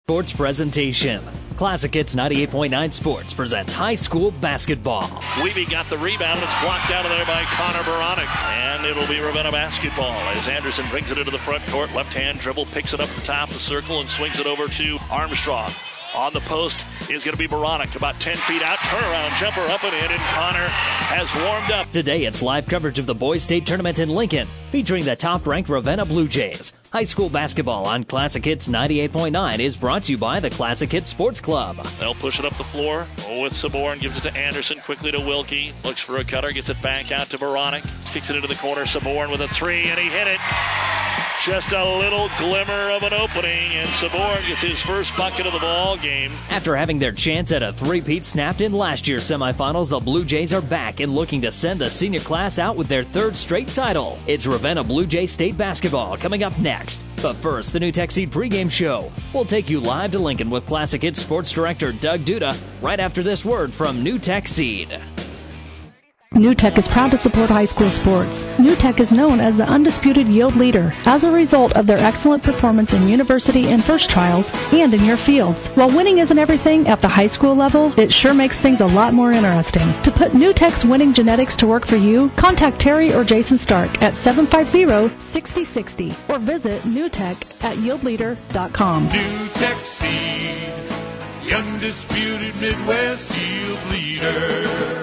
Sports presentation. Classic Hits 98.9 Sports presents high school basketball. Weeby got the rebound. It's blocked out of there by Connor Baranek. And it'll be Ravenna basketball as Anderson brings it into the front court. Left-hand dribble, picks it up the top of the circle and swings it over to Armstrong. On the post is going to be Baranek, about 10 feet out. Turnaround jumper up and in, and Connor has warmed up. Today it's live coverage of the Boys State Tournament in Lincoln, featuring the top-ranked Ravenna Blue Jays. High school basketball on Classic Hits 98.9 is brought to you by the Classic Hits Sports Club. They'll push it up the floor with Saborn, gives it to Anderson, quickly to Wilkie. Looks for a cutter, gets it back out to Baranek. Kicks it into the corner, Saborn with a three, and he hit it. Just a little glimmer of an opening, and Saborn gets his first bucket of the ball game. After having their chance at a three-peat snapped in last year's semifinals, the Blue Jays are back and looking to send the senior class out with their third straight title. It's Ravenna Blue Jay State basketball coming up next. But first, the New Tech Seed pregame show. We'll take you live to Lincoln with Classic Hits Sports Director Doug Duda right after this word from New Tech Seed. New Tech is proud to support high school sports. New Tech is known as the undisputed yield leader as a result of their excellent performance in university and first trials and in your fields. While winning isn't everything at the high school level, it sure makes things a lot more interesting. To put New Tech's winning genetics to work for you, contact Terry or Jason Stark at 750-6060 or visit newtech@yieldleader.com. New Tech Seed, the undisputed Midwest yield leader.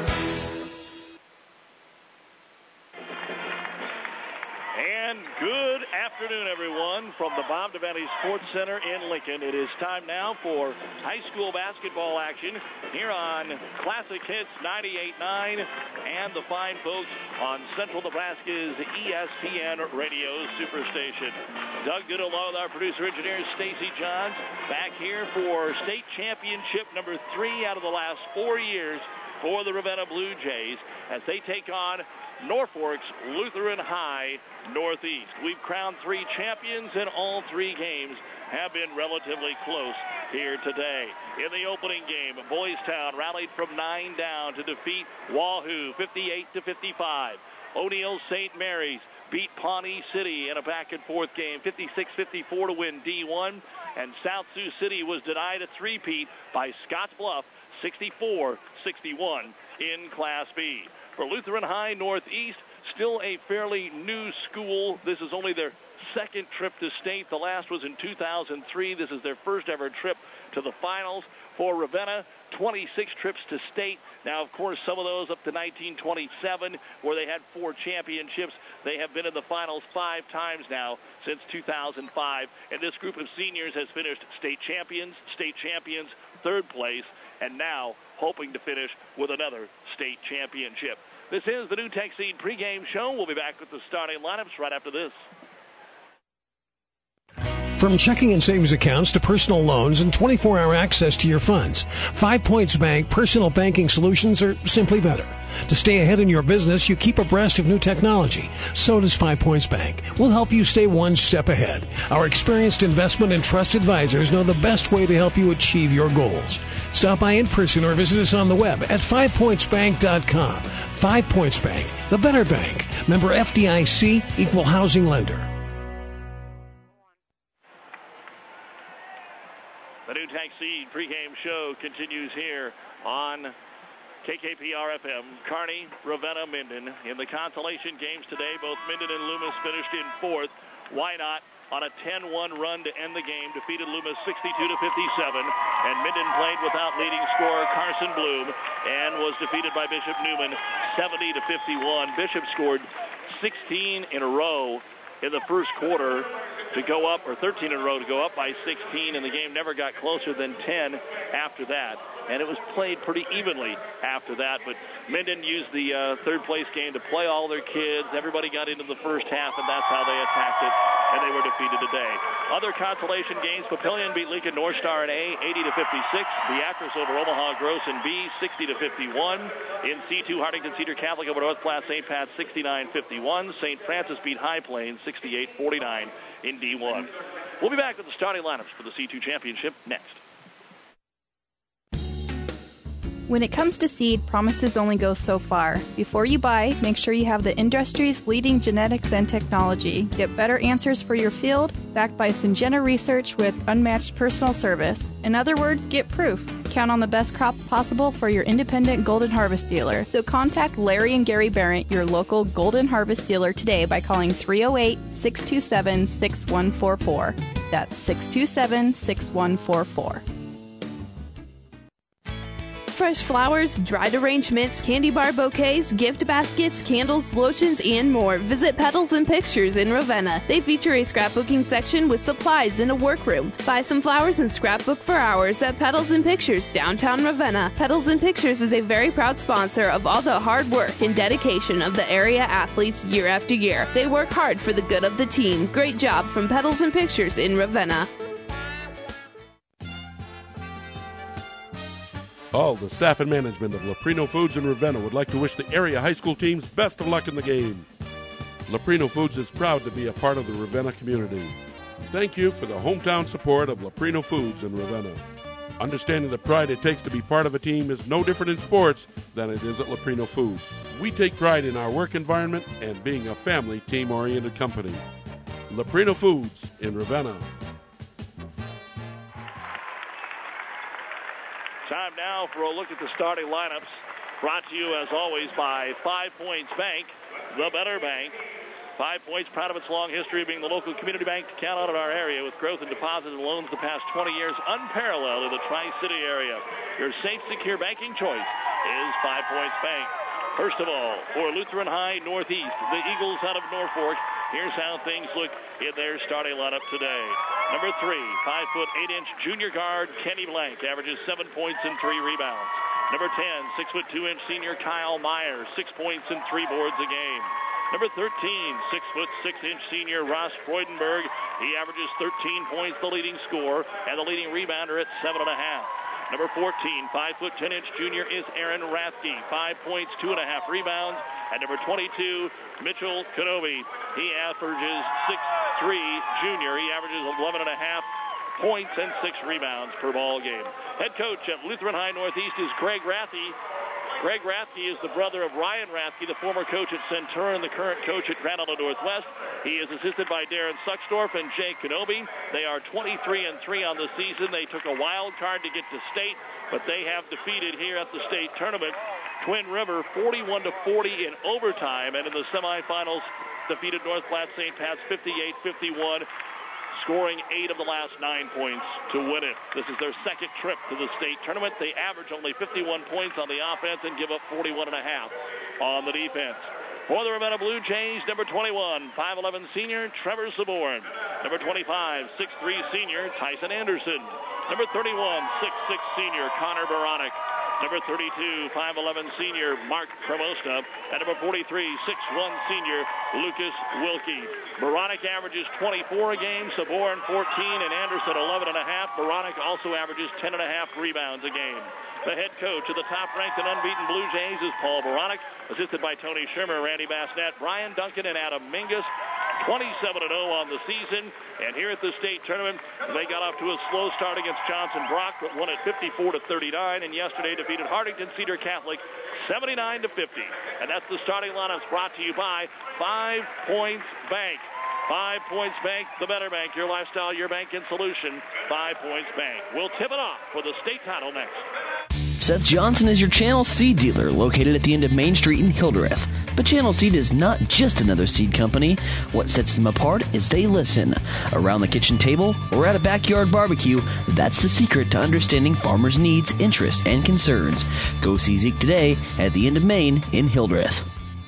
And good afternoon, everyone, from the Bob Devaney Sports Center in Lincoln. It is time now for high school basketball action here on Classic Hits 98.9 and the fine folks on Central Nebraska's ESPN Radio Superstation. Doug Good along with our producer-engineer Stacy Johns back here for state championship number 3 out of the last 4 years for the Ravenna Blue Jays as they take on Norfolk's Lutheran High Northeast. We've crowned 3 champions, and all 3 games have been relatively close here today. In the opening game, Boys Town rallied from 9 down to defeat Wahoo 58-55. O'Neill St. Mary's beat Pawnee City in a back-and-forth game 56-54 to win D1, and South Sioux City was denied a three-peat by Scottsbluff 64-61 in Class B. For Lutheran High Northeast, still a fairly new school. This is only their second trip to state. The last was in 2003. This is their first ever trip to the finals. For Ravenna, 26 trips to state. Now, of course, some of those up to 1927, where they had 4 championships. They have been in the finals 5 times now since 2005. And this group of seniors has finished state champions, third place, and now hoping to finish with another state championship. This is the New Tech Seed pregame show. We'll be back with the starting lineups right after this. From checking and savings accounts to personal loans and 24-hour access to your funds, 5 Points Bank personal banking solutions are simply better. To stay ahead in your business, you keep abreast of new technology. So does 5 Points Bank. We'll help you stay one step ahead. Our experienced investment and trust advisors know the best way to help you achieve your goals. Stop by in person or visit us on the web at 5pointsbank.com. 5 Points Bank, the better bank. Member FDIC, equal housing lender. The New Tech Seed pregame show continues here on KKPR-FM. Kearney, Ravenna, Minden. In the consolation games today, both Minden and Loomis finished in 4th. Wynot on a 10-1 run to end the game defeated Loomis 62-57. And Minden played without leading scorer Carson Bloom and was defeated by Bishop Neumann 70-51. Bishop scored 16 in a row in the first quarter to go up, or 13 in a row to go up by 16, and the game never got closer than 10 after that. And it was played pretty evenly after that, but Minden used the third-place game to play all their kids. Everybody got into the first half, and that's how they attacked it, and they were defeated today. Other consolation games, Papillion beat Lincoln North Star in A, 80-56. Beatrice over Omaha Gross in B, 60-51. In C2, Hartington Cedar Catholic over North Platte St. Pat, 69-51. St. Francis beat High Plains, 68-49 in D1. We'll be back with the starting lineups for the C2 championship next. When it comes to seed, promises only go so far. Before you buy, make sure you have the industry's leading genetics and technology. Get better answers for your field, backed by Syngenta research with unmatched personal service. In other words, get proof. Count on the best crop possible for your independent Golden Harvest dealer. So contact Larry and Gary Barrett, your local Golden Harvest dealer, today by calling 308-627-6144. That's 627-6144. Fresh flowers, dried arrangements, candy bar bouquets, gift baskets, candles, lotions, and more. Visit Petals and Pictures in Ravenna. They feature a scrapbooking section with supplies and a workroom. Buy some flowers and scrapbook for hours at Petals and Pictures, downtown Ravenna. Petals and Pictures is a very proud sponsor of all the hard work and dedication of the area athletes year after year. They work hard for the good of the team. Great job from Petals and Pictures in Ravenna. All the staff and management of Leprino Foods in Ravenna would like to wish the area high school teams best of luck in the game. Leprino Foods is proud to be a part of the Ravenna community. Thank you for the hometown support of Leprino Foods in Ravenna. Understanding the pride it takes to be part of a team is no different in sports than it is at Leprino Foods. We take pride in our work environment and being a family, team-oriented company. Leprino Foods in Ravenna. Time now for a look at the starting lineups. Brought to you, as always, by 5 Points Bank, the better bank. 5 Points, proud of its long history of being the local community bank to count on in our area, with growth in deposits and loans the past 20 years, unparalleled in the Tri-City area. Your safe, secure banking choice is 5 Points Bank. First of all, for Lutheran High Northeast, the Eagles out of Norfolk, here's how things look in their starting lineup today. Number 3, 5'8" junior guard Kenny Blank, averages 7 points and 3 rebounds. Number 10, 6'2" senior Kyle Myers, 6 points and 3 boards a game. Number 13, 6'6" senior Ross Freudenberg. He averages 13 points, the leading scorer, and the leading rebounder at 7.5. Number 14, 5'10" junior is Aaron Rathke, 5 points, 2.5 rebounds. And number 22, Mitchell Kenobi. He averages 6'3", junior. He averages 11.5 points and 6 rebounds per ball game. Head coach at Lutheran High Northeast is Greg Rathke. Greg Rathke is the brother of Ryan Rathke, the former coach at Centurion, the current coach at Grand Island Northwest. He is assisted by Darren Suxdorf and Jay Kenobi. They are 23-3 on the season. They took a wild card to get to state, but they have defeated here at the state tournament Twin River 41-40 in overtime, and in the semifinals defeated North Platte St. Pat's 58-51. Scoring 8 of the last 9 points to win it. This is their second trip to the state tournament. They average only 51 points on the offense and give up 41.5 on the defense. For the Ravenna Blue Jays, number 21, 5'11" senior Trevor Saborn. Number 25, 6'3" senior Tyson Anderson. Number 31, 6'6" senior Connor Baranek. Number 32, 5'11" senior Mark Kremoska. And number 43, 6'1" senior Lucas Wilkie. Baranek averages 24 a game, Saborn 14, and Anderson 11.5. Baranek also averages 10.5 rebounds a game. The head coach of the top-ranked and unbeaten Blue Jays is Paul Baranek, assisted by Tony Schirmer, Randy Bassnett, Brian Duncan, and Adam Mingus. 27-0 on the season, and here at the state tournament, they got off to a slow start against Johnson Brock, but won at 54-39, and yesterday defeated Hartington Cedar Catholic 79-50. And that's the starting lineups brought to you by 5 Points Bank. 5 Points Bank, the better bank, your lifestyle, your banking solution. 5 Points Bank. We'll tip it off for the state title next. Seth Johnson is your Channel Seed dealer located at the end of Main Street in Hildreth. But Channel Seed is not just another seed company. What sets them apart is they listen. Around the kitchen table or at a backyard barbecue, that's the secret to understanding farmers' needs, interests, and concerns. Go see Zeke today at the end of Main in Hildreth.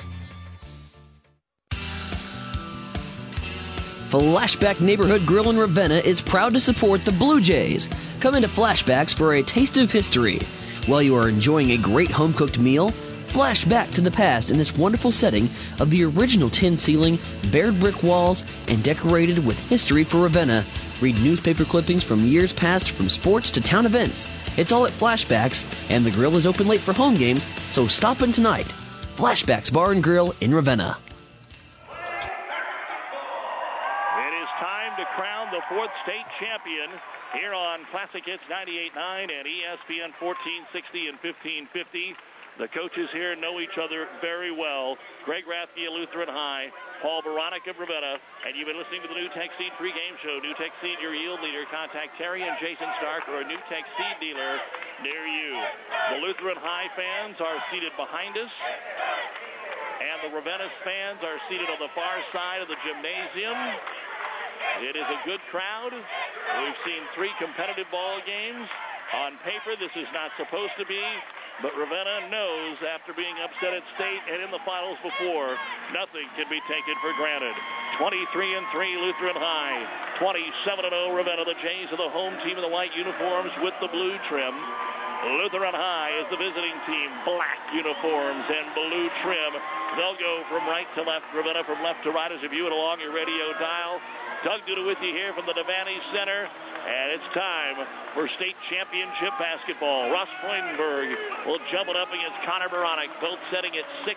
Flashback Neighborhood Grill in Ravenna is proud to support the Blue Jays. Come into Flashbacks for a taste of history. While you are enjoying a great home-cooked meal, flash back to the past in this wonderful setting of the original tin ceiling, bared brick walls, and decorated with history for Ravenna. Read newspaper clippings from years past, from sports to town events. It's all at Flashbacks, and the grill is open late for home games, so stop in tonight. Flashbacks Bar and Grill in Ravenna. It is time to crown the 4th state champion here on Classic Hits 98.9 and ESPN 1460 and 1550. The coaches here know each other very well. Greg Rathke of Lutheran High, Paul Baranek of Ravenna, and you've been listening to the NuTech Seed pregame show. NuTech Seed, your yield leader. Contact Terry and Jason Stark or a NuTech Seed dealer near you. The Lutheran High fans are seated behind us, and the Ravenna fans are seated on the far side of the gymnasium. It is a good crowd. We've seen 3 competitive ball games. On paper, this is not supposed to be, but Ravenna knows after being upset at State and in the finals before, nothing can be taken for granted. 23-3 Lutheran High, 27-0 Ravenna. The Jays are the home team in the white uniforms with the blue trim. Lutheran High is the visiting team, black uniforms and blue trim. They'll go from right to left, Ravenna from left to right as you view it along your radio dial. Doug Duda with you here from the Devaney Center, and it's time for state championship basketball. Russ Freudenberg will jump it up against Connor Baranek, both setting at 6'6".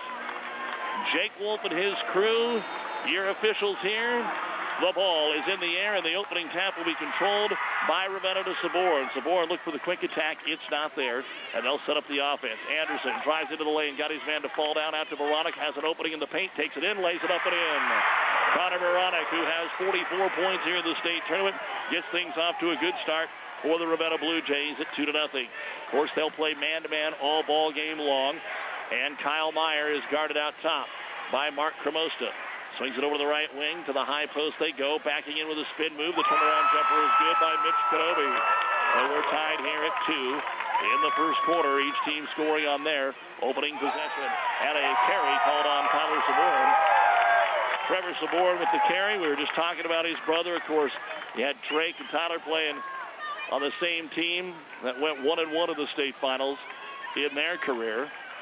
Jake Wolf and his crew, your officials here. The ball is in the air, and the opening tap will be controlled by Ravenna to Saborn. Saborn looked for the quick attack. It's not there, and they'll set up the offense. Anderson drives into the lane, got his man to fall down out to Baranek, has an opening in the paint, takes it in, lays it up and in. Connor Baranek, who has 44 points here in the state tournament, gets things off to a good start for the Ravenna Blue Jays at 2-0. Of course, they'll play man-to-man all ball game long, and Kyle Meyer is guarded out top by Mark Cremosta. Swings it over to the right wing. To the high post they go. Backing in with a spin move. The turnaround jumper is good by Mitch Kenobi. So we're tied here at 2 in the first quarter. Each team scoring on their opening possession. And a carry called on Tyler Saborn. Trevor Saborn with the carry. We were just talking about his brother. Of course, you had Drake and Tyler playing on the same team that went 1-1 in the state finals in their career.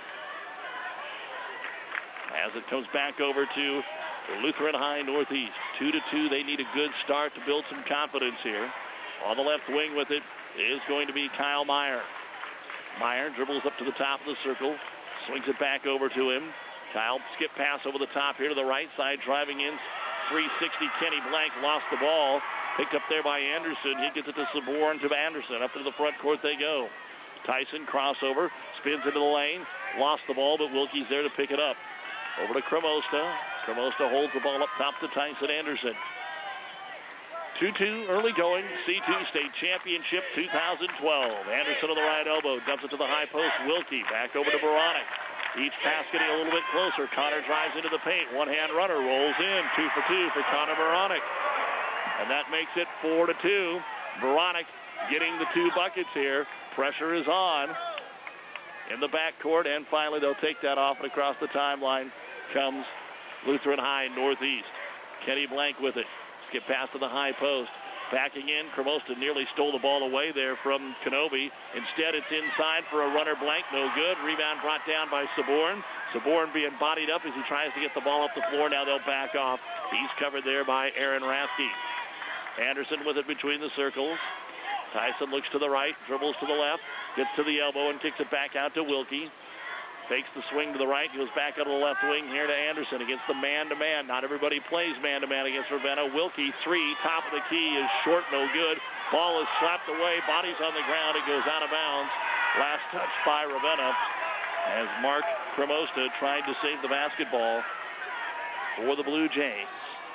As it comes back over to Lutheran High Northeast. 2-2. They need a good start to build some confidence here. On the left wing with it is going to be Kyle Meyer. Meyer dribbles up to the top of the circle. Swings it back over to him. Kyle skip pass over the top here to the right side. Driving in 360. Kenny Blank lost the ball. Picked up there by Anderson. He gets it to Saborn to Anderson. Up to the front court they go. Tyson crossover. Spins into the lane. Lost the ball, but Wilkie's there to pick it up. Over to Cremosta. Cremosta holds the ball up top to Tyson Anderson. 2-2 early going. C2 State Championship 2012. Anderson on the right elbow. Dumps it to the high post. Wilkie back over to Baranek. Each pass getting a little bit closer. Connor drives into the paint. One-hand runner rolls in. 2 for 2 for Connor Baranek. And that makes it 4-2. Baranek getting the 2 buckets here. Pressure is on in the backcourt, and finally they'll take that off, and across the timeline comes Lutheran High Northeast. Kenny Blank with it. Skip pass to the high post. Backing in, Cremosta nearly stole the ball away there from Kenobi. Instead, it's inside for a runner. Blank, no good. Rebound brought down by Saborn. Saborn being bodied up as he tries to get the ball up the floor. Now they'll back off. He's covered there by Aaron Rathke. Anderson with it between the circles. Tyson looks to the right, dribbles to the left, gets to the elbow and kicks it back out to Wilkie. Fakes the swing to the right, goes back out to the left wing here to Anderson against the man-to-man. Not everybody plays man-to-man against Ravenna. Wilkie, 3, top of the key is short, no good. Ball is slapped away, body's on the ground, it goes out of bounds. Last touch by Ravenna as Mark Cremosta tried to save the basketball for the Blue Jays.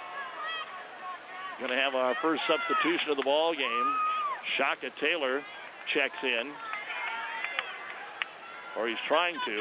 Going to have our first substitution of the ball game. Shaka Taylor checks in, or he's trying to.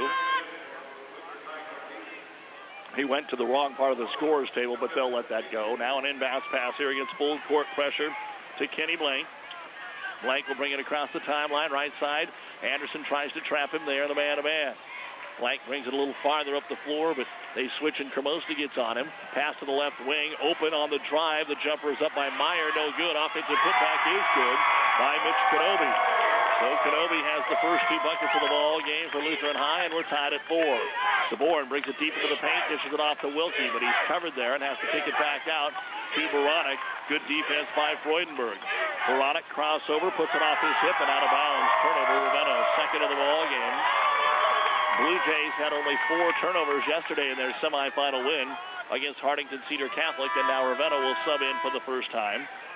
He went to the wrong part of the scorers table, but they'll let that go. Now an inbounds pass here against full court pressure to Kenny Blank. Blank will bring it across the timeline, right side. Anderson tries to trap him there in the man-to-man. Blank brings it a little farther up the floor, but they switch and Cremosta gets on him. Pass to the left wing, open on the drive. The jumper is up by Meyer, no good. Offensive putback is good by Mitch Kenobi. So Kenobi has the first 2 buckets of the ball game for Lutheran High, and we're tied at 4. Saborn brings it deep into the paint, dishes it off to Wilkie, but he's covered there and has to kick it back out to Baranek. Good defense by Freudenberg. Baranek crossover, puts it off his hip and out of bounds. Turnover, Ravenna, second of the ball game. Blue Jays had only 4 turnovers yesterday in their semifinal win against Hartington Cedar Catholic, and now Ravenna will sub in for the first time.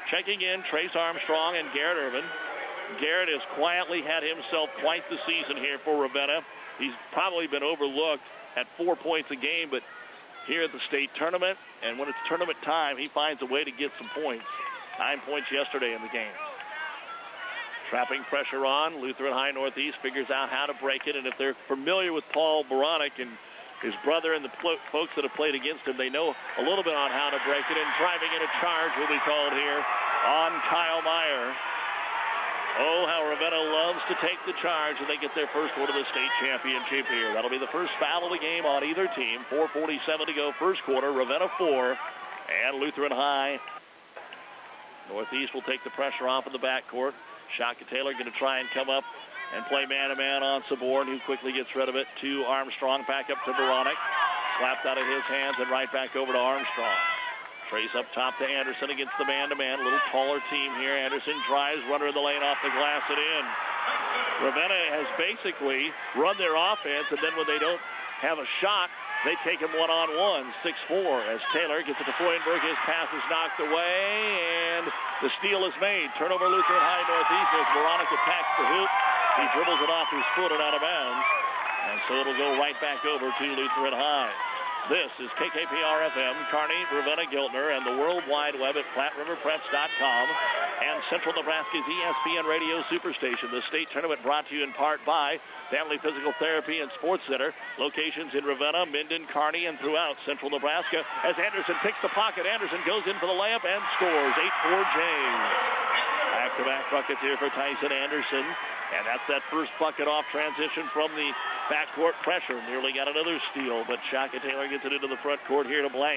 Checking in, Trace Armstrong and Garrett Irvin. Garrett has quietly had himself quite the season here for Ravenna. He's probably been overlooked at 4 points a game, but here at the state tournament, and when it's tournament time, he finds a way to get some points. 9 points yesterday in the game. Trapping pressure on. Lutheran High Northeast figures out how to break it, and if they're familiar with Paul Baranek and his brother and the folks that have played against him, they know a little bit on how to break it, and driving in a charge will be called here on Kyle Meyer. Oh, how Ravenna loves to take the charge, and they get their first one of the state championship here. That'll be the first foul of the game on either team. 4:47 to go first quarter. Ravenna 4 and Lutheran High. Northeast will take the pressure off of the backcourt. Shaka Taylor going to try and come up and play man-to-man on Saborn, who quickly gets rid of it to Armstrong. Back up to Baranek. Slapped out of his hands and right back over to Armstrong. Trace up top to Anderson against the man-to-man. A little taller team here. Anderson drives, runner in the lane off the glass and in. Ravenna has basically run their offense, and then when they don't have a shot, they take him one-on-one, 6-4, as Taylor gets it to Freudenberg. His pass is knocked away, and the steal is made. Turnover Lutheran High Northeast as Baranek attacks the hoop. He dribbles it off his foot and out of bounds, and so it'll go right back over to Lutheran High. This is KKPR-FM, Kearney, Ravenna, Giltner, and the World Wide Web at PlatteRiverPreps.com and Central Nebraska's ESPN Radio Superstation. The state tournament brought to you in part by Family Physical Therapy and Sports Center. Locations in Ravenna, Minden, Kearney, and throughout Central Nebraska. As Anderson picks the pocket, Anderson goes in for the layup and scores. 8-4 James. Back-to-back buckets here for Tyson Anderson. And that's that first bucket off transition from the backcourt pressure. Nearly got another steal, but Shaka Taylor gets it into the front court here to Blank.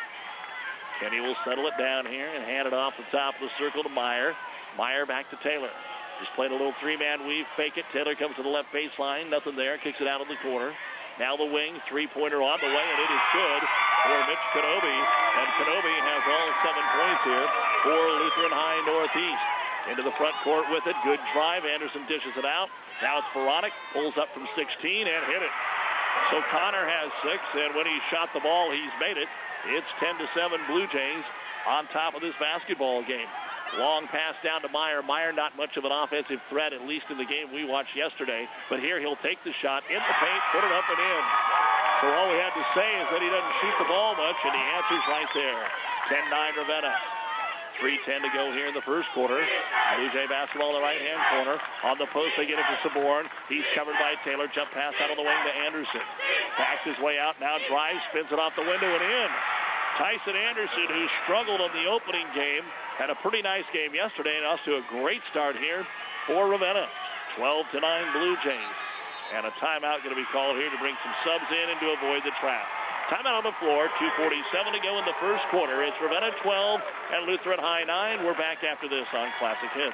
Kenny will settle it down here and hand it off the top of the circle to Meyer. Meyer back to Taylor. Just played a little three-man weave, fake it. Taylor comes to the left baseline. Nothing there. Kicks it out in the corner. Now the wing, three-pointer on the way, and it is good for Mitch Kenobi. And Kenobi has all 7 points here for Lutheran High Northeast. Into the front court with it. Good drive. Anderson dishes it out. Now it's Baranek. Pulls up from 16 and hit it. So Connor has 6, and when he shot the ball, he's made it. It's 10-7 Blue Jays on top of this basketball game. Long pass down to Meyer. Meyer not much of an offensive threat, at least in the game we watched yesterday. But here he'll take the shot in the paint, put it up and in. So all we had to say is that he doesn't shoot the ball much, and he answers right there. 10-9 Ravenna. 3:10 to go here in the first quarter. Blue Jay basketball in the right-hand corner. On the post, they get it to Saborn. He's covered by Taylor. Jump pass out on the wing to Anderson. Backs his way out, now drives, spins it off the window and in. Tyson Anderson, who struggled in the opening game, had a pretty nice game yesterday and off to a great start here for Ravenna. 12-9 Blue Jays. And a timeout going to be called here to bring some subs in and to avoid the trap. Timeout on the floor, 2:47 to go in the first quarter. It's Ravenna 12 and Lutheran High 9. We're back after this on Classic Hits.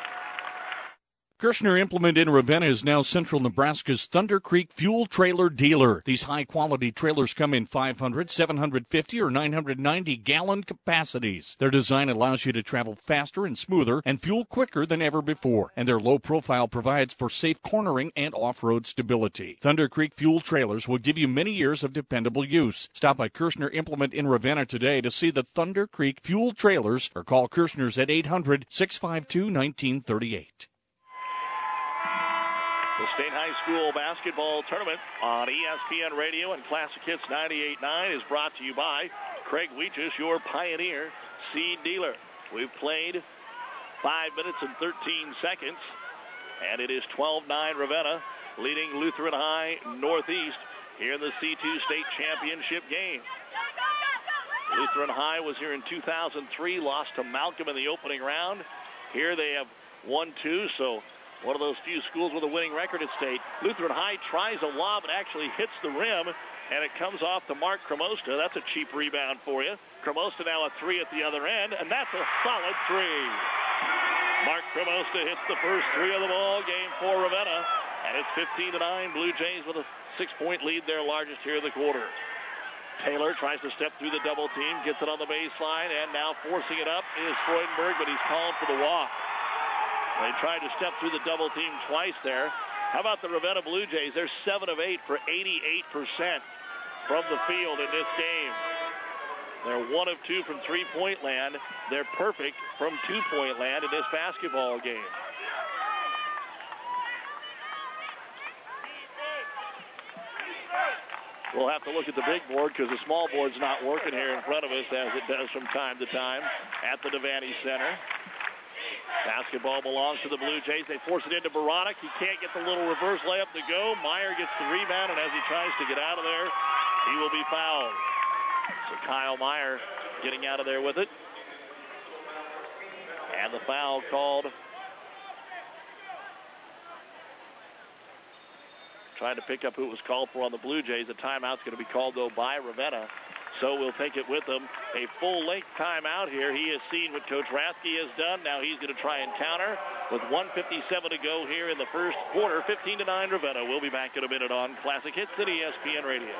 Kirshner Implement in Ravenna is now Central Nebraska's Thunder Creek fuel trailer dealer. These high-quality trailers come in 500, 750, or 990-gallon capacities. Their design allows you to travel faster and smoother and fuel quicker than ever before. And their low profile provides for safe cornering and off-road stability. Thunder Creek fuel trailers will give you many years of dependable use. Stop by Kirshner Implement in Ravenna today to see the Thunder Creek fuel trailers or call Kirshner's at 800-652-1938. The State High School Basketball Tournament on ESPN Radio and Classic Hits 98.9 is brought to you by Craig Weeches, your Pioneer seed dealer. We've played 5 minutes and 13 seconds, and it is 12-9 Ravenna leading Lutheran High Northeast here in the C2 State Championship game. Lutheran High was here in 2003, lost to Malcolm in the opening round. Here they have won 2, so one of those few schools with a winning record at state. Lutheran High tries a lob and actually hits the rim, and it comes off to Mark Cremosta. That's a cheap rebound for you. Cremosta now a 3 at the other end, and that's a solid 3. Mark Cremosta hits the first 3 of the ball game for Ravenna, and it's 15-9. Blue Jays with a 6-point lead, their largest here in the quarter. Taylor tries to step through the double team, gets it on the baseline, and now forcing it up is Freudenberg, but he's called for the walk. They tried to step through the double team twice there. How about the Ravenna Blue Jays? They're 7 of 8 for 88% from the field in this game. They're 1 of 2 from three-point land. They're perfect from two-point land in this basketball game. We'll have to look at the big board because the small board's not working here in front of us as it does from time to time at the Devaney Center. Basketball belongs to the Blue Jays. They force it into Baranek. He can't get the little reverse layup to go. Meyer gets the rebound, and as he tries to get out of there, he will be fouled. So Kyle Meyer getting out of there with it. And the foul called. Trying to pick up who it was called for on the Blue Jays. The timeout's going to be called, though, by Ravenna. So we'll take it with them. A full-length timeout here. He has seen what Coach Rathke has done. Now he's going to try and counter with 1:57 to go here in the first quarter. 15-9 Ravenna. We'll be back in a minute on Classic Hits at ESPN Radio.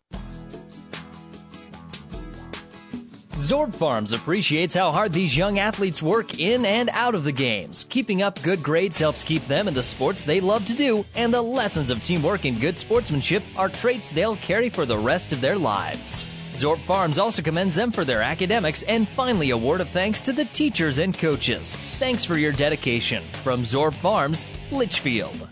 Zorb Farms appreciates how hard these young athletes work in and out of the games. Keeping up good grades helps keep them in the sports they love to do, and the lessons of teamwork and good sportsmanship are traits they'll carry for the rest of their lives. Zorb Farms also commends them for their academics, and finally a word of thanks to the teachers and coaches. Thanks for your dedication. From Zorb Farms, Litchfield.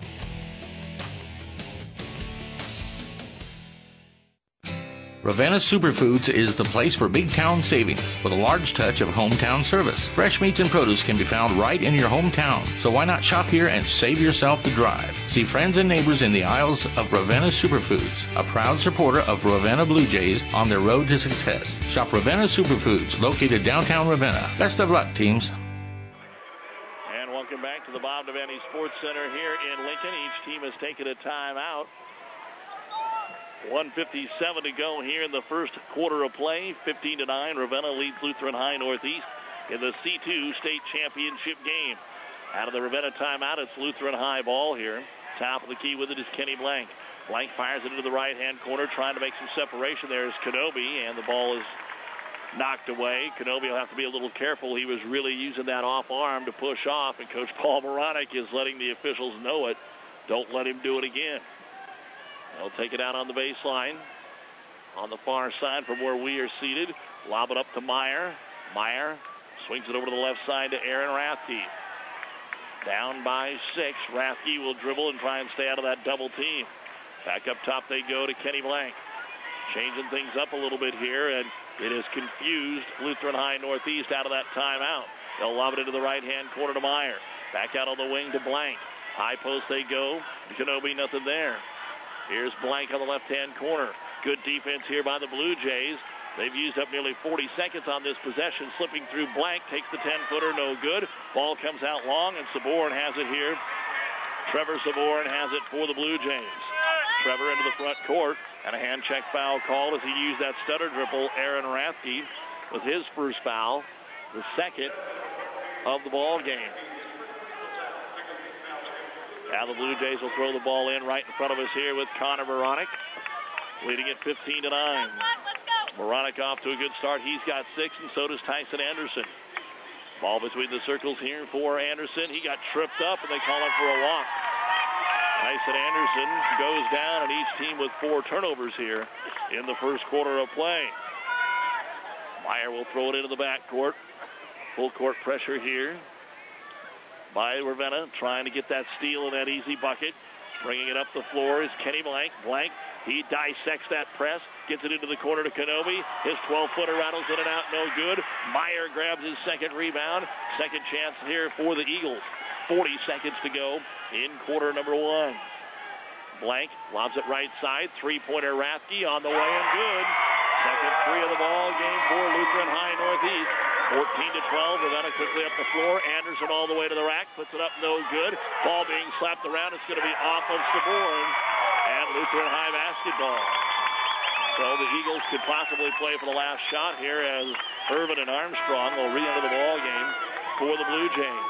Ravenna Superfoods is the place for big town savings with a large touch of hometown service. Fresh meats and produce can be found right in your hometown, so why not shop here and save yourself the drive? See friends and neighbors in the aisles of Ravenna Superfoods, a proud supporter of Ravenna Blue Jays on their road to success. Shop Ravenna Superfoods, located downtown Ravenna. Best of luck, teams. And welcome back to the Bob Devaney Sports Center here in Lincoln. Each team has taken a timeout. 1:57 to go here in the first quarter of play. 15-9, Ravenna leads Lutheran High Northeast in the C2 state championship game. Out of the Ravenna timeout, it's Lutheran High ball here. Top of the key with it is Kenny Blank. Blank fires it into the right-hand corner, trying to make some separation. There's Kenobi, and the ball is knocked away. Kenobi will have to be a little careful. He was really using that off arm to push off, and Coach Paul Baranek is letting the officials know it. Don't let him do it again. They'll take it out on the baseline on the far side from where we are seated. Lob it up to Meyer. Meyer swings it over to the left side to Aaron Rathke. Down by 6. Rathke will dribble and try and stay out of that double team. Back up top they go to Kenny Blank. Changing things up a little bit here, and it has confused Lutheran High Northeast out of that timeout. They'll lob it into the right-hand corner to Meyer. Back out on the wing to Blank. High post they go. Kenobi, nothing there. Here's Blank on the left-hand corner. Good defense here by the Blue Jays. They've used up nearly 40 seconds on this possession. Slipping through Blank, takes the 10-footer, no good. Ball comes out long, and Sabourin has it here. Trevor Sabourin has it for the Blue Jays. Trevor into the front court, and a hand check foul called as he used that stutter dribble. Aaron Rathke with his first foul, the second of the ball game. Now the Blue Jays will throw the ball in right in front of us here with Connor Baranek, leading it 15-9. Baranek off to a good start. He's got 6, and so does Tyson Anderson. Ball between the circles here for Anderson. He got tripped up, and they call him for a walk. Tyson Anderson goes down, and each team with 4 turnovers here in the first quarter of play. Meyer will throw it into the backcourt. Full court pressure here by Ravenna, trying to get that steal and that easy bucket. Bringing it up the floor is Kenny Blank. Blank, he dissects that press, gets it into the corner to Kenobi. His 12-footer rattles in and out, no good. Meyer grabs his second rebound. Second chance here for the Eagles. 40 seconds to go in quarter number 1. Blank lobs it right side. Three-pointer Rathke on the way and good. Second three of the ball game for Lutheran High Northeast. 14-12, Ravenna quickly up the floor. Anderson all the way to the rack, puts it up, no good. Ball being slapped around, it's going to be off of Sabourin, and Lutheran High basketball. So the Eagles could possibly play for the last shot here as Irvin and Armstrong will re-enter the ball game for the Blue Jays.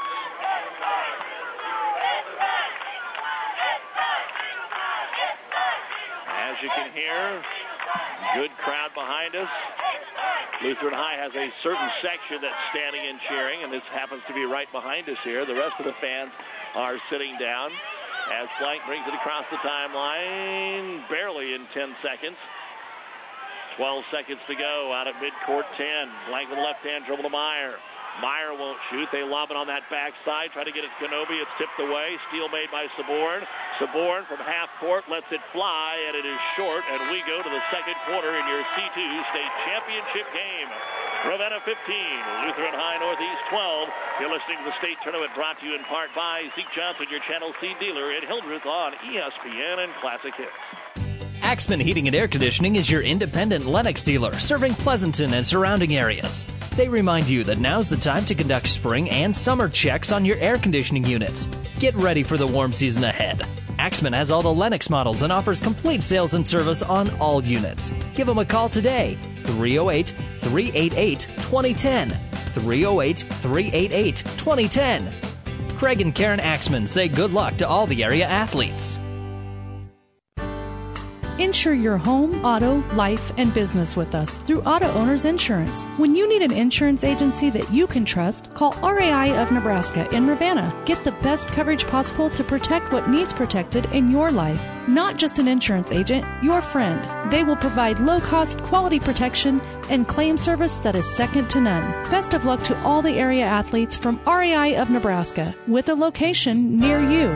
As you can hear, good crowd behind us. Lutheran High has a certain section that's standing and cheering, and this happens to be right behind us here. The rest of the fans are sitting down as Blank brings it across the timeline, barely in 10 seconds. 12 seconds to go out at midcourt 10. Blank with the left hand dribble to Meyer. Meyer won't shoot. They lob it on that backside. Try to get it to Kenobi. It's tipped away. Steal made by Saborn. Saborn from half court lets it fly, and it is short. And we go to the second quarter in your C2 state championship game. Ravenna 15, Lutheran High Northeast 12. You're listening to the state tournament brought to you in part by Zeke Johnson, your Channel C dealer in Hildreth on ESPN and Classic Hits. Axman Heating and Air Conditioning is your independent Lennox dealer, serving Pleasanton and surrounding areas. They remind you that now's the time to conduct spring and summer checks on your air conditioning units. Get ready for the warm season ahead. Axman has all the Lennox models and offers complete sales and service on all units. Give them a call today, 308-388-2010, 308-388-2010. Craig and Karen Axman say good luck to all the area athletes. Insure your home, auto, life, and business with us through Auto Owners Insurance. When you need an insurance agency that you can trust, call RAI of Nebraska in Ravenna. Get the best coverage possible to protect what needs protected in your life. Not just an insurance agent, your friend. They will provide low-cost, quality protection and claim service that is second to none. Best of luck to all the area athletes from RAI of Nebraska, with a location near you.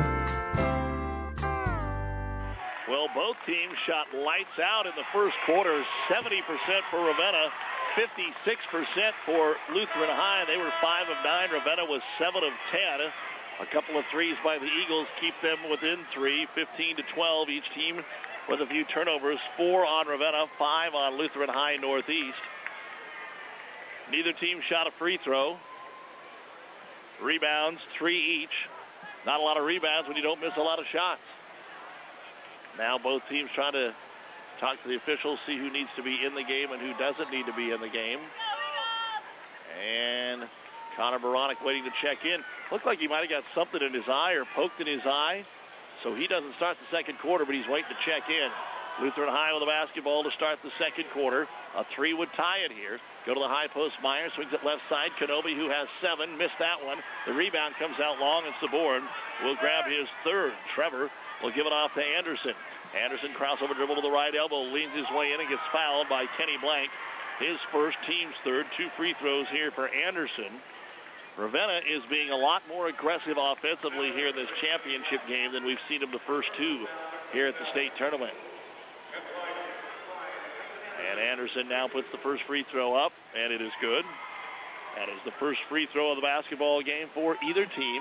Well, both teams shot lights out in the first quarter. 70% for Ravenna, 56% for Lutheran High. They were 5 of 9. Ravenna was 7 of 10. A couple of threes by the Eagles keep them within 3, 15-12. Each team with a few turnovers. 4 on Ravenna, 5 on Lutheran High Northeast. Neither team shot a free throw. Rebounds, 3 each. Not a lot of rebounds when you don't miss a lot of shots. Now both teams trying to talk to the officials, see who needs to be in the game and who doesn't need to be in the game. And Connor Baranek waiting to check in. Looked like he might have got something in his eye or poked in his eye. So he doesn't start the second quarter, but he's waiting to check in. Lutheran High with the basketball to start the second quarter. A 3 would tie it here. Go to the high post. Meyer swings it left side. Kenobi, who has 7, missed that one. The rebound comes out long, and Saborn will grab his third. Trevor will give it off to Anderson. Anderson crossover dribble to the right elbow, leans his way in and gets fouled by Kenny Blank. His first, team's third. 2 free throws here for Anderson. Ravenna is being a lot more aggressive offensively here in this championship game than we've seen them the first 2 here at the state tournament. And Anderson now puts the first free throw up, and it is good. That is the first free throw of the basketball game for either team.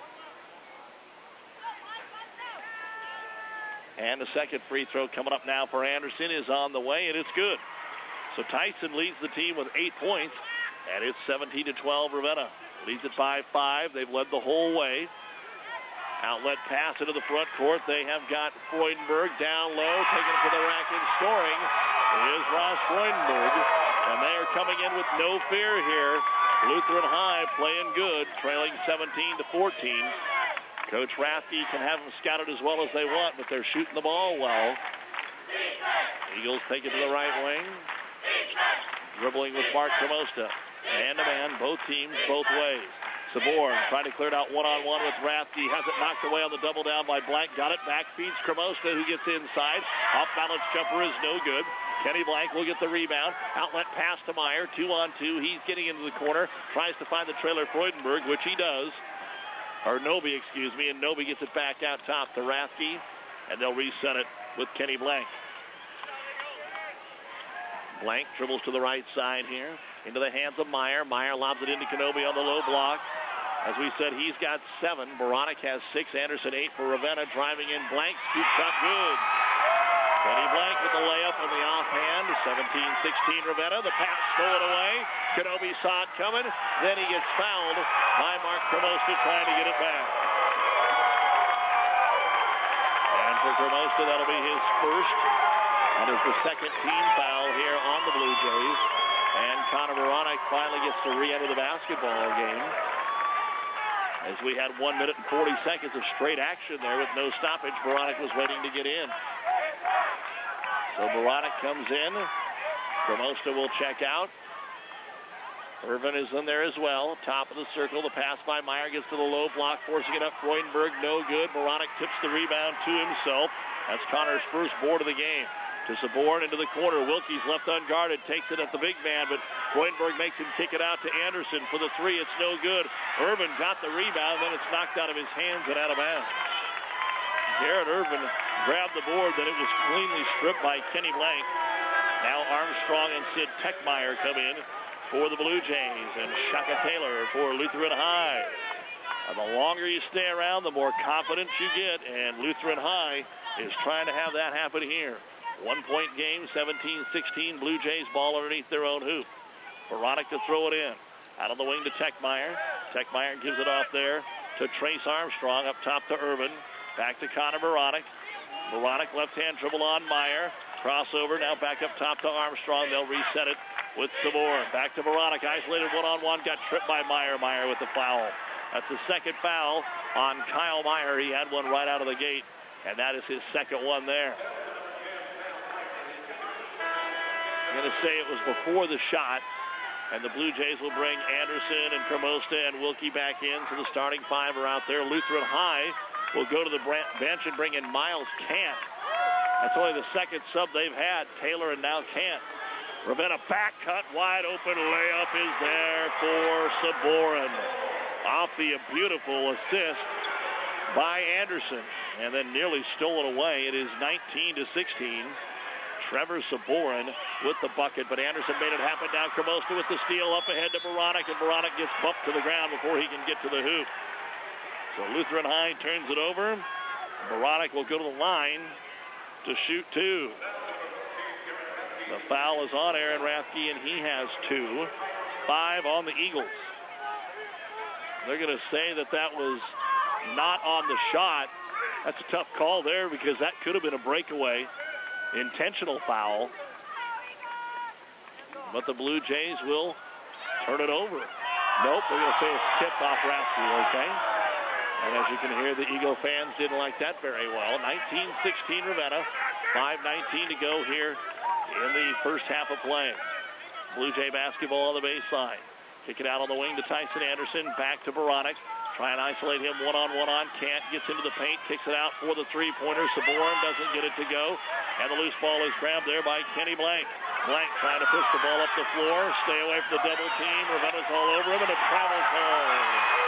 And the second free throw coming up now for Anderson is on the way, and it's good. So Tyson leads the team with 8 points, and it's 17-12 Ravenna. Leads it by 5. They've led the whole way. Outlet pass into the front court. They have got Freudenberg down low, taking it to the rack and scoring. It is Ross Freudenberg, and they are coming in with no fear here. Lutheran High playing good, trailing 17-14. Coach Rathke can have them scouted as well as they want, but they're shooting the ball well. Eagles take it to the right wing. Dribbling with Mark Cremosta. Man-to-man, both teams, both ways. Saborn trying to clear it out one-on-one with Rathke. Has it knocked away on the double down by Blank. Got it back, feeds Cremosta, who gets inside. Off-balance jumper is no good. Kenny Blank will get the rebound. Outlet pass to Meyer. 2-on-2. He's getting into the corner. Tries to find the trailer Freudenberg, which he does. Or Noby, excuse me. And Noby gets it back out top to Rathke. And they'll reset it with Kenny Blank. Blank dribbles to the right side here. Into the hands of Meyer. Meyer lobs it into Kenobi on the low block. As we said, he's got 7. Baranek has 6. Anderson 8 for Ravenna. Driving in Blank. Scoop shot good. Kenny Blank with the layup on the offhand. 17-16 Ravenna. The pass stolen away. Kenobi saw it coming. Then he gets fouled by Mark Cremosta trying to get it back. And for Cremosta, that'll be his first. That is the second team foul here on the Blue Jays. And Connor Baranek finally gets to re-enter the basketball game. As we had 1 minute and 40 seconds of straight action there with no stoppage, Baranek was waiting to get in. So Baranek comes in. Cremosta will check out. Irvin is in there as well. Top of the circle. The pass by Meyer gets to the low block, forcing it up. Freudenberg, no good. Baranek tips the rebound to himself. That's Connor's first board of the game. to Saborn into the corner. Wilkie's left unguarded, takes it at the big man, but Freudenberg makes him kick it out to Anderson for the three. It's no good. Irvin got the rebound, then it's knocked out of his hands and out of bounds. Garrett Irvin grabbed the board, then it was cleanly stripped by Kenny Blank. Now Armstrong and Sid Techmeyer come in for the Blue Jays, and Shaka Taylor for Lutheran High. And the longer you stay around, the more confidence you get, and Lutheran High is trying to have that happen here. 1-point game, 17-16. Blue Jays ball underneath their own hoop. Baranek to throw it in. Out on the wing to Techmeyer. Techmeyer gives it off there to Trace Armstrong. Up top to Irvin. Back to Connor Baranek. Baranek left-hand dribble on Meyer. Crossover now back up top to Armstrong. They'll reset it with Saborn. Back to Baranek. Isolated one-on-one. Got tripped by Meyer. Meyer with the foul. That's the second foul on Kyle Meyer. He had one right out of the gate, and that is his second one there. I'm going to say it was before the shot, and the Blue Jays will bring Anderson and Promosta and Wilkie back in, so the starting five are out there. Lutheran High will go to the bench and bring in Miles Kant. That's only the second sub they've had, Taylor and now Kant. Ravenna back cut, wide open layup is there for Saborn. Off the beautiful assist by Anderson, and then nearly stolen away. It is 19-16. Trevor Saborn with the bucket, but Anderson made it happen. Down Cremosta with the steal up ahead to Baranek, and Baranek gets bumped to the ground before he can get to the hoop. So Lutheran High turns it over. Baranek will go to the line to shoot two. The foul is on Aaron Rathke, and he has 2. 5 on the Eagles. They're going to say that that was not on the shot. That's a tough call there because that could have been a breakaway. Intentional foul. But the Blue Jays will turn it over. Nope, they're going to say it's tipped off Rathke, okay? And as you can hear, the Eagle fans didn't like that very well. 19-16 Ravenna. 5:19 to go here in the first half of play. Blue Jay basketball on the baseline. Kick it out on the wing to Tyson Anderson. Back to Baranek. Try and isolate him one-on-one on Kant. Gets into the paint. Kicks it out for the three-pointer. Saborn doesn't get it to go. And the loose ball is grabbed there by Kenny Blank. Blank trying to push the ball up the floor. Stay away from the double team. Ravenna's all over him, and it travels home.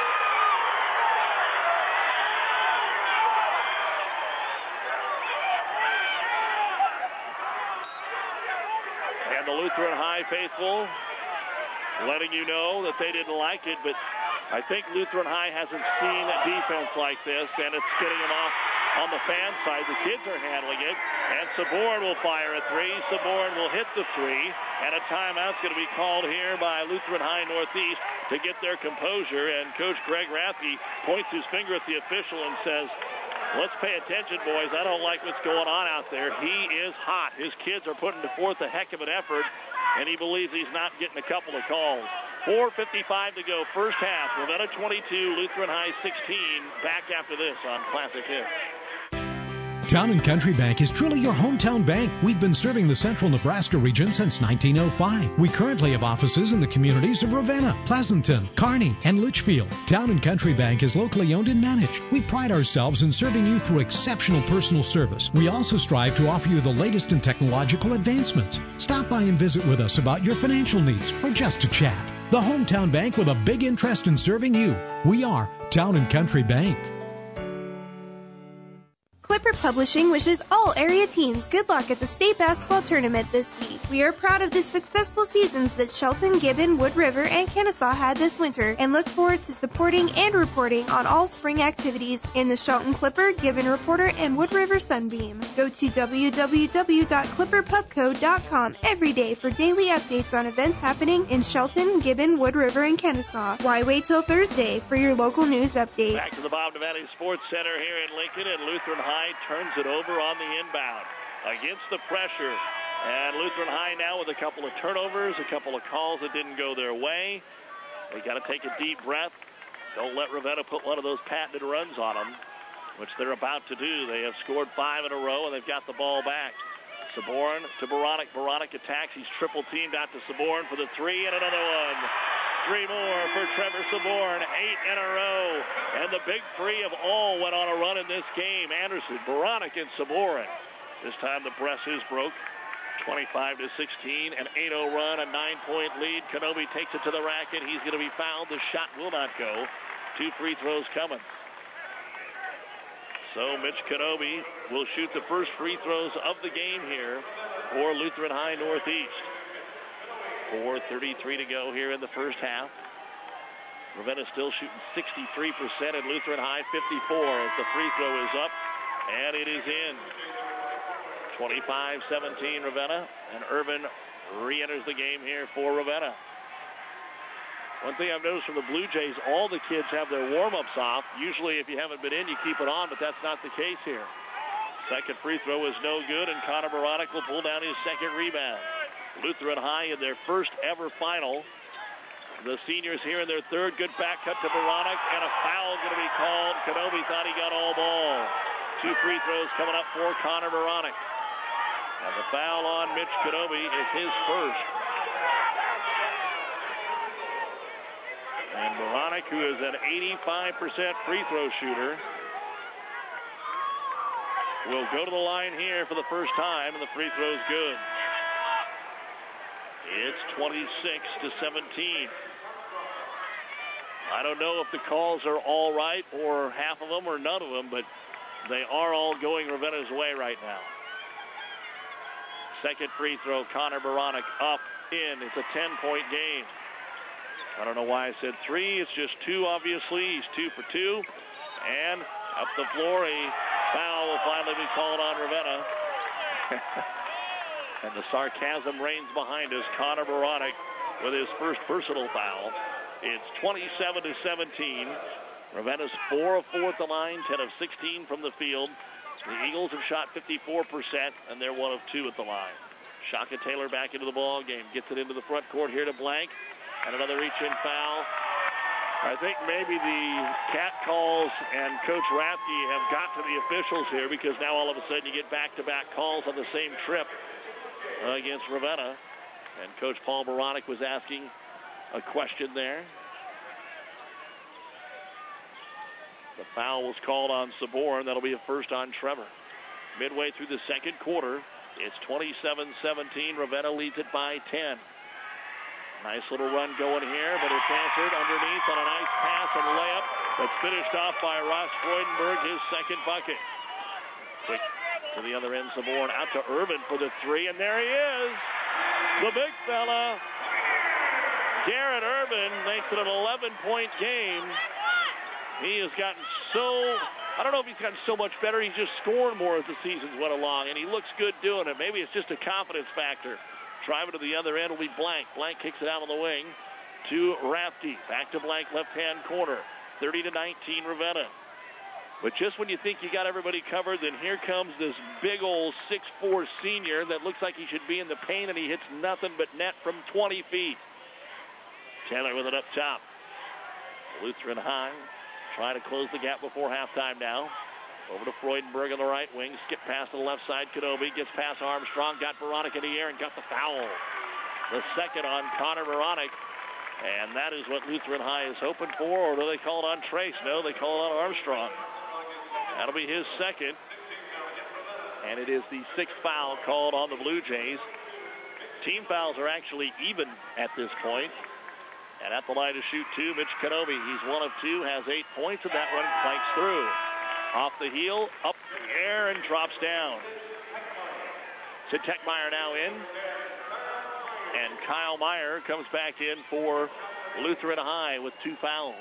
And the Lutheran High faithful letting you know that they didn't like it, but I think Lutheran High hasn't seen a defense like this, and it's getting them off on the fan side. The kids are handling it, and Saborn will fire a three. Saborn will hit the three, and a timeout's going to be called here by Lutheran High Northeast to get their composure, and Coach Greg Rathke points his finger at the official and says, let's pay attention, boys. I don't like what's going on out there. He is hot. His kids are putting forth a heck of an effort, and he believes he's not getting a couple of calls. 4:55 to go, first half. Ravenna 22, Lutheran High 16. Back after this on Classic Hits. Town & Country Bank is truly your hometown bank. We've been serving the central Nebraska region since 1905. We currently have offices in the communities of Ravenna, Pleasanton, Kearney, and Litchfield. Town & Country Bank is locally owned and managed. We pride ourselves in serving you through exceptional personal service. We also strive to offer you the latest in technological advancements. Stop by and visit with us about your financial needs or just to chat. The hometown bank with a big interest in serving you. We are Town & Country Bank. Clipper Publishing wishes all area teams good luck at the state basketball tournament this week. We are proud of the successful seasons that Shelton, Gibbon, Wood River, and Kennesaw had this winter and look forward to supporting and reporting on all spring activities in the Shelton Clipper, Gibbon Reporter, and Wood River Sunbeam. Go to www.clipperpubco.com every day for daily updates on events happening in Shelton, Gibbon, Wood River, and Kennesaw. Why wait till Thursday for your local news update? Back to the Bob Devaney Sports Center here in Lincoln, and Lutheran High turns it over on the inbound against the pressure. And Lutheran High now with a couple of turnovers, a couple of calls that didn't go their way. They got to take a deep breath. Don't let Ravenna put one of those patented runs on them, which they're about to do. They have scored 5 in a row, and they've got the ball back. Saborn to Baranek. Baranek attacks. He's triple teamed out to Saborn for the three, and another one. 3 more for Trevor Saborn, 8 in a row. And the big three of all went on a run in this game. Anderson, Baranek, and Saborn. This time the press is broke. 25-16, an 8-0 run, a 9-point lead. Kenobi takes it to the racket. He's going to be fouled. The shot will not go. 2 free throws coming. So Mitch Kenobi will shoot the first free throws of the game here for Lutheran High Northeast. 4:33 to go here in the first half. Ravenna still shooting 63% and Lutheran High 54 as the free throw is up, and it is in. 25-17 Ravenna, and Urban re-enters the game here for Ravenna. One thing I've noticed from the Blue Jays, all the kids have their warm-ups off. Usually if you haven't been in, you keep it on, but that's not the case here. Second free throw is no good, and Connor Baronic will pull down his second rebound. Lutheran High in their first ever final. The seniors here in their third. Good back cut to Baronic, and a foul going to be called. Kenobi thought he got all ball. 2 free throws coming up for Connor Baronic. And the foul on Mitch Kenobi is his first. And Baronic, who is an 85% free throw shooter, will go to the line here for the first time, and the free throw's good. It's 26-17. I don't know if the calls are all right, or half of them, or none of them, but they are all going Ravenna's way right now. Second free throw, Connor Baronic up, in. It's a 10-point game. I don't know why I said 3. It's just 2, obviously. He's 2 for 2. And up the floor, a foul will finally be called on Ravenna. And the sarcasm reigns behind us. Connor Baronic with his first personal foul. It's 27-17. Ravenna's 4 of 4 at the line, 10 of 16 from the field. The Eagles have shot 54%, and they're 1 of 2 at the line. Shaka Taylor back into the ball game. Gets it into the front court here to Blank. And another reach-in foul. I think maybe the cat calls and Coach Rathke have got to the officials here, because now all of a sudden you get back-to-back calls on the same trip against Ravenna. And Coach Paul Baronic was asking a question there. The foul was called on Sabor, and that'll be a first on Trevor. Midway through the second quarter, it's 27-17. Ravenna leads it by 10. Nice little run going here, but it's answered underneath on a nice pass and layup that's finished off by Ross Freudenberg, his second bucket. Quick to the other end, Sabor out to Urban for the 3, and there he is, the big fella. Garrett Urban makes it an 11-point game. He has gotten so, I don't know if he's gotten so much better, he's just scoring more as the seasons went along, and he looks good doing it. Maybe it's just a confidence factor. Driving to the other end will be Blank. Blank kicks it out on the wing to Rathke. Back to Blank, left-hand corner. 30-19 Ravenna. But just when you think you got everybody covered, then here comes this big old 6'4" senior that looks like he should be in the paint, and he hits nothing but net from 20 feet. Taylor with it up top. Lutheran High trying to close the gap before halftime now. Over to Freudenberg on the right wing. Skip pass to the left side. Kenobi gets past Armstrong. Got Baronic in the air and got the foul. The second on Connor Baronic. And that is what Lutheran High is hoping for. Or do they call it on Trace? No, they call it on Armstrong. That'll be his second. And it is the 6th foul called on the Blue Jays. Team fouls are actually even at this point. And at the line to shoot 2, Mitch Kenobi. He's 1 of 2, has 8 points, and that one spikes through. Off the heel, up in the air, and drops down. So Techmeyer now in. And Kyle Meyer comes back in for Lutheran High with 2 fouls.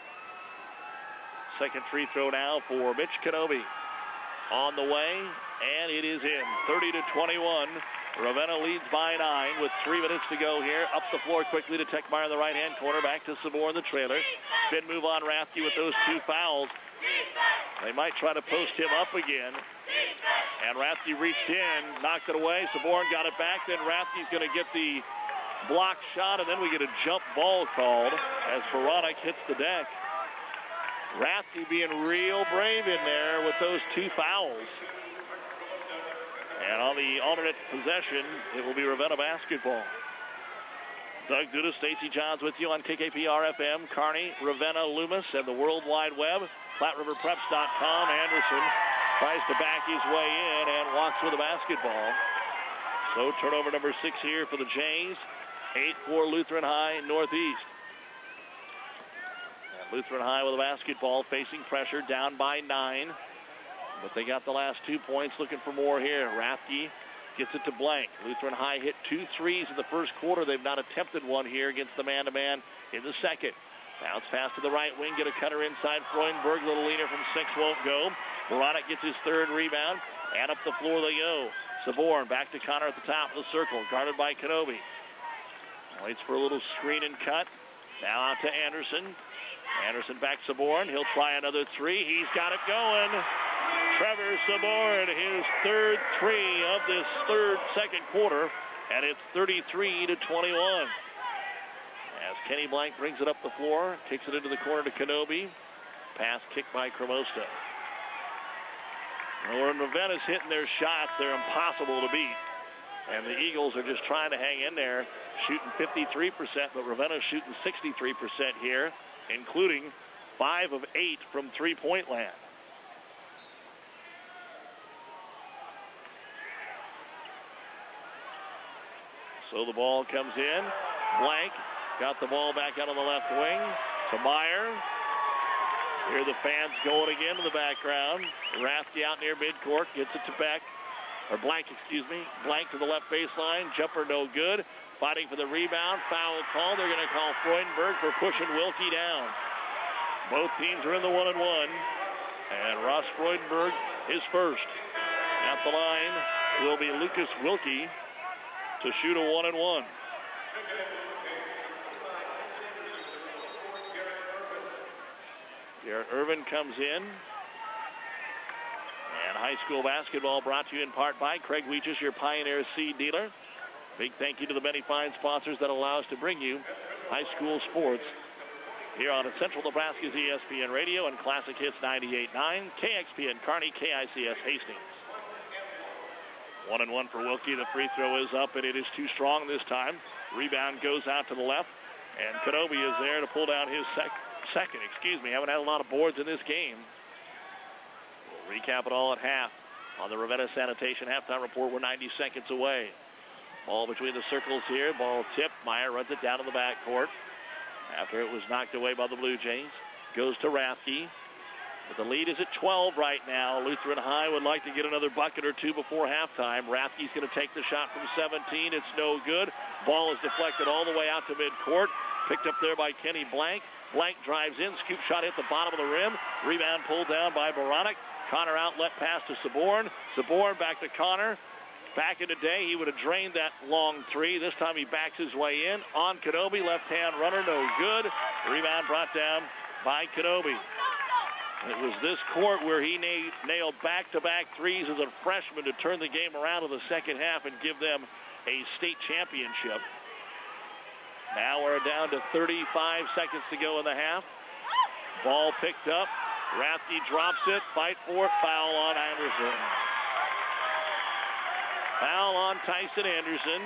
Second free throw now for Mitch Kenobi. On the way, and it is in. 30-21. Ravenna leads by 9 with 3 minutes to go here. Up the floor quickly to Techmeyer in the right-hand corner. Back to Sabor in the trailer. Spin move on Rathke with those 2 fouls. They might try to post him up again. And Rathke reached in, knocked it away. Sabor got it back. Then Rathke's going to get the block shot, and then we get a jump ball called as Baronic hits the deck. Rathke being real brave in there with those 2 fouls. And on the alternate possession, it will be Ravenna basketball. Doug Duda, Stacey Johns with you on KKPR-FM, Kearney, Ravenna, Loomis, and the World Wide Web. PlatteRiverPreps.com. Anderson tries to back his way in and walks with the basketball. So turnover number 6 here for the Jays. 8-4 Lutheran High Northeast. And Lutheran High with a basketball, facing pressure, down by 9. But they got the last 2 points, looking for more here. Rathke gets it to Blank. Lutheran High hit 2 threes in the first quarter. They've not attempted one here against the man-to-man in the second. Bounce pass to the right wing, get a cutter inside. Freundberg, little leaner from 6, won't go. Baranek gets his third rebound, and up the floor they go. Saborn back to Connor at the top of the circle, guarded by Kenobi. Waits for a little screen and cut. Now out to Anderson. Anderson back Saborn. He'll try another three. He's got it going. Trevor Saborn, his third three of this second quarter, and it's 33-21. As Kenny Blank brings it up the floor, kicks it into the corner to Kenobi. Pass kicked by Cremosta. When Ravenna's hitting their shots, they're impossible to beat. And the Eagles are just trying to hang in there, shooting 53%, but Ravenna's shooting 63% here, including 5 of 8 from three-point land. So the ball comes in. Blank got the ball back out on the left wing to Meyer. Here the fans going again in the background. Rathke out near midcourt, gets it to Beck. Or Blank, excuse me. Blank to the left baseline. Jumper no good. Fighting for the rebound. Foul call. They're going to call Freundberg for pushing Wilkie down. Both teams are in the 1-and-1. And Ross Freundberg is first. At the line will be Lucas Wilkie to shoot a 1-and-1. Garrett Irvin comes in. And high school basketball brought to you in part by Craig Weeches, your Pioneer seed dealer. Big thank you to the many fine sponsors that allow us to bring you high school sports here on Central Nebraska's ESPN Radio and Classic Hits 98.9, KXPN Kearney, KICS Hastings. 1-and-1 for Wilkie. The free throw is up, and it is too strong this time. Rebound goes out to the left, and Kenobi is there to pull down his second. Haven't had a lot of boards in this game. We'll recap it all at half. On the Ravenna Sanitation halftime report, we're 90 seconds away. Ball between the circles here. Ball tipped. Meyer runs it down to the backcourt after it was knocked away by the Blue Jays. Goes to Rathke. But the lead is at 12 right now. Lutheran High would like to get another bucket or two before halftime. Rathke's going to take the shot from 17. It's no good. Ball is deflected all the way out to midcourt. Picked up there by Kenny Blank. Blank drives in. Scoop shot hit the bottom of the rim. Rebound pulled down by Baranek. Connor outlet pass to Saborn. Saborn back to Connor. Back in the day, he would have drained that long three. This time he backs his way in. On Kenobi, left-hand runner, no good. Rebound brought down by Kenobi. It was this court where he nailed back-to-back threes as a freshman to turn the game around in the second half and give them a state championship. Now we're down to 35 seconds to go in the half. Ball picked up. Rathke drops it. Fight for it. Foul on Anderson. Foul on Tyson Anderson.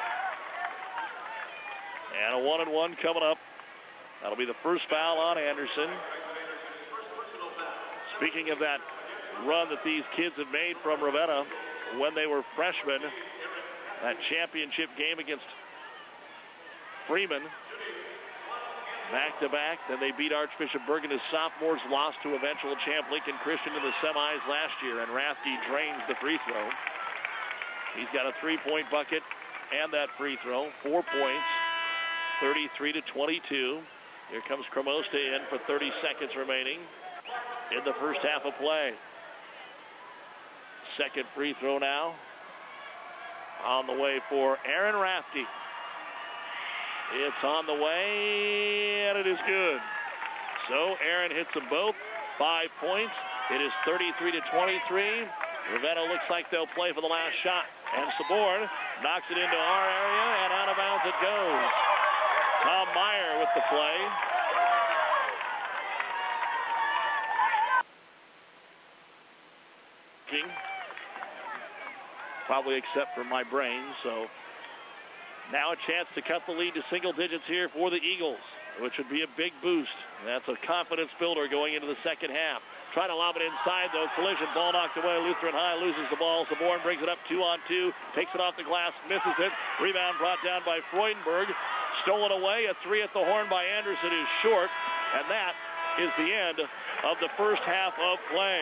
And a 1-and-1 coming up. That'll be the first foul on Anderson. Speaking of that run that these kids have made from Ravenna when they were freshmen, that championship game against Freeman, back-to-back. Then they beat Archbishop Bergen as sophomores, lost to eventual champ Lincoln Christian in the semis last year, and Rathke drains the free throw. He's got a three-point bucket and that free throw. 4 points, 33-22. Here comes Cremosta in for 30 seconds remaining in the first half of play. Second free throw now on the way for Aaron Rathke. It's on the way, and it is good. So Aaron hits them both. 5 points. It is 33-23. Ravenna looks like they'll play for the last shot. And Saborn knocks it into our area, and out of bounds it goes. Tom Meyer with the play. Probably except for my brain, so now a chance to cut the lead to single digits here for the Eagles, which would be a big boost. That's a confidence builder going into the second half. Trying to lob it inside, though. Collision. Ball knocked away. Lutheran High loses the ball. Zaborn brings it up 2-on-2. Takes it off the glass. Misses it. Rebound brought down by Freudenberg. Stolen away. A three at the horn by Anderson is short. And that is the end of the first half of play.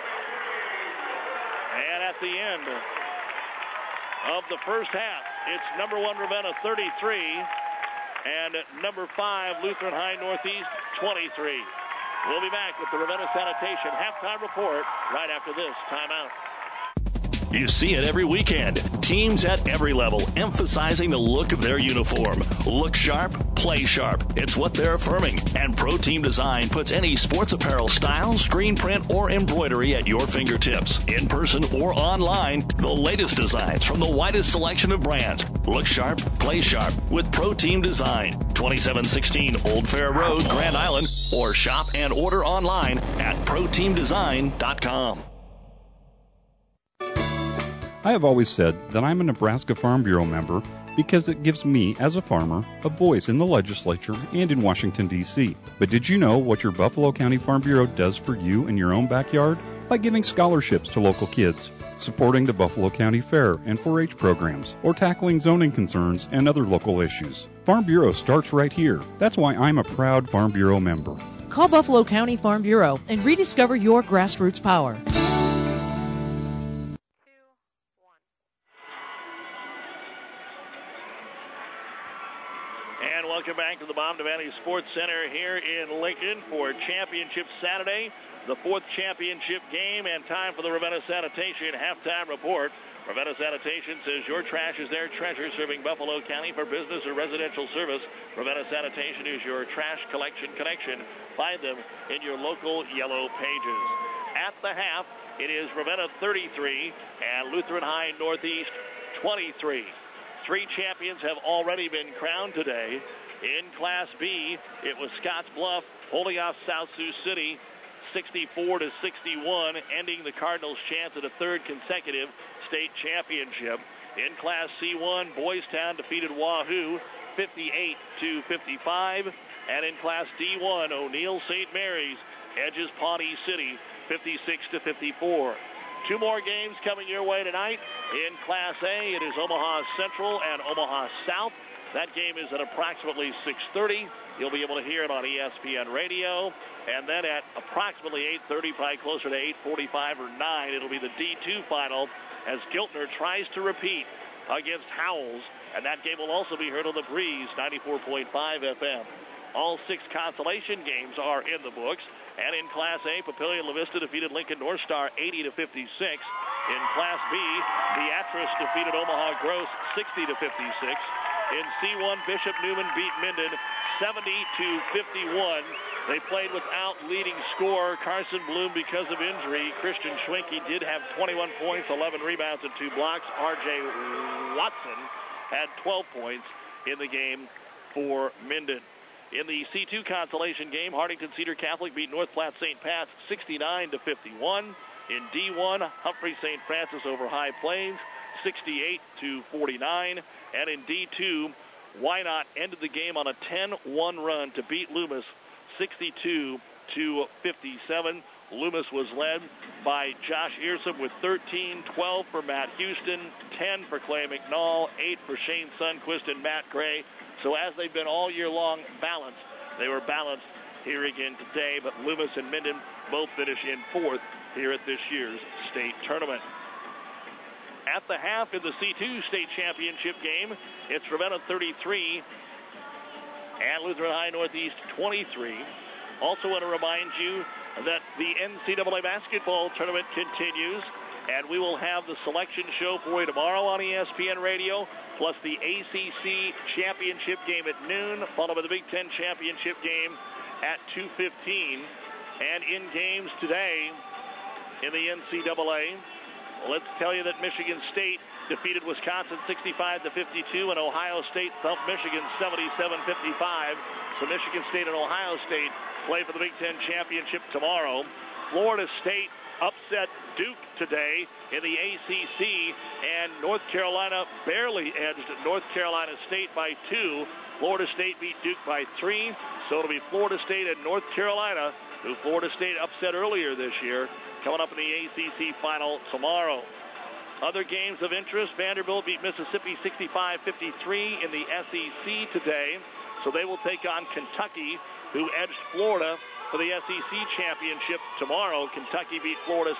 And at the end of the first half, it's number 1 Ravenna 33 and number 5 Lutheran High Northeast 23. We'll be back with the Ravenna Sanitation halftime report right after this timeout. You see it every weekend. Teams at every level emphasizing the look of their uniform. Look sharp, play sharp. It's what they're affirming. And Pro Team Design puts any sports apparel style, screen print, or embroidery at your fingertips. In person or online, the latest designs from the widest selection of brands. Look sharp, play sharp with Pro Team Design. 2716 Old Fair Road, Grand Island, or shop and order online at ProTeamDesign.com. I have always said that I'm a Nebraska Farm Bureau member because it gives me, as a farmer, a voice in the legislature and in Washington, D.C. But did you know what your Buffalo County Farm Bureau does for you in your own backyard? By giving scholarships to local kids, supporting the Buffalo County Fair and 4-H programs, or tackling zoning concerns and other local issues. Farm Bureau starts right here. That's why I'm a proud Farm Bureau member. Call Buffalo County Farm Bureau and rediscover your grassroots power. Welcome back to the Bob Devaney Sports Center here in Lincoln for Championship Saturday, the 4th championship game, and time for the Ravenna Sanitation halftime report. Ravenna Sanitation says your trash is their treasure, serving Buffalo County for business or residential service. Ravenna Sanitation is your trash collection connection. Find them in your local yellow pages. At the half, it is Ravenna 33 and Lutheran High Northeast 23. 3 champions have already been crowned today. In Class B, it was Scotts Bluff holding off South Sioux City 64-61, ending the Cardinals' chance at a 3rd consecutive state championship. In Class C1, Boys Town defeated Wahoo 58-55, and in Class D1, O'Neill St. Mary's edges Pawnee City 56-54. 2 more games coming your way tonight. In Class A, it is Omaha Central and Omaha South. That game is at approximately 6:30. You'll be able to hear it on ESPN Radio. And then at approximately 8:30, probably closer to 8:45 or 9, it'll be the D2 final as Giltner tries to repeat against Howells. And that game will also be heard on the Breeze 94.5 FM. All 6 consolation games are in the books. And in Class A, Papillion La Vista defeated Lincoln North Star 80-56. In Class B, Beatrice defeated Omaha Gross 60-56. In C1, Bishop Newman beat Minden 70-51. They played without leading scorer Carson Bloom because of injury. Christian Schwenke did have 21 points, 11 rebounds, and 2 blocks. R.J. Watson had 12 points in the game for Minden. In the C2 consolation game, Hartington Cedar Catholic beat North Platte St. Pat's 69-51. In D1, Humphrey St. Francis over High Plains 68-49. And in D2, Wynot ended the game on a 10-1 run to beat Loomis 62-57. Loomis was led by Josh Earsom with 13, 12 for Matt Houston, 10 for Clay McNall, 8 for Shane Sundquist and Matt Gray. So as they've been all year long balanced, they were balanced here again today, but Loomis and Minden both finish in 4th here at this year's state tournament. At the half in the C2 state championship game, it's Ravenna 33 and Lutheran High Northeast 23. Also want to remind you that the NCAA basketball tournament continues, and we will have the selection show for you tomorrow on ESPN Radio, plus the ACC championship game at noon, followed by the Big Ten championship game at 2:15. And in games today in the NCAA, let's tell you that Michigan State defeated Wisconsin 65-52, and Ohio State thumped Michigan 77-55. So Michigan State and Ohio State play for the Big Ten championship tomorrow. Florida State upset Duke today in the ACC, and North Carolina barely edged North Carolina State by 2. Florida State beat Duke by 3, so it'll be Florida State and North Carolina who Florida State upset earlier this year, coming up in the ACC final tomorrow. Other games of interest, Vanderbilt beat Mississippi 65-53 in the SEC today. So they will take on Kentucky, who edged Florida for the SEC championship tomorrow. Kentucky beat Florida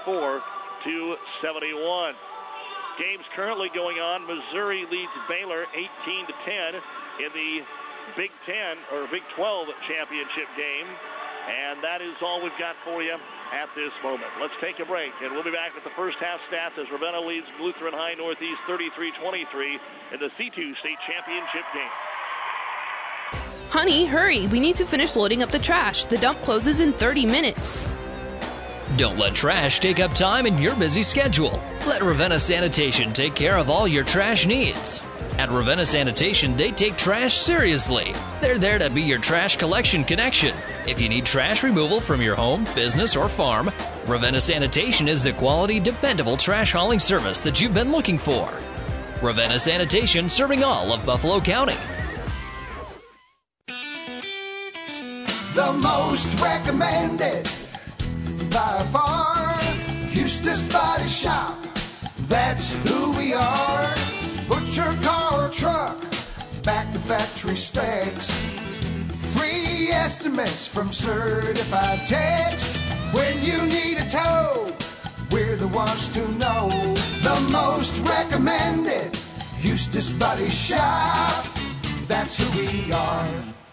74-71. Games currently going on. Missouri leads Baylor 18-10 in the Big 10 or Big 12 championship game. And that is all we've got for you at this moment. Let's take a break, and we'll be back with the first half stats as Ravenna leads Lutheran High Northeast 33-23 in the C2 state championship game. Honey, hurry. We need to finish loading up the trash. The dump closes in 30 minutes. Don't let trash take up time in your busy schedule. Let Ravenna Sanitation take care of all your trash needs. At Ravenna Sanitation, they take trash seriously. They're there to be your trash collection connection. If you need trash removal from your home, business, or farm, Ravenna Sanitation is the quality, dependable trash hauling service that you've been looking for. Ravenna Sanitation, serving all of Buffalo County. The most recommended by far, Eustace Body Shop. That's who we are. Put your car or truck back to factory specs. Free estimates from certified techs. When you need a tow, we're the ones to know. The most recommended Eustace Body Shop. That's who we are.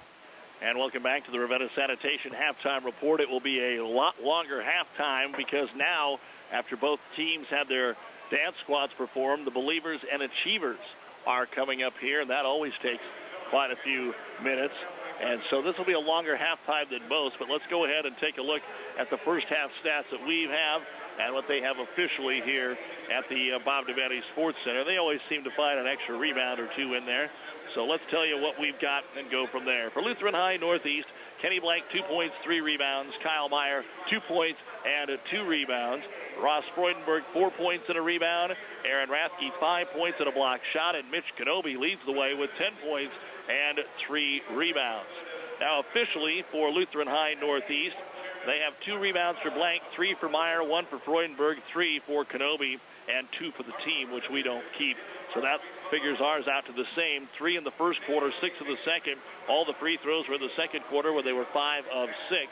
And welcome back to the Ravenna Sanitation halftime report. It will be a lot longer halftime because now, after both teams had their dance squads perform, the Believers and Achievers are coming up here, and that always takes quite a few minutes. And so this will be a longer halftime than most, but let's go ahead and take a look at the first half stats that we have and what they have officially here at the Bob Devaney Sports Center. They always seem to find an extra rebound or two in there. So let's tell you what we've got and go from there. For Lutheran High Northeast, Kenny Blank, 2 points, 3 rebounds. Kyle Meyer, 2 points and 2 rebounds. Ross Freudenberg, 4 points and a rebound. Aaron Rathke, 5 points and a block shot. And Mitch Kenobi leads the way with 10 points and 3 rebounds. Now officially for Lutheran High Northeast, they have 2 rebounds for Blank, 3 for Meyer, 1 for Freudenberg, 3 for Kenobi, and 2 for the team, which we don't keep. So that figures ours out to the same. 3 in the first quarter, 6 in the second. All the free throws were in the second quarter where they were 5 of 6.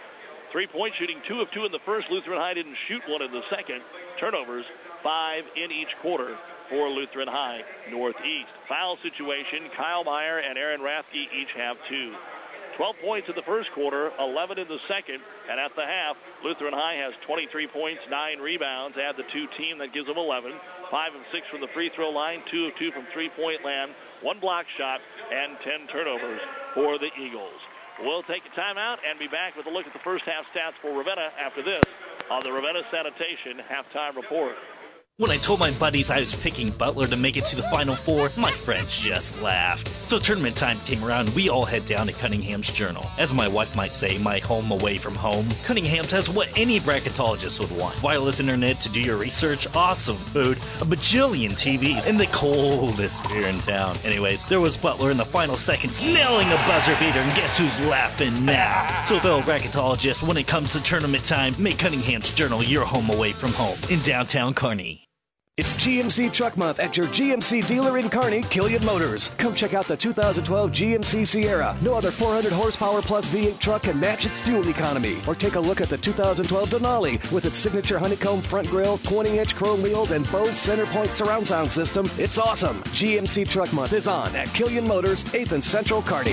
3-point shooting, 2 of 2 in the first. Lutheran High didn't shoot one in the second. Turnovers, 5 in each quarter for Lutheran High Northeast. Foul situation, Kyle Meyer and Aaron Rathke each have 2. 12 points in the first quarter, 11 in the second, and at the half, Lutheran High has 23 points, 9 rebounds. Add the 2 team, that gives them 11. 5 of 6 from the free throw line, 2 of 2 from three-point land, 1 block shot, and 10 turnovers for the Eagles. We'll take a timeout and be back with a look at the first half stats for Ravenna after this on the Ravenna Sanitation Halftime Report. When I told my buddies I was picking Butler to make it to the Final Four, my friends just laughed. So tournament time came around, we all head down to Cunningham's Journal. As my wife might say, my home away from home. Cunningham's has what any bracketologist would want. Wireless internet to do your research, awesome food, a bajillion TVs, and the coldest beer in town. Anyways, there was Butler in the final seconds, nailing a buzzer beater, and guess who's laughing now? So fellow bracketologists, when it comes to tournament time, make Cunningham's Journal your home away from home in downtown Kearney. It's GMC Truck Month at your GMC dealer in Kearney, Killian Motors. Come check out the 2012 GMC Sierra. No other 400 horsepower plus V8 truck can match its fuel economy. Or take a look at the 2012 Denali with its signature honeycomb front grille, 20-inch chrome wheels, and Bose center point surround sound system. It's awesome. GMC Truck Month is on at Killian Motors, 8th and Central Kearney.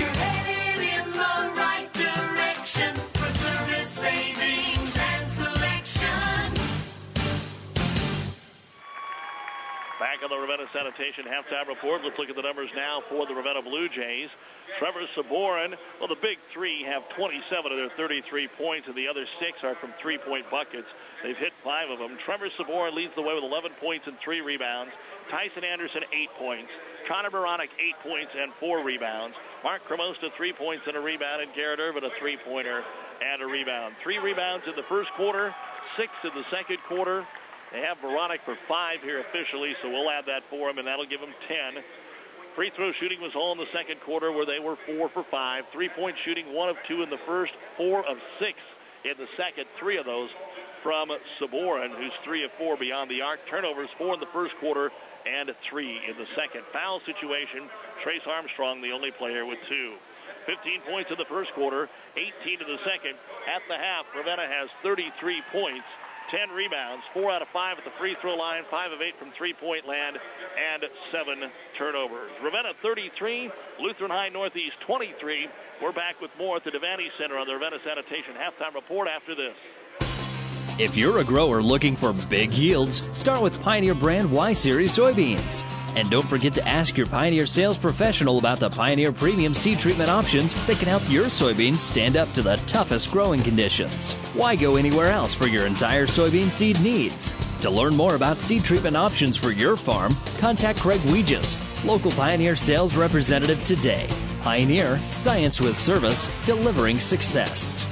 Back on the Ravenna Sanitation Halftime Report, let's look at the numbers now for the Ravenna Blue Jays. Trevor Saborin, well, the big three have 27 of their 33 points, and the other 6 are from three-point buckets. They've hit 5 of them. Trevor Saborin leads the way with 11 points and 3 rebounds. Tyson Anderson, 8 points. Connor Baronic, 8 points and 4 rebounds. Mark Cremosta, 3 points and a rebound, and Garrett Irvin, a three-pointer and a rebound. 3 rebounds in the first quarter, 6 in the second quarter. They have Baronic for 5 here officially, so we'll add that for him, and that'll give him 10. Free throw shooting was all in the second quarter where they were 4 for 5. 3-point shooting, 1 of 2 in the first, 4 of 6 in the second. 3 of those from Sabourin, who's 3 of 4 beyond the arc. Turnovers, 4 in the first quarter and 3 in the second. Foul situation, Trace Armstrong, the only player with 2. 15 points in the first quarter, 18 in the second. At the half, Ravenna has 33 points, 10 rebounds, 4 out of 5 at the free throw line, 5 of 8 from three-point land, and 7 turnovers. Ravenna 33, Lutheran High Northeast 23. We're back with more at the Devaney Center on the Ravenna Sanitation Halftime Report after this. If you're a grower looking for big yields, start with Pioneer brand Y-Series soybeans. And don't forget to ask your Pioneer sales professional about the Pioneer Premium seed treatment options that can help your soybeans stand up to the toughest growing conditions. Why go anywhere else for your entire soybean seed needs? To learn more about seed treatment options for your farm, contact Craig Weegis, local Pioneer sales representative today. Pioneer, science with service, delivering success.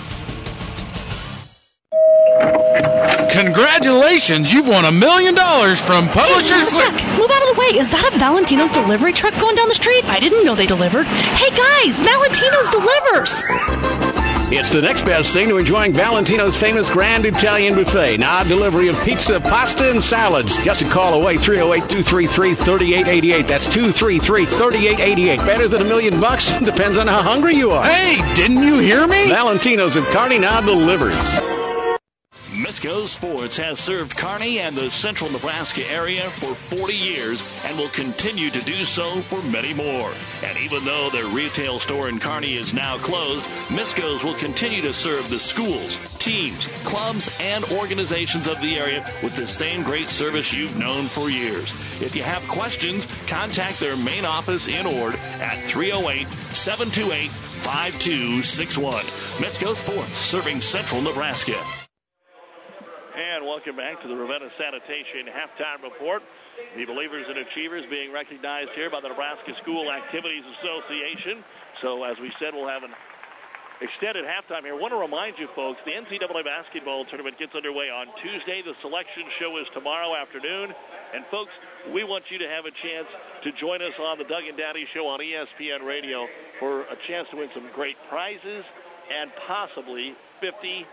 Congratulations, you've won $1 million from Publishers Clearing. Move out of the way. Is that a Valentino's delivery truck going down the street? I didn't know they delivered. Hey guys, Valentino's delivers. It's the next best thing to enjoying Valentino's famous Grand Italian Buffet. Now delivery of pizza, pasta, and salads. Just a call away, 308-233-3888. That's 233-3888. Better than $1 million? Depends on how hungry you are. Hey, didn't you hear me? Valentino's of Kearney now delivers. Misco Sports has served Kearney and the central Nebraska area for 40 years and will continue to do so for many more. And even though their retail store in Kearney is now closed, Misco's will continue to serve the schools, teams, clubs, and organizations of the area with the same great service you've known for years. If you have questions, contact their main office in Ord at 308-728-5261. Misco Sports, serving central Nebraska. And welcome back to the Ravenna Sanitation Halftime Report. The Believers and Achievers being recognized here by the Nebraska School Activities Association. So as we said, we'll have an extended halftime here. I want to remind you folks, the NCAA basketball tournament gets underway on Tuesday. The selection show is tomorrow afternoon. And folks, we want you to have a chance to join us on the Doug and Daddy Show on ESPN Radio for a chance to win some great prizes and possibly $50,000.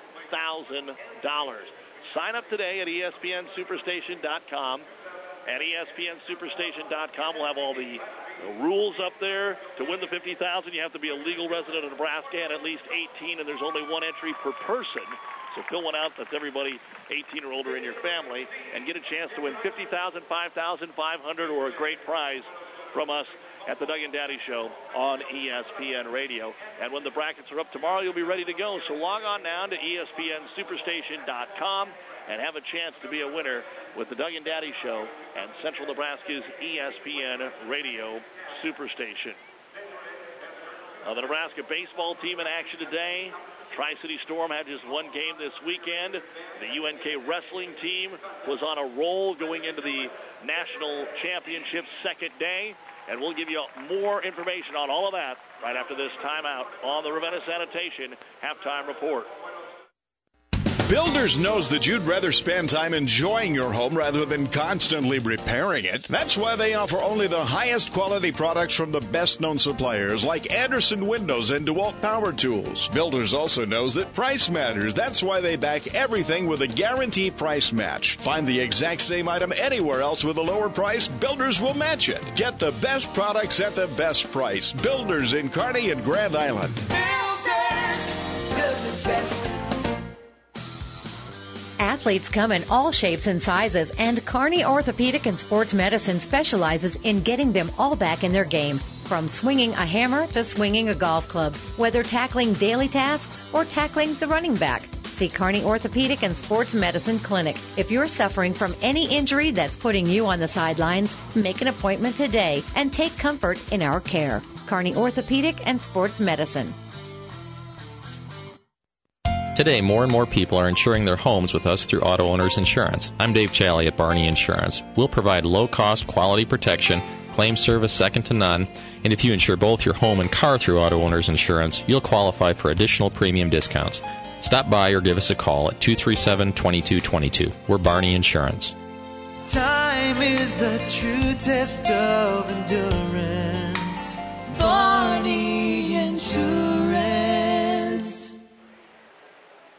Sign up today at ESPNSuperstation.com. At ESPNSuperstation.com, we'll have all the rules up there. To win the $50,000, you have to be a legal resident of Nebraska and at least 18, and there's only one entry per person. So fill one out. That's everybody 18 or older in your family, and get a chance to win $50,000, $5,500, or a great prize from us at the Doug and Daddy Show on ESPN Radio. And when the brackets are up tomorrow, you'll be ready to go. So log on now to ESPNSuperstation.com and have a chance to be a winner with the Doug and Daddy Show and Central Nebraska's ESPN Radio Superstation. The Nebraska baseball team in action today. Tri-City Storm had just one game this weekend. The UNK wrestling team was on a roll going into the National Championship second day. And we'll give you more information on all of that right after this timeout on the Ravenna Sanitation Halftime Report. Builders knows that you'd rather spend time enjoying your home rather than constantly repairing it. That's why they offer only the highest quality products from the best-known suppliers like Anderson Windows and DeWalt Power Tools. Builders also knows that price matters. That's why they back everything with a guaranteed price match. Find the exact same item anywhere else with a lower price, Builders will match it. Get the best products at the best price. Builders in Kearney and Grand Island. Builders does it best. Athletes come in all shapes and sizes, and Kearney Orthopedic and Sports Medicine specializes in getting them all back in their game. From swinging a hammer to swinging a golf club, whether tackling daily tasks or tackling the running back. See Kearney Orthopedic and Sports Medicine Clinic. If you're suffering from any injury that's putting you on the sidelines, make an appointment today and take comfort in our care. Kearney Orthopedic and Sports Medicine. Today, more and more people are insuring their homes with us through Auto Owners Insurance. I'm Dave Challey at Barney Insurance. We'll provide low-cost, quality protection, claim service second to none, and if you insure both your home and car through Auto Owners Insurance, you'll qualify for additional premium discounts. Stop by or give us a call at 237-2222. We're Barney Insurance. Time is the true test of endurance. Barney Insurance.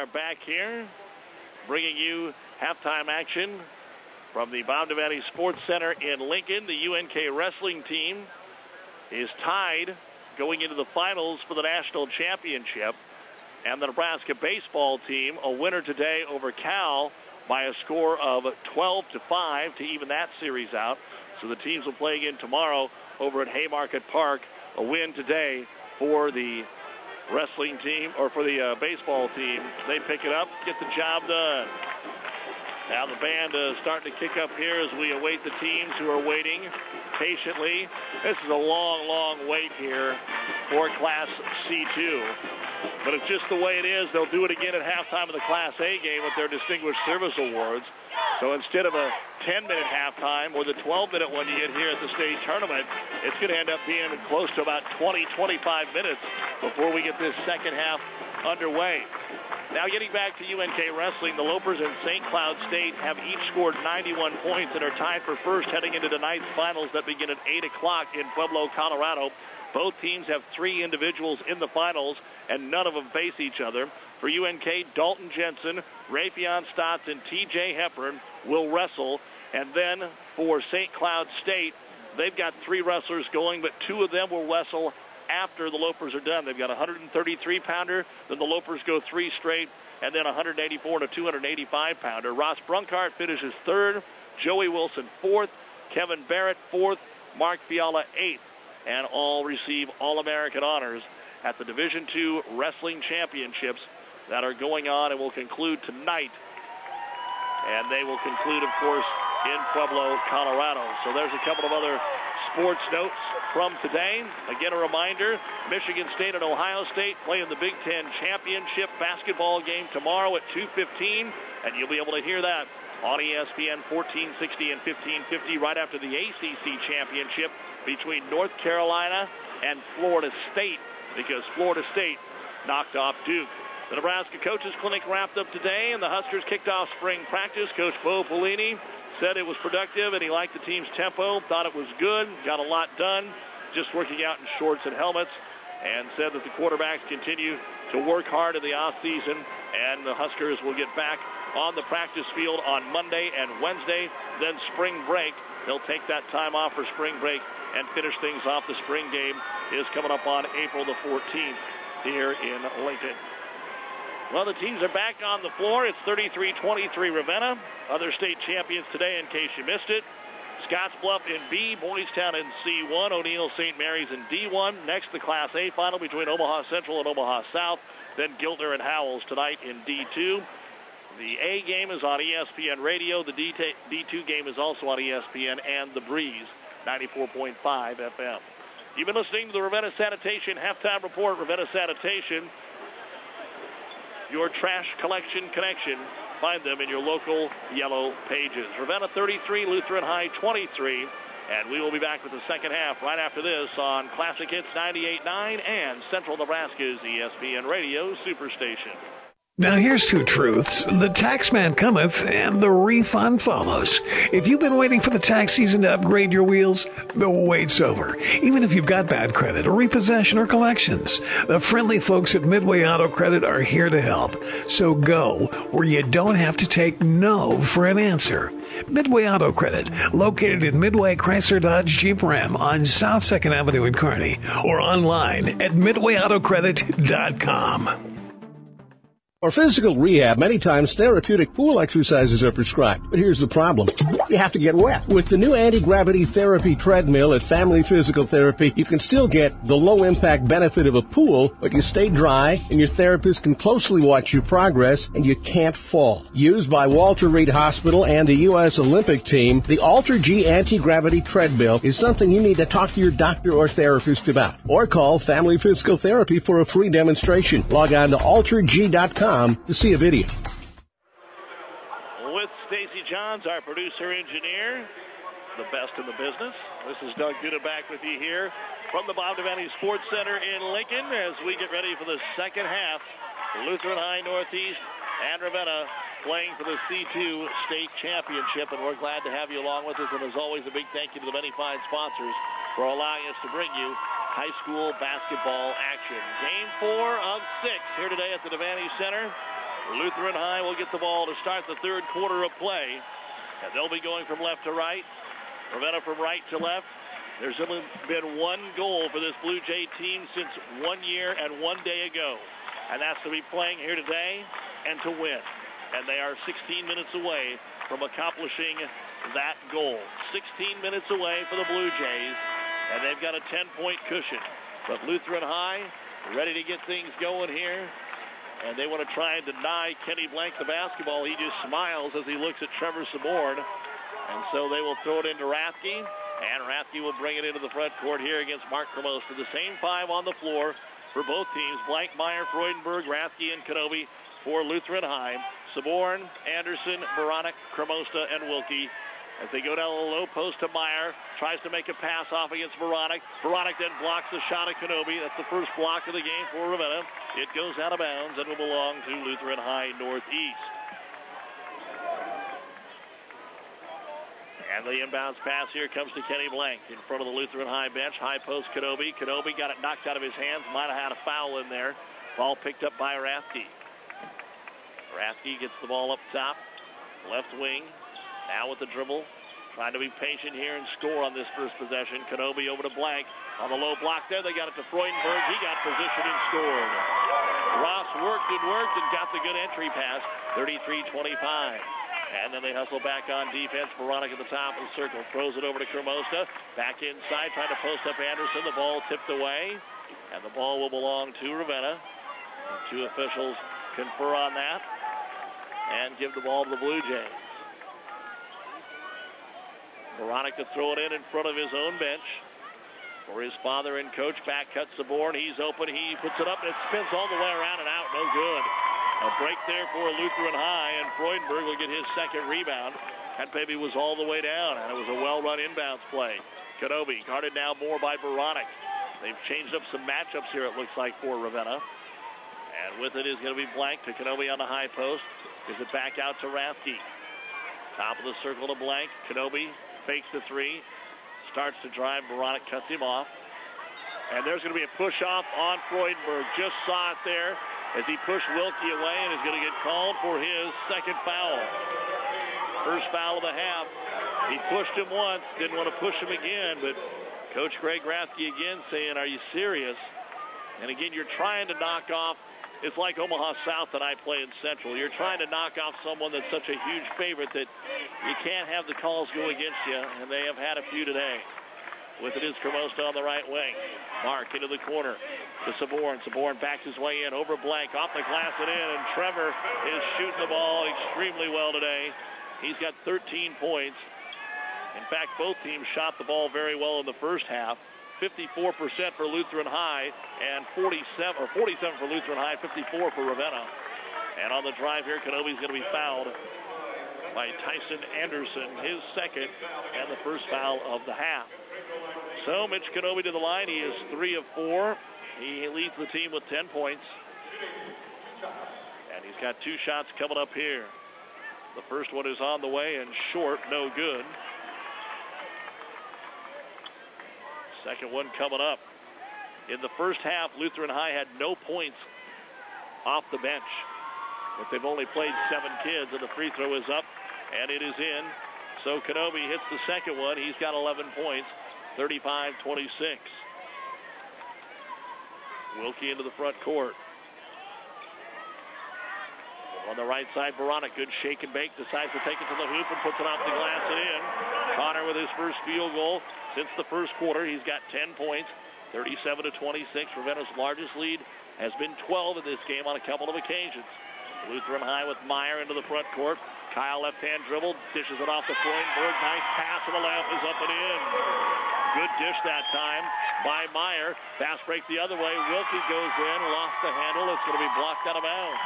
are back here, bringing you halftime action from the Bob Devaney Sports Center in Lincoln. The UNK wrestling team is tied going into the finals for the national championship. And the Nebraska baseball team, a winner today over Cal by a score of 12-5 to even that series out. So the teams will play again tomorrow over at Haymarket Park. A win today for the wrestling team, or for the baseball team. They pick it up, get the job done. Now the band is starting to kick up here as we await the teams who are waiting patiently. This is a long, long wait here for Class C2. But it's just the way it is. They'll do it again at halftime of the Class A game with their Distinguished Service Awards. So instead of a 10-minute halftime or the 12-minute one you get here at the state tournament, it's going to end up being close to about 20, 25 minutes before we get this second half underway. Now getting back to UNK wrestling, the Lopers and St. Cloud State have each scored 91 points and are tied for first heading into tonight's finals that begin at 8 o'clock in Pueblo, Colorado. Both teams have 3 individuals in the finals, and none of them face each other. For UNK, Dalton Jensen, Raytheon Stotts, and T.J. Hepburn will wrestle. And then for St. Cloud State, they've got 3 wrestlers going, but 2 of them will wrestle after the Lopers are done. They've got a 133-pounder, then the Lopers go 3 straight, and then a 184 and a 285-pounder. Ross Brunkart finishes 3rd, Joey Wilson 4th, Kevin Barrett 4th, Mark Fiala 8th, and all receive All-American honors at the Division II Wrestling Championships that are going on and will conclude tonight. And they will conclude, of course, in Pueblo, Colorado. So there's a couple of other sports notes from today. Again, a reminder, Michigan State and Ohio State play in the Big Ten Championship basketball game tomorrow at 2:15, and you'll be able to hear that on ESPN 1460 and 1550 right after the ACC Championship between North Carolina and Florida State, because Florida State knocked off Duke. The Nebraska Coaches Clinic wrapped up today, and the Huskers kicked off spring practice. Coach Bo Pelini said it was productive, and he liked the team's tempo, thought it was good, got a lot done, just working out in shorts and helmets, and said that the quarterbacks continue to work hard in the offseason, and the Huskers will get back on the practice field on Monday and Wednesday. Then spring break, they'll take that time off for spring break and finish things off. The spring game is coming up on April the 14th here in Lincoln. Well, the teams are back on the floor. It's 33-23 Ravenna. Other state champions today, in case you missed it. Scottsbluff in B, Boys Town in C1, O'Neill St. Mary's in D1. Next, the Class A final between Omaha Central and Omaha South. Then Giltner and Howells tonight in D2. The A game is on ESPN Radio. The D2 game is also on ESPN and The Breeze, 94.5 FM. You've been listening to the Ravenna Sanitation Halftime Report. Ravenna Sanitation, your trash collection connection. Find them in your local yellow pages. Ravenna 33, Lutheran High 23. And we will be back with the second half right after this on Classic Hits 98.9 and Central Nebraska's ESPN Radio Superstation. Now here's 2 truths. The tax man cometh and the refund follows. If you've been waiting for the tax season to upgrade your wheels, the wait's over. Even if you've got bad credit or repossession or collections, the friendly folks at Midway Auto Credit are here to help. So go where you don't have to take no for an answer. Midway Auto Credit, located in Midway Chrysler Dodge Jeep Ram on South 2nd Avenue in Kearney, or online at midwayautocredit.com. For physical rehab, many times therapeutic pool exercises are prescribed. But here's the problem. You have to get wet. With the new anti-gravity therapy treadmill at Family Physical Therapy, you can still get the low-impact benefit of a pool, but you stay dry, and your therapist can closely watch your progress, and you can't fall. Used by Walter Reed Hospital and the U.S. Olympic team, the Alter G anti-gravity treadmill is something you need to talk to your doctor or therapist about. Or call Family Physical Therapy for a free demonstration. Log on to alterg.com to see a video. With Stacy Johns, our producer-engineer, the best in the business. This is Doug Duda back with you here from the Bob Devaney Sports Center in Lincoln as we get ready for the second half. Lutheran High Northeast and Ravenna playing for the C2 State Championship, and we're glad to have you along with us. And as always, a big thank you to the many fine sponsors for allowing us to bring you high school basketball action. Game 4 of 6 here today at the Devaney Center. Lutheran High will get the ball to start the third quarter of play. And they'll be going from left to right. Ravenna from right to left. There's only been one goal for this Blue Jay team since 1 year and 1 day ago. And that's to be playing here today and to win. And they are 16 minutes away from accomplishing that goal. 16 minutes away for the Blue Jays. And they've got a 10-point cushion. But Lutheran High ready to get things going here. And they want to try and deny Kenny Blank the basketball. He just smiles as he looks at Trevor Saborn. And so they will throw it into Rathke. And Rathke will bring it into the front court here against Mark Cremosta. The same five on the floor for both teams. Blank, Meyer, Freudenberg, Rathke, and Kenobi for Lutheran High. Saborn, Anderson, Beranek, Cremosta, and Wilkie. As they go down the low post to Meyer, tries to make a pass off against Beranek. Beranek then blocks the shot of Kenobi. That's the first block of the game for Ravenna. It goes out of bounds and will belong to Lutheran High Northeast. And the inbounds pass here comes to Kenny Blank in front of the Lutheran High bench. High post Kenobi. Kenobi got it knocked out of his hands. Might have had a foul in there. Ball picked up by Rathke. Rathke gets the ball up top. Left wing. Now with the dribble. Trying to be patient here and score on this first possession. Kenobi over to Blank. On the low block there, they got it to Freudenberg. He got position and scored. Ross worked and got the good entry pass. 33-25. And then they hustle back on defense. Beranek at the top of the circle. Throws it over to Cremosta. Back inside, trying to post up Anderson. The ball tipped away. And the ball will belong to Ravenna. And two officials confer on that and give the ball to the Blue Jays. Beranek to throw it in front of his own bench. For his father and coach, back cuts Saborn. He's open. He puts it up, and it spins all the way around and out. No good. A break there for Lutheran High, and Freudenberg will get his second rebound. That baby was all the way down, and it was a well-run inbounds play. Kenobi guarded now more by Beranek. They've changed up some matchups here, it looks like, for Ravenna. And with it is going to be Blank to Kenobi on the high post. Gives it back out to Rathke. Top of the circle to Blank. Kenobi fakes the three. Starts to drive. Beranek cuts him off. And there's going to be a push-off on Freudenberg. Just saw it there as he pushed Wilkie away and is going to get called for his second foul. First foul of the half. He pushed him once. Didn't want to push him again. But Coach Greg Rathke again saying, are you serious? And again, you're trying to knock off. It's like Omaha South that I play in Central. You're trying to knock off someone that's such a huge favorite that you can't have the calls go against you, and they have had a few today. With it is Cremosta on the right wing. Mark into the corner to Saborn. Saborn backs his way in over Blank. Off the glass and in, and Trevor is shooting the ball extremely well today. He's got 13 points. In fact, both teams shot the ball very well in the first half. 54% for Lutheran High and 47 for Lutheran High, 54 for Ravenna. And on the drive here, Kenobi's going to be fouled by Tyson Anderson, his second and the first foul of the half. So Mitch Kenobi to the line. He is 3 of 4. He leads the team with 10 points. And he's got two shots coming up here. The first one is on the way and short, no good. Second one coming up. In the first half, Lutheran High had no points off the bench. But they've only played 7 kids, and the free throw is up, and it is in. So Kenobi hits the second one. He's got 11 points, 35-26. Wilkie into the front court. On the right side, Beranek, good shake and bake, decides to take it to the hoop and puts it off the glass and in. Connor with his first field goal since the first quarter. He's got 10 points, 37-26. Ravenna's largest lead has been 12 in this game on a couple of occasions. Lutheran High with Meyer into the front court. Kyle left-hand dribble, dishes it off to Freudenberg. Nice pass, and the layup is up and in. Good dish that time by Meyer. Fast break the other way. Wilkie goes in, lost the handle. It's going to be blocked out of bounds.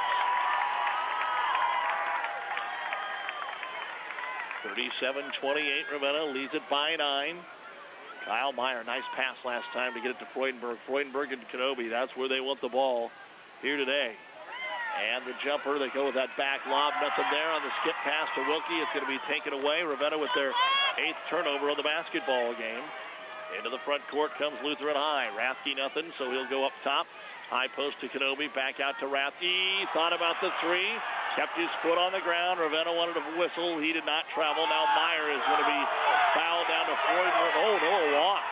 37-28, Ravenna leads it by 9. Kyle Meyer, nice pass last time to get it to Freudenberg. Freudenberg and Kenobi, that's where they want the ball here today. And the jumper, they go with that back lob. Nothing there on the skip pass to Wilkie. It's going to be taken away. Ravenna with their 8th turnover of the basketball game. Into the front court comes Lutheran High. Rathke nothing, so he'll go up top. High post to Kenobi, back out to Rathke. Thought about the three, kept his foot on the ground. Ravenna wanted to whistle. He did not travel. Now Meyer is going to be fouled down to Freudenberg. Oh, no, a walk.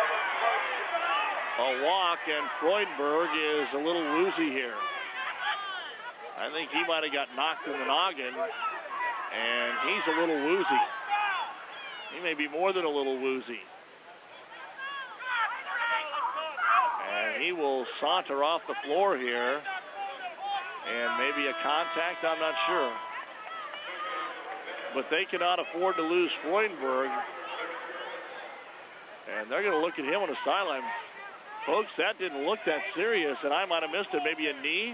A walk, and Freudenberg is a little woozy here. I think he might have got knocked in the noggin, and he's a little woozy. He may be more than a little woozy. And he will saunter off the floor here. And maybe a contact, I'm not sure. But they cannot afford to lose Freudenberg. And they're going to look at him on the sideline. Folks, that didn't look that serious, and I might have missed it. Maybe a knee?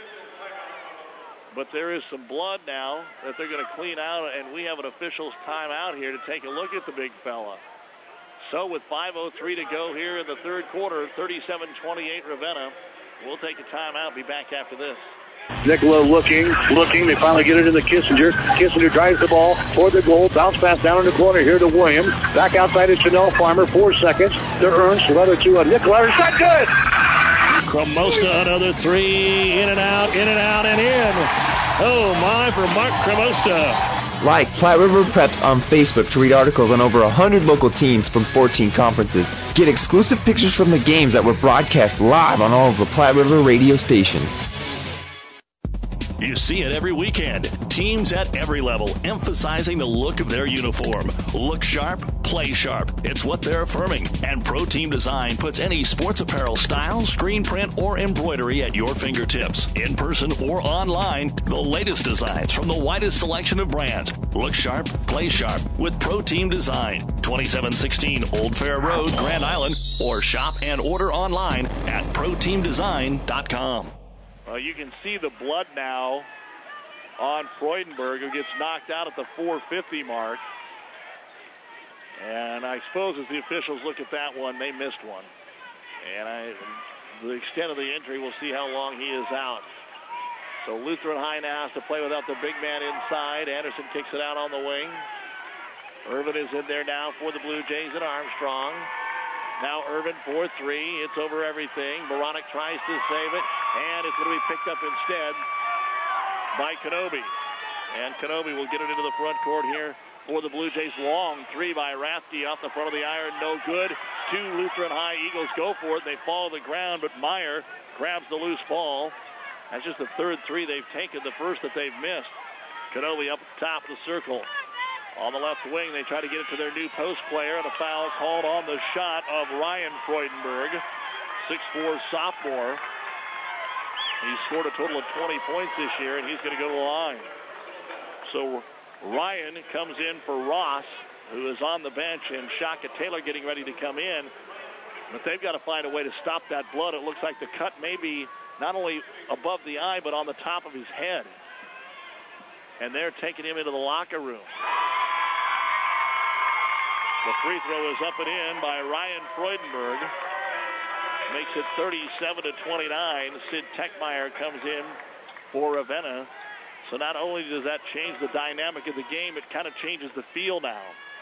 But there is some blood now that they're going to clean out, and we have an official's timeout here to take a look at the big fella. So with 5:03 to go here in the third quarter, 37-28 Ravenna. We'll take a timeout, be back after this. Nicola looking. They finally get it into Kissinger. Kissinger drives the ball toward the goal. Bounce pass down in the corner here to Williams. Back outside to Chanel Farmer. 4 seconds to Ernst. Leather to Nicola. Shot good! Cremosta, another three. In and out, and in. Oh, my, for Mark Cremosta. Like Platte River Preps on Facebook to read articles on over 100 local teams from 14 conferences. Get exclusive pictures from the games that were broadcast live on all of the Platte River radio stations. You see it every weekend. Teams at every level emphasizing the look of their uniform. Look sharp, play sharp. It's what they're affirming. And Pro Team Design puts any sports apparel style, screen print, or embroidery at your fingertips. In person or online, the latest designs from the widest selection of brands. Look sharp, play sharp with Pro Team Design. 2716 Old Fair Road, Grand Island, or shop and order online at ProTeamDesign.com. Well, you can see the blood now on Freudenberg, who gets knocked out at the 4:50 mark. And I suppose as the officials look at that one, they missed one. And the extent of the injury, we'll see how long he is out. So Lutheran High now has to play without the big man inside. Anderson kicks it out on the wing. Irvin is in there now for the Blue Jays and Armstrong. Now Irvin for three. It's over everything. Boronik tries to save it, and it's going to be picked up instead by Kenobi. And Kenobi will get it into the front court here for the Blue Jays. Long three by Rathke off the front of the iron. No good. Two Lutheran High Eagles go for it. They fall to the ground, but Meyer grabs the loose ball. That's just the third three they've taken, the first that they've missed. Kenobi up at the top of the circle. On the left wing, they try to get it to their new post player, and a foul called on the shot of Ryan Freudenberg, 6'4" sophomore. He's scored a total of 20 points this year, and he's going to go to the line. So Ryan comes in for Ross, who is on the bench, and Shaka Taylor getting ready to come in. But they've got to find a way to stop that blood. It looks like the cut may be not only above the eye, but on the top of his head. And they're taking him into the locker room. The free throw is up and in by Ryan Freudenberg. Makes it 37-29. Sid Techmeyer comes in for Ravenna. So not only does that change the dynamic of the game, it kind of changes the feel now.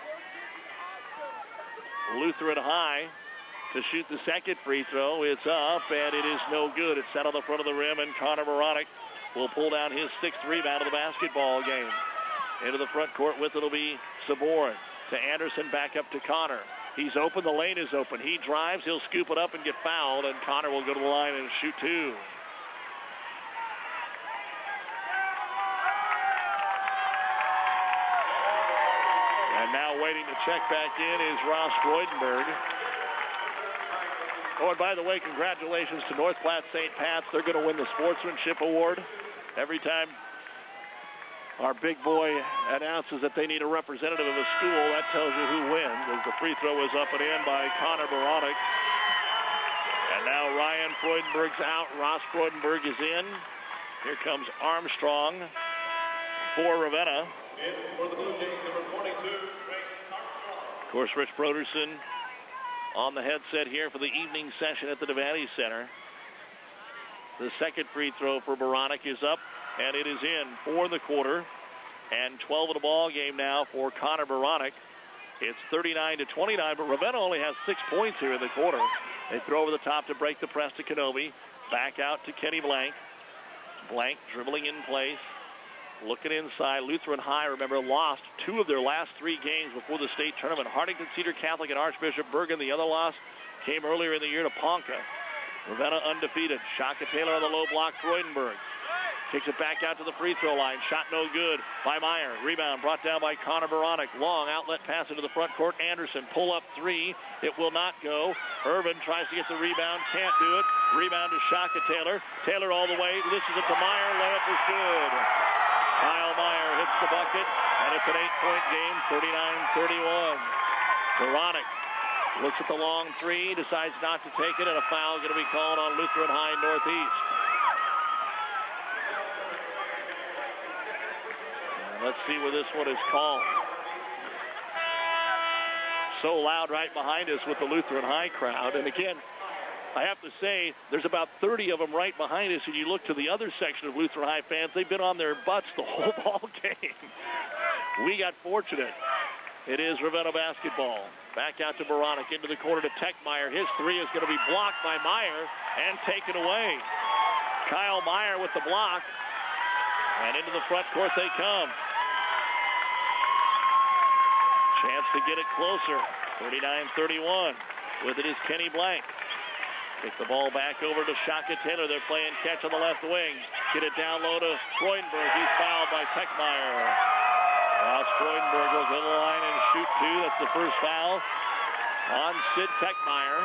Lutheran High to shoot the second free throw. It's up, and it is no good. It's set on the front of the rim, and Connor Boronik will pull down his sixth rebound of the basketball game. Into the front court with it will be Sabourin. To Anderson, back up to Connor. He's open, the lane is open. He drives, he'll scoop it up and get fouled, and Connor will go to the line and shoot two. And now waiting to check back in is Ross Freudenberg. Oh, and by the way, congratulations to North Platte St. Pat's. They're going to win the Sportsmanship Award. Every time our big boy announces that they need a representative of a school, that tells you who wins, as the free throw is up and in by Connor Boronik. And now Ryan Freudenberg's out. Ross Freudenberg is in. Here comes Armstrong for Ravenna. For the Blue Jays, number 22. Of course, Rich Broderson on the headset here for the evening session at the Devaney Center. The second free throw for Boronik is up, and it is in for the quarter. And 12 in the ball game now for Connor Boronik. It's 39-29, but Ravenna only has 6 points here in the quarter. They throw over the top to break the press to Kenobi. Back out to Kenny Blank. Blank dribbling in place. Looking inside. Lutheran High, remember, lost 2 of their last 3 games before the state tournament. Hartington Cedar Catholic and Archbishop Bergen. The other loss came earlier in the year to Ponca. Ravenna undefeated. Shaka Taylor on the low block. Freudenberg kicks it back out to the free throw line. Shot no good by Meyer. Rebound brought down by Connor Baronic. Long outlet pass into the front court. Anderson pull up 3. It will not go. Irvin tries to get the rebound. Can't do it. Rebound to Shaka Taylor. Taylor all the way. Listens it to Meyer. Layup is good. Kyle Meyer hits the bucket, and it's an 8-point game, 39-31. Baronic looks at the long 3, decides not to take it, and a foul going to be called on Lutheran High Northeast. And let's see where this one is called. So loud right behind us with the Lutheran High crowd, and again, I have to say, there's about 30 of them right behind us, and you look to the other section of Lutheran High fans, they've been on their butts the whole ball game. We got fortunate. It is Ravenna basketball. Back out to Baronic, into the corner to Techmeyer. His 3 is going to be blocked by Meyer and taken away. Kyle Meyer with the block, and into the front court they come. Chance to get it closer. 39-31. With it is Kenny Blank. Kick the ball back over to Shaka Taylor. They're playing catch on the left wing. Get it down low to Freudenberg. He's fouled by Techmeyer. Ross Freudenberg goes to the line and shoot 2. That's the first foul on Sid Techmeyer.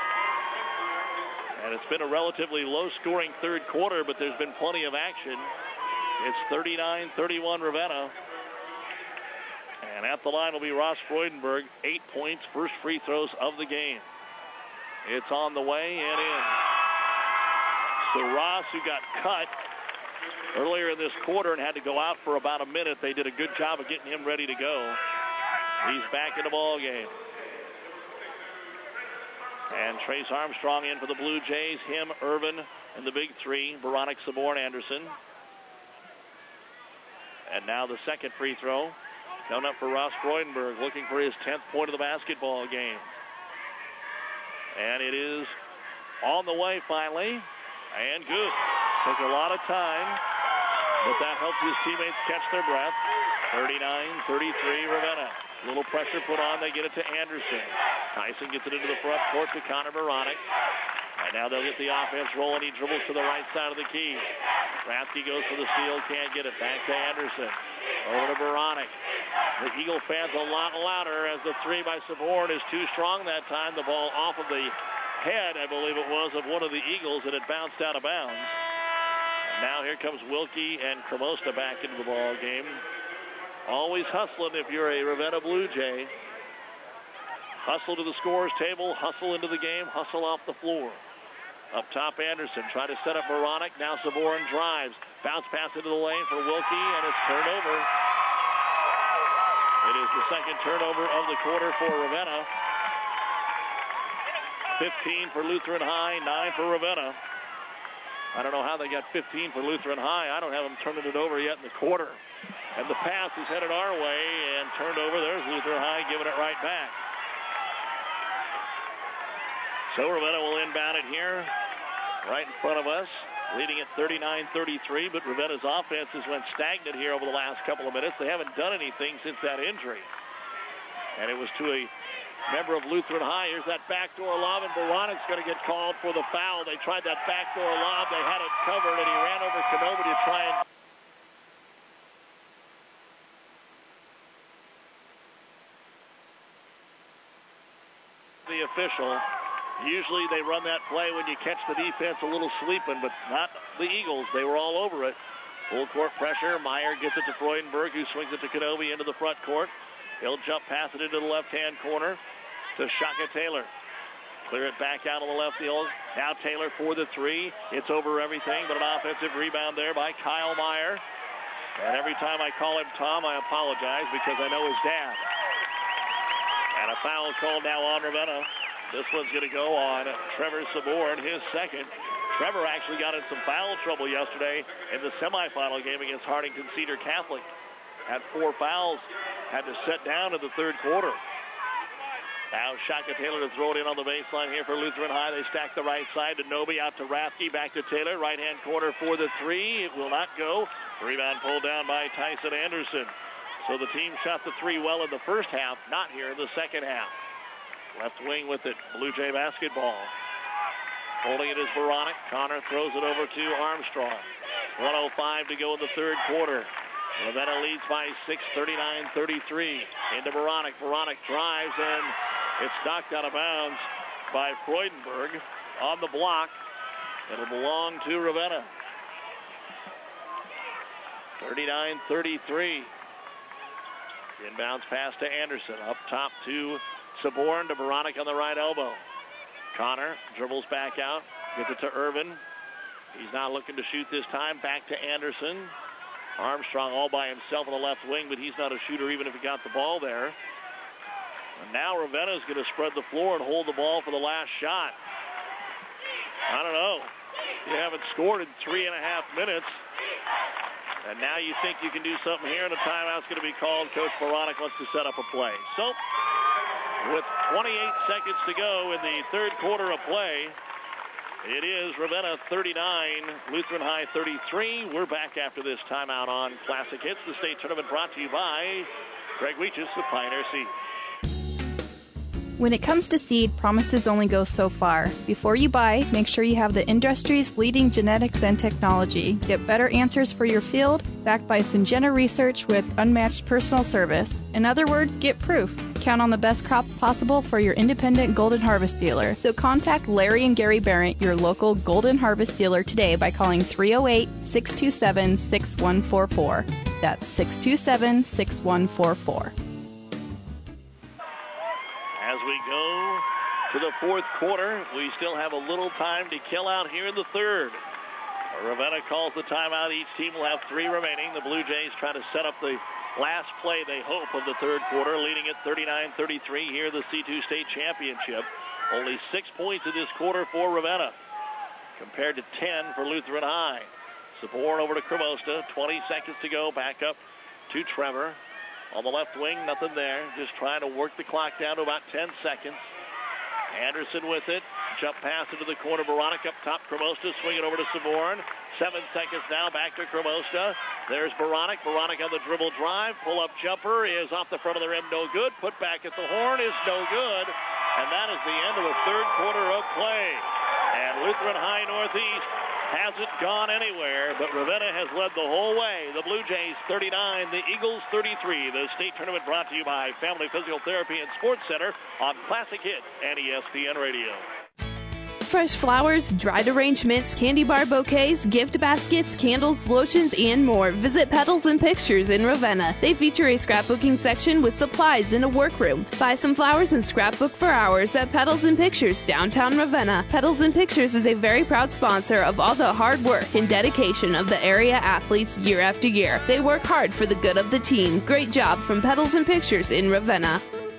And it's been a relatively low-scoring third quarter, but there's been plenty of action. It's 39-31 Ravenna. And at the line will be Ross Freudenberg. 8 points, first free throws of the game. It's on the way and in. So Ross, who got cut earlier in this quarter and had to go out for about a minute, they did a good job of getting him ready to go. He's back in the ball game. And Trace Armstrong in for the Blue Jays. Him, Irvin, and the big 3, Baronic, Saborn, Anderson. And now the second free throw coming up for Ross Freudenberg, looking for his 10th point of the basketball game. And it is on the way finally. And good. Took a lot of time, but that helped his teammates catch their breath. 39-33 Ravenna. A little pressure put on. They get it to Anderson. Tyson gets it into the front court to Connor Baronic. And now they'll get the offense rolling. He dribbles to the right side of the key. Rathke goes for the steal. Can't get it. Back to Anderson. Over to Baronic. The Eagle fans a lot louder as the 3 by Saborn is too strong that time. The ball off of the head, I believe it was, of one of the Eagles, and it bounced out of bounds. Now here comes Wilkie and Cremosta back into the ball game. Always hustling if you're a Ravenna Blue Jay. Hustle to the scorer's table, hustle into the game, hustle off the floor. Up top, Anderson trying to set up Baronic. Now Saborn drives. Bounce pass into the lane for Wilkie, and it's turned over. It is the second turnover of the quarter for Ravenna. 15 for Lutheran High, 9 for Ravenna. I don't know how they got 15 for Lutheran High. I don't have them turning it over yet in the quarter. And the pass is headed our way and turned over. There's Lutheran High giving it right back. So Ravenna will inbound it here right in front of us, leading at 39-33, but Ravenna's offense has went stagnant here over the last couple of minutes. They haven't done anything since that injury. And it was to a member of Lutheran High. Here's that backdoor lob, and Baronic's going to get called for the foul. They tried that backdoor lob. They had it covered, and he ran over Kenobi to try and... The official. Usually they run that play when you catch the defense a little sleeping, but not the Eagles. They were all over it. Full court pressure. Meyer gets it to Freudenberg, who swings it to Kenobi into the front court. He'll jump pass it into the left-hand corner to Shaka Taylor. Clear it back out on the left field. Now Taylor for the 3. It's over everything, but an offensive rebound there by Kyle Meyer. And every time I call him Tom, I apologize because I know his dad. And a foul called now on Ravenna. This one's going to go on Trevor Saborn, his second. Trevor actually got in some foul trouble yesterday in the semifinal game against Hartington Cedar Catholic. Had 4 fouls, had to sit down in the third quarter. Now Shaka Taylor to throw it in on the baseline here for Lutheran High. They stack the right side to Noby, out to Rathke, back to Taylor. Right-hand corner for the three. It will not go. Rebound pulled down by Tyson Anderson. So the team shot the three well in the first half, not here in the second half. Left wing with it, Blue Jay basketball. Holding it is Veronic. Connor throws it over to Armstrong. 1:05 to go in the third quarter. Ravenna leads by 6, 39-33. Into Veronic. Veronic drives, and it's knocked out of bounds by Freudenberg on the block. It'll belong to Ravenna. 39-33. Inbounds pass to Anderson. Up top to Saborn, to Veronic on the right elbow. Connor dribbles back out. Gets it to Irvin. He's not looking to shoot this time. Back to Anderson. Armstrong all by himself on the left wing, but he's not a shooter even if he got the ball there. And now Ravenna's going to spread the floor and hold the ball for the last shot. I don't know. You haven't scored in 3.5 minutes. And now you think you can do something here, and a timeout's going to be called. Coach Veronic wants to set up a play. So, with 28 seconds to go in the third quarter of play, it is Ravenna 39, Lutheran High 33. We're back after this timeout on Classic Hits. The state tournament brought to you by Greg Weeches of Pioneer Seed. When it comes to seed, promises only go so far. Before you buy, make sure you have the industry's leading genetics and technology. Get better answers for your field, backed by Syngenta research with unmatched personal service. In other words, get proof. Count on the best crop possible for your independent Golden Harvest dealer. So contact Larry and Gary Barrett, your local Golden Harvest dealer, today by calling 308-627-6144. That's 627-6144. As we go to the fourth quarter, we still have a little time to kill out here in the third. Ravenna calls the timeout. Each team will have 3 remaining. The Blue Jays try to set up the last play, they hope, of the third quarter, leading at 39-33 here in the C2 State Championship. Only 6 points in this quarter for Ravenna, compared to 10 for Lutheran High. Saborn over to Cremosta. 20 seconds to go. Back up to Trevor. On the left wing, nothing there. Just trying to work the clock down to about 10 seconds. Anderson with it. Jump pass into the corner. Veronic up top. Cremosta swing it over to Saborn. 7 seconds now. Back to Cremosta. There's Veronic. Veronic on the dribble drive. Pull-up jumper is off the front of the rim. No good. Put back at the horn is no good. And that is the end of the third quarter of play. And Lutheran High Northeast hasn't gone anywhere, but Ravenna has led the whole way. The Blue Jays 39, the Eagles 33. The state tournament brought to you by Family Physical Therapy and Sports Center on Classic Hits and ESPN Radio. Fresh flowers, dried arrangements, candy bar bouquets, gift baskets, candles, lotions, and more. Visit Petals and Pictures in Ravenna. They feature a scrapbooking section with supplies in a workroom. Buy some flowers and scrapbook for hours at Petals and Pictures, downtown Ravenna. Petals and Pictures is a very proud sponsor of all the hard work and dedication of the area athletes year after year. They work hard for the good of the team. Great job from Petals and Pictures in Ravenna.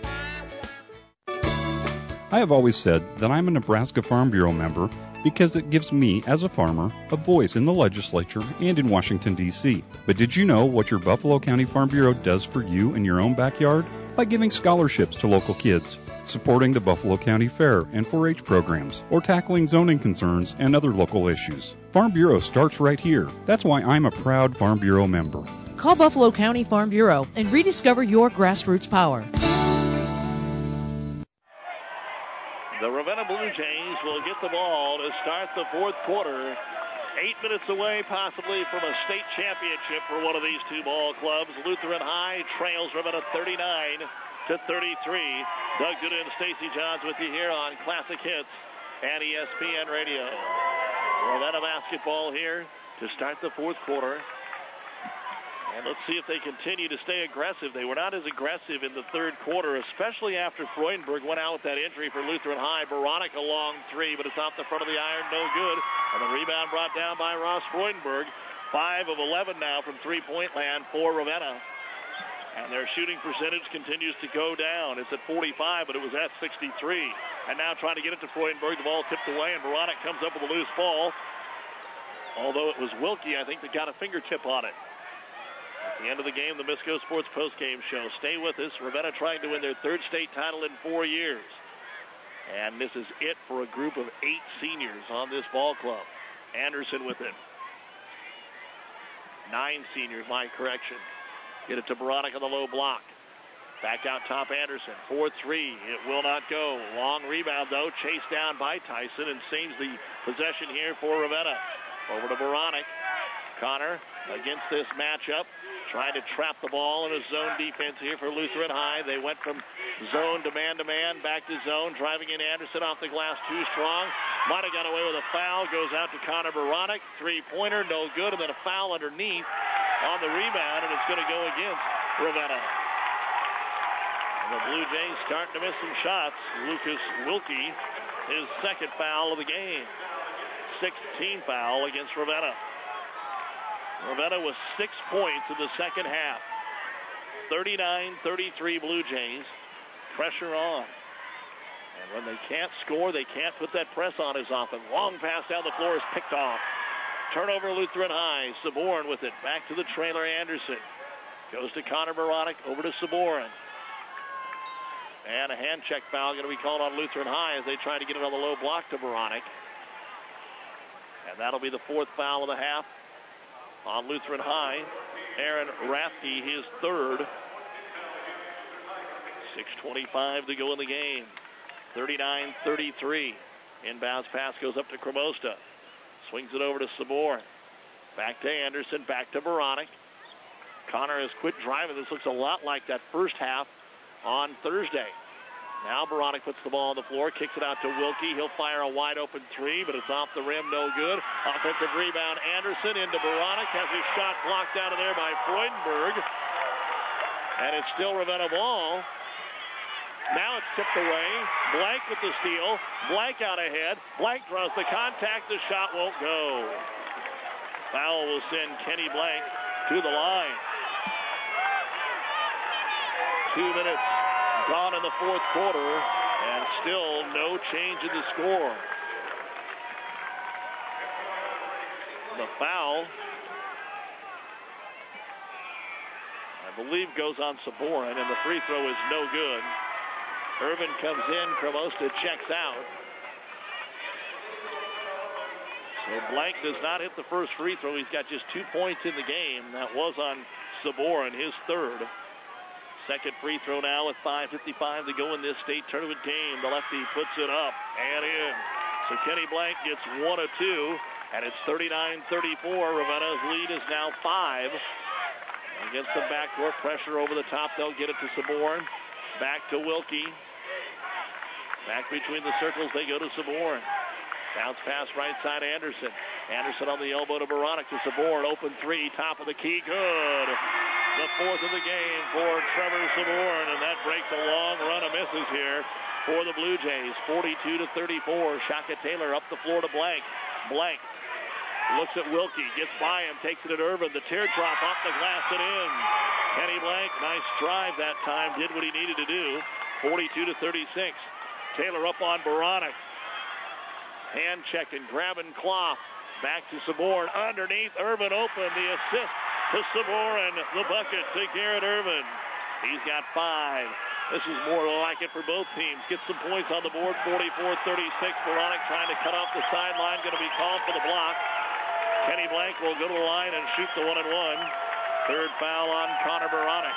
I have always said that I'm a Nebraska Farm Bureau member because it gives me, as a farmer, a voice in the legislature and in Washington, D.C. But did you know what your Buffalo County Farm Bureau does for you in your own backyard? By giving scholarships to local kids, supporting the Buffalo County Fair and 4-H programs, or tackling zoning concerns and other local issues. Farm Bureau starts right here. That's why I'm a proud Farm Bureau member. Call Buffalo County Farm Bureau and rediscover your grassroots power. The Ravenna Blue Jays will get the ball to start the fourth quarter. 8 minutes away, possibly, from a state championship for one of these two ball clubs. Lutheran High trails Ravenna 39-33. Doug Duda and Stacy Johns with you here on Classic Hits and ESPN Radio. Ravenna basketball here to start the fourth quarter. And let's see if they continue to stay aggressive. They were not as aggressive in the third quarter, especially after Freudenberg went out with that injury for Lutheran High. Veronica long three, but it's off the front of the iron, no good. And the rebound brought down by Ross Freudenberg. 5 of 11 now from three-point land for Ravenna. And their shooting percentage continues to go down. It's at 45, but it was at 63. And now trying to get it to Freudenberg. The ball tipped away, and Veronica comes up with a loose ball. Although it was Wilkie, I think, that got a fingertip on it. The end of the game, the Misco Sports postgame show. Stay with us. Ravenna trying to win their third state title in 4 years. And this is it for a group of 8 seniors on this ball club. Anderson with it. 9 seniors, my correction. Get it to Baronic on the low block. Back out top, Anderson. 4-3. It will not go. Long rebound, though. Chased down by Tyson and saves the possession here for Ravenna. Over to Baronic. Connor against this matchup. Trying to trap the ball in a zone defense here for Lutheran High. They went from zone to man, back to zone. Driving in Anderson off the glass, too strong. Might have got away with a foul. Goes out to Connor Baronic. Three-pointer, no good. And then a foul underneath on the rebound, and it's going to go against Ravenna. And the Blue Jays starting to miss some shots. Lucas Wilkie, his second foul of the game. 16th foul against Ravenna. Ravenna with 6 points in the second half. 39-33 Blue Jays. Pressure on. And when they can't score, they can't put that press on as often. Long pass down the floor is picked off. Turnover Lutheran High. Saborn with it. Back to the trailer, Anderson. Goes to Connor Baronic. Over to Saborn. And a hand check foul going to be called on Lutheran High as they try to get it on the low block to Baronic. And that'll be the 4th foul of the half on Lutheran High. Aaron Rathke, his 3rd. 6:25 to go in the game. 39-33. Inbounds pass goes up to Cremosta. Swings it over to Saborn. Back to Anderson, back to Baronic. Connor has quit driving. This looks a lot like that first half on Thursday. Now Baronic puts the ball on the floor, kicks it out to Wilkie. He'll fire a wide-open 3, but it's off the rim, no good. Offensive rebound, Anderson into Baronic. Has his shot blocked out of there by Freudenberg. And it's still Ravenna ball. Now it's tipped away. Blank with the steal. Blank out ahead. Blank draws the contact. The shot won't go. Foul will send Kenny Blank to the line. 2 minutes gone in the 4th quarter, and still no change in the score. The foul, I believe, goes on Saborn, and the free throw is no good. Irvin comes in, Cremosta checks out. So Blank does not hit the first free throw. He's got just 2 points in the game. That was on Saborn, his 3rd. Second free throw now with 5:55 to go in this state tournament game. The lefty puts it up and in. So Kenny Blank gets 1 of 2, and it's 39-34. Ravenna's lead is now 5. Against the backcourt pressure over the top, they'll get it to Saborn. Back to Wilkie. Back between the circles, they go to Saborn. Bounce pass right side, Anderson. Anderson on the elbow to Baronic to Saborn. Open 3, top of the key, good. The 4th of the game for Trevor Saborn, and that breaks a long run of misses here for the Blue Jays. 42-34. Shaka Taylor up the floor to Blank. Blank looks at Wilkie, gets by him, takes it at Irvin. The teardrop off the glass and in. Kenny Blank, nice drive that time, did what he needed to do. 42-36. Taylor up on Baronic. Hand checking, grabbing Clough. Back to Saborn. Underneath, Irvin open. The assist to Saborn. The bucket to Garrett Irvin. He's got 5. This is more like it for both teams. Get some points on the board. 44-36. Baronic trying to cut off the sideline. Going to be called for the block. Kenny Blank will go to the line and shoot the 1-and-1. 3rd foul on Connor Baronic.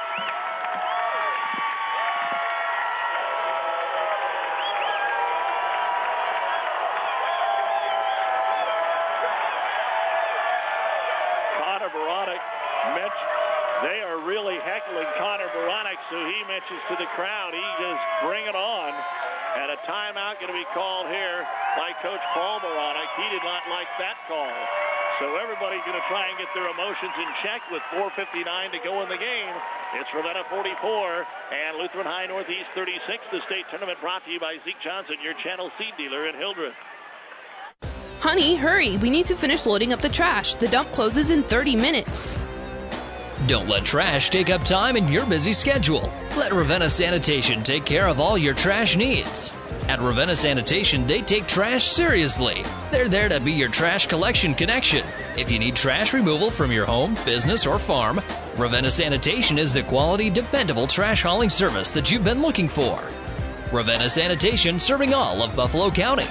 Baronic, they are really heckling Connor Baronic, so he mentions to the crowd, he just bring it on. And a timeout going to be called here by Coach Paul Baronic. He did not like that call. So everybody's going to try and get their emotions in check with 4:59 to go in the game. It's Ravenna 44 and Lutheran High Northeast 36. The state tournament brought to you by Zeke Johnson, your Channel Seed dealer in Hildreth. Honey, hurry. We need to finish loading up the trash. The dump closes in 30 minutes. Don't let trash take up time in your busy schedule. Let Ravenna Sanitation take care of all your trash needs. At Ravenna Sanitation, they take trash seriously. They're there to be your trash collection connection. If you need trash removal from your home, business, or farm, Ravenna Sanitation is the quality, dependable trash hauling service that you've been looking for. Ravenna Sanitation, serving all of Buffalo County.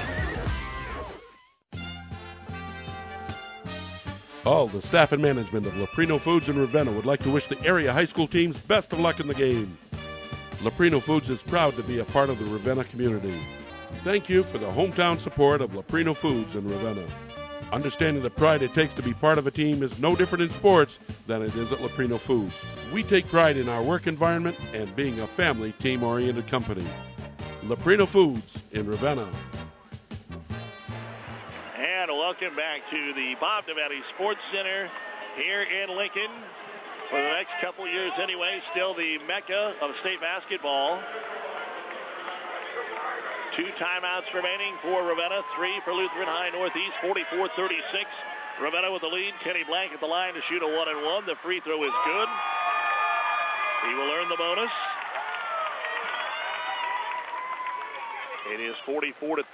All the staff and management of Leprino Foods in Ravenna would like to wish the area high school teams best of luck in the game. Leprino Foods is proud to be a part of the Ravenna community. Thank you for the hometown support of Leprino Foods in Ravenna. Understanding the pride it takes to be part of a team is no different in sports than it is at Leprino Foods. We take pride in our work environment and being a family, team-oriented company. Leprino Foods in Ravenna. And welcome back to the Bob Devaney Sports Center here in Lincoln. For the next couple of years anyway, still the mecca of state basketball. 2 timeouts remaining for Ravenna, 3 for Lutheran High Northeast, 44-36. Ravenna with the lead. Kenny Blank at the line to shoot a 1-and-1. The free throw is good. He will earn the bonus. It is 44-37.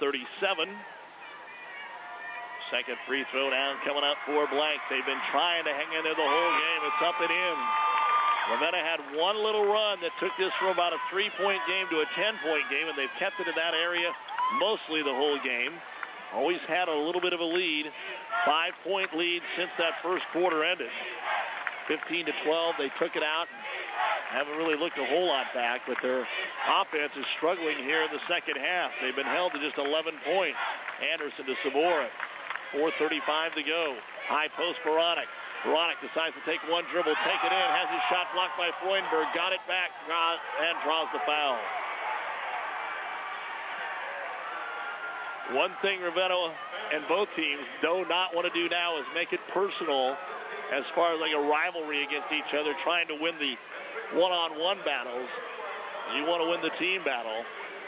Second free throw down coming up for Blank. They've been trying to hang in there the whole game. It's up and in. Ravenna had one little run that took this from about a 3-point game to a 10-point game, and they've kept it in that area mostly the whole game. Always had a little bit of a lead. 5-point lead since that first quarter ended. 15-12, they took it out. Haven't really looked a whole lot back, but their offense is struggling here in the second half. They've been held to just 11 points. Anderson to Saborin. 4:35 to go. High post Baranek. Baranek decides to take one dribble, take it in, has his shot blocked by Freundberg, got it back, and draws the foul. One thing Ravenna and both teams do not want to do now is make it personal as far as like a rivalry against each other, trying to win the one-on-one battles. You want to win the team battle.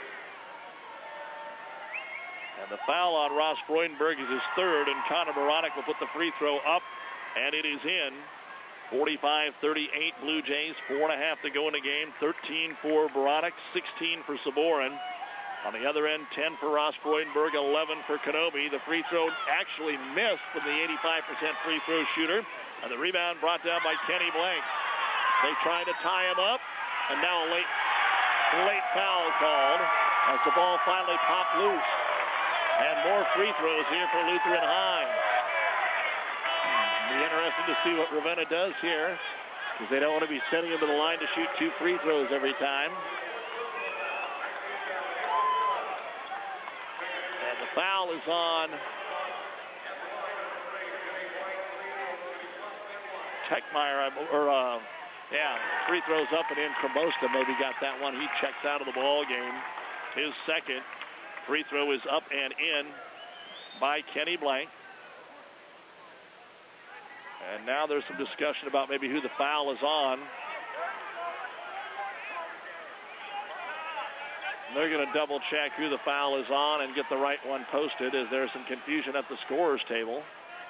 And the foul on Ross Freundberg is his third, and Connor Baranek will put the free throw up, and it is in. 45-38 Blue Jays, 4.5 to go in the game. 13 for Baranek, 16 for Saborin. On the other end, 10 for Ross Freundberg, 11 for Kenobi. The free throw actually missed from the 85% free throw shooter, and the rebound brought down by Kenny Blank. They tried to tie him up, and now a late foul called as the ball finally popped loose. And more free throws here for Lutheran High. Be interesting to see what Ravenna does here, because they don't want to be sending him to the line to shoot 2 free throws every time. And the foul is on Techmeyer, free throws up and in. Kramosta maybe got that one. He checks out of the ball game. His second. Free throw is up and in by Kenny Blank. And now there's some discussion about maybe who the foul is on. They're going to double check who the foul is on and get the right one posted, as there's some confusion at the scorer's table.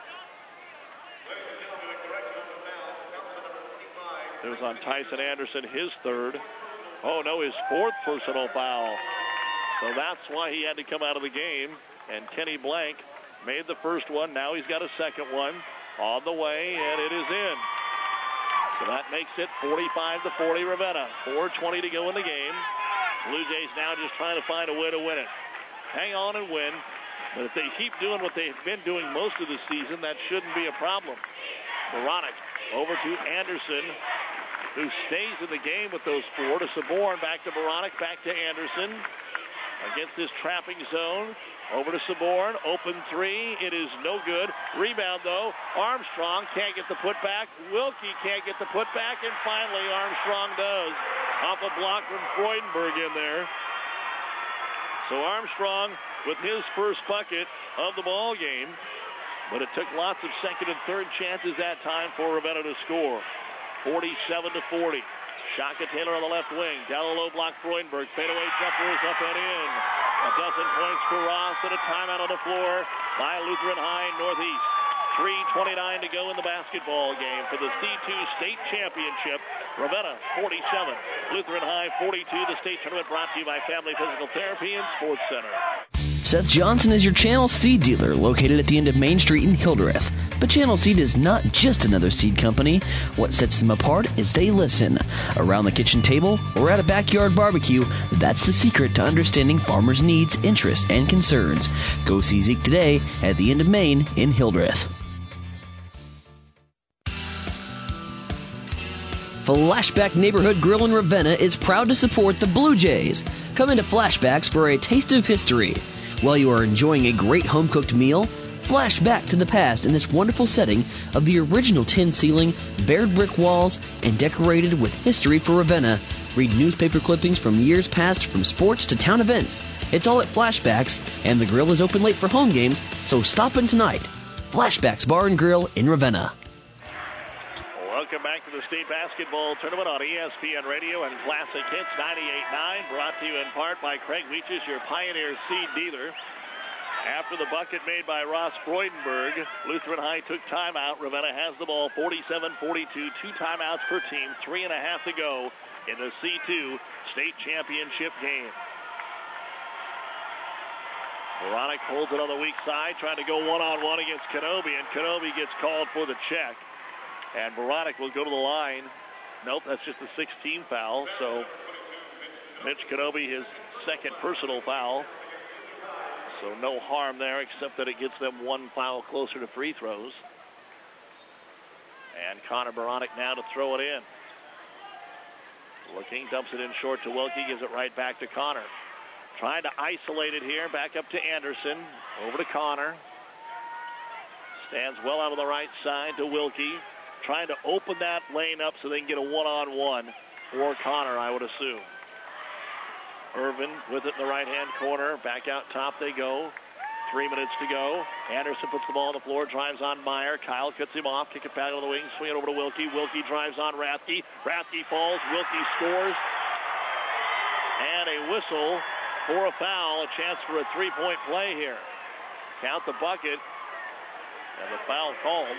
It was on Tyson Anderson, his third. Oh no, his 4th personal foul. So that's why he had to come out of the game. And Kenny Blank made the first one. Now he's got a second one on the way, and it is in. So that makes it 45-40 Ravenna. 4:20 to go in the game. Blue Jays now just trying to find a way to win it. Hang on and win. But if they keep doing what they've been doing most of the season, that shouldn't be a problem. Baranek over to Anderson, who stays in the game with those 4. To Saborin, back to Baranek, back to Anderson. Against this trapping zone. Over to Saborin. Open 3. It is no good. Rebound, though. Armstrong can't get the putback. Wilkie can't get the putback. And finally, Armstrong does. Off a block from Freundberg in there. So Armstrong with his first bucket of the ball game. But it took lots of second and third chances that time for Ravenna to score. 47-40. Shaka Taylor on the left wing. Down the low block, Freundberg. Fadeaway jumper is up and in. A dozen points for Ross, and a timeout on the floor by Lutheran High Northeast. 3:29 to go in the basketball game for the C2 State Championship Ravenna 47, Lutheran High 42. The state tournament brought to you by Family Physical Therapy and Sports Center. Seth Johnson is your Channel Seed dealer located at the end of Main Street in Hildreth. But Channel Seed is not just another seed company. What sets them apart is they listen. Around the kitchen table or at a backyard barbecue, that's the secret to understanding farmers' needs, interests, and concerns. Go see Zeke today at the end of Main in Hildreth. Flashback Neighborhood Grill in Ravenna is proud to support the Blue Jays. Come into Flashbacks for a taste of history. While you are enjoying a great home-cooked meal, flash back to the past in this wonderful setting of the original tin ceiling, bared brick walls, and decorated with history for Ravenna. Read newspaper clippings from years past, from sports to town events. It's all at Flashbacks, and the grill is open late for home games, so stop in tonight. Flashbacks Bar and Grill in Ravenna. Welcome back to the state basketball tournament on ESPN Radio and Classic Hits 98.9, brought to you in part by Craig Weeches, your Pioneer Seed dealer. After the bucket made by Ross Freudenberg, Lutheran High took timeout. Ravenna has the ball 47-42, 2 timeouts per team, 3.5 to go in the C2 state championship game. Moronic holds it on the weak side, trying to go one-on-one against Kenobi, and Kenobi gets called for the check. And Moronic will go to the line. Nope, that's just a 16 foul. So Mitch Kenobi, his second personal foul. So no harm there, except that it gets them one foul closer to free throws. And Connor Moronic now to throw it in. Looking, dumps it in short to Wilkie, gives it right back to Connor. Trying to isolate it here, back up to Anderson. Over to Connor. Stands well out of the right side to Wilkie. Trying to open that lane up so they can get a one-on-one for Connor, I would assume. Irvin with it in the right-hand corner. Back out top they go. 3 minutes to go. Anderson puts the ball on the floor, drives on Meyer. Kyle cuts him off, kick it back on the wing, swing it over to Wilkie. Wilkie drives on Rathke. Rathke falls. Wilkie scores. And a whistle for a foul. A chance for a three-point play here. Count the bucket. And the foul called.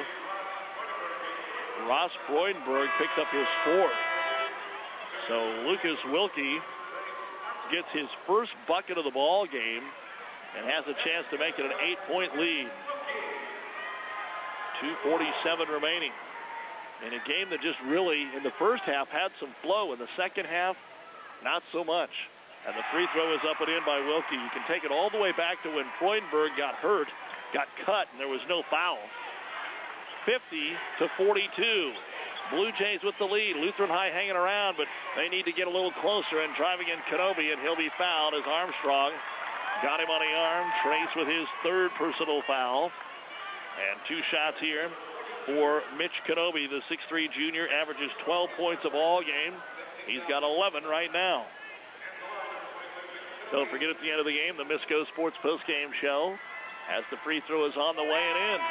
Ross Freudenberg picked up his fourth. So Lucas Wilkie gets his first bucket of the ball game and has a chance to make it an 8-point lead. 2:47 remaining. In a game that just really, in the first half, had some flow. In the second half, not so much. And the free throw is up and in by Wilkie. You can take it all the way back to when Freudenberg got hurt, got cut, and there was no foul. 50-42. Blue Jays with the lead. Lutheran High hanging around, but they need to get a little closer, and driving in Kenobi, and he'll be fouled as Armstrong got him on the arm. Trace with his third personal foul. And 2 shots here for Mitch Kenobi, the 6'3 junior, averages 12 points a ball game. He's got 11 right now. Don't forget, at the end of the game, the Misco Sports postgame show, as the free throw is on the way and in.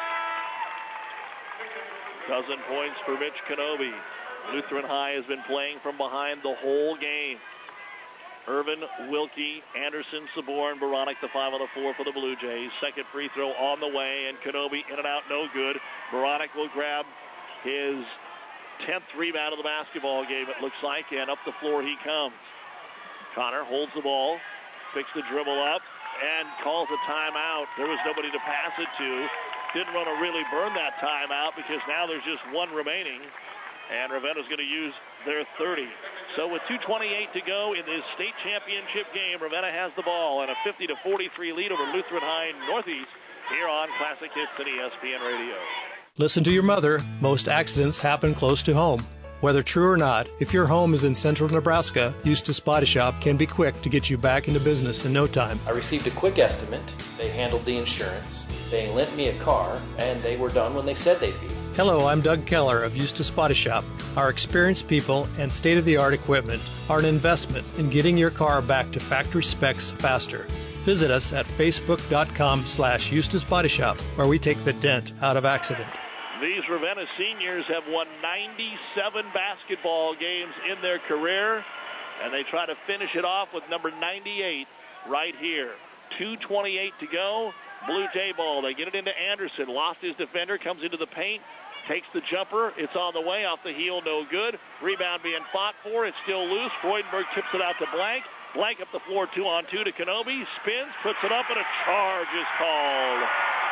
12 points for Mitch Kenobi. Lutheran High has been playing from behind the whole game. Irvin, Wilkie, Anderson, Saborn, Moronic, the 5 on the floor for the Blue Jays. Second free throw on the way, and Kenobi in and out, no good. Moronic will grab his 10th rebound of the basketball game, it looks like, and up the floor he comes. Connor holds the ball, picks the dribble up, and calls a timeout. There was nobody to pass it to. Didn't want to really burn that timeout because now there's just one remaining, and Ravenna's going to use their 30. So with 2:28 to go in this state championship game, Ravenna has the ball and a 50-43 lead over Lutheran High Northeast here on Classic Hits and ESPN Radio. Listen to your mother. Most accidents happen close to home. Whether true or not, if your home is in central Nebraska, Eustace Body Shop can be quick to get you back into business in no time. I received a quick estimate. They handled the insurance. They lent me a car, and they were done when they said they'd be. Hello, I'm Doug Keller of Eustace Body Shop. Our experienced people and state-of-the-art equipment are an investment in getting your car back to factory specs faster. Visit us at facebook.com/Eustace Body Shop, where we take the dent out of accident. These Ravenna seniors have won 97 basketball games in their career, and they try to finish it off with number 98 right here. 2:28 to go. Blue Jay ball. They get it into Anderson. Lost his defender. Comes into the paint. Takes the jumper. It's on the way. Off the heel, no good. Rebound being fought for. It's still loose. Freudenberg tips it out to Blank. Blank up the floor 2-on-2 to Kenobi. Spins, puts it up, and a charge is called.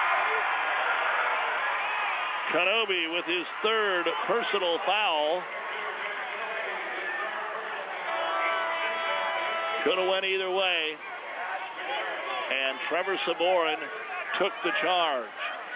Kenobi with his third personal foul. Could have went either way. And Trevor Saborin took the charge.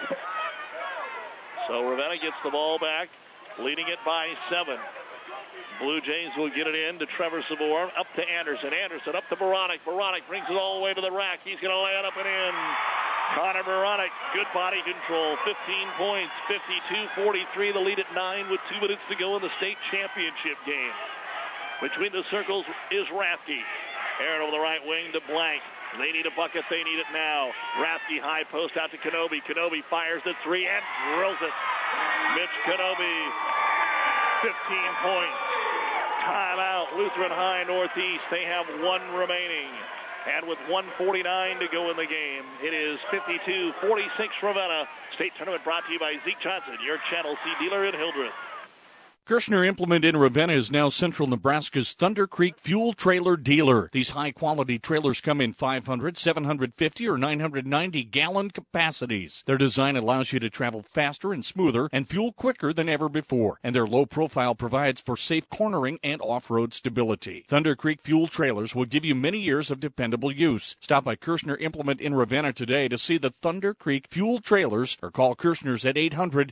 So Ravenna gets the ball back, leading it by 7. Blue Jays will get it in to Trevor Saborin. Up to Anderson. Anderson up to Baranek. Baranek brings it all the way to the rack. He's going to lay it up and in. Connor Baranek, good body control. 15 points, 52-43. The lead at 9 with 2 minutes to go in the state championship game. Between the circles is Rathke. Aaron over the right wing to Blank. They need a bucket. They need it now. Rathke high post out to Kenobi. Kenobi fires the 3 and drills it. Mitch Kenobi, 15 points. Timeout, Lutheran High Northeast. They have 1 remaining. And with 1:49 to go in the game, it is 52-46 Ravenna. State tournament brought to you by Zeke Johnson, your Channel C dealer in Hildreth. Kirshner Implement in Ravenna is now Central Nebraska's Thunder Creek fuel trailer dealer. These high-quality trailers come in 500, 750, or 990-gallon capacities. Their design allows you to travel faster and smoother and fuel quicker than ever before. And their low profile provides for safe cornering and off-road stability. Thunder Creek fuel trailers will give you many years of dependable use. Stop by Kirshner Implement in Ravenna today to see the Thunder Creek fuel trailers or call Kirshner's at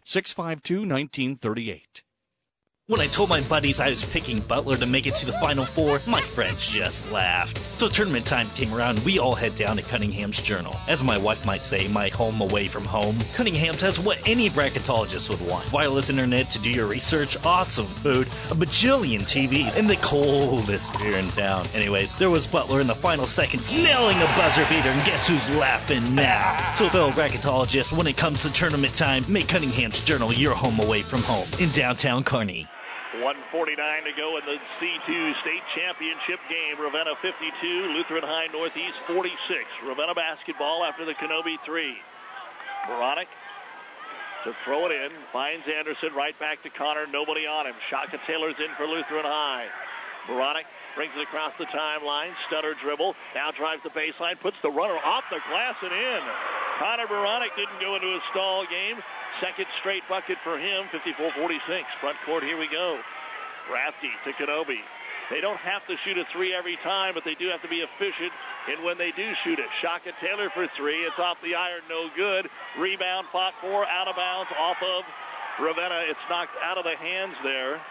800-652-1938. When I told my buddies I was picking Butler to make it to the Final Four, my friends just laughed. So tournament time came around, we all head down to Cunningham's Journal. As my wife might say, my home away from home. Cunningham's has what any bracketologist would want. Wireless internet to do your research, awesome food, a bajillion TVs, and the coldest beer in town. Anyways, there was Butler in the final seconds, nailing a buzzer beater, and guess who's laughing now? So fellow bracketologists, when it comes to tournament time, make Cunningham's Journal your home away from home in downtown Kearney. 1:49 to go in the C2 state championship game. Ravenna 52, Lutheran High Northeast 46. Ravenna basketball after the Kenobi 3. Baranek to throw it in. Finds Anderson right back to Connor. Nobody on him. Shaka Taylor's in for Lutheran High. Baranek brings it across the timeline. Stutter dribble. Now drives the baseline. Puts the runner off the glass and in. Connor Baranek didn't go into a stall game. Second straight bucket for him, 54-46. Front court, here we go. Rathke to Kenobi. They don't have to shoot a 3 every time, but they do have to be efficient in when they do shoot it. Shaka Taylor for 3. It's off the iron, no good. Rebound, fought for, out of bounds, off of Ravenna. It's knocked out of the hands there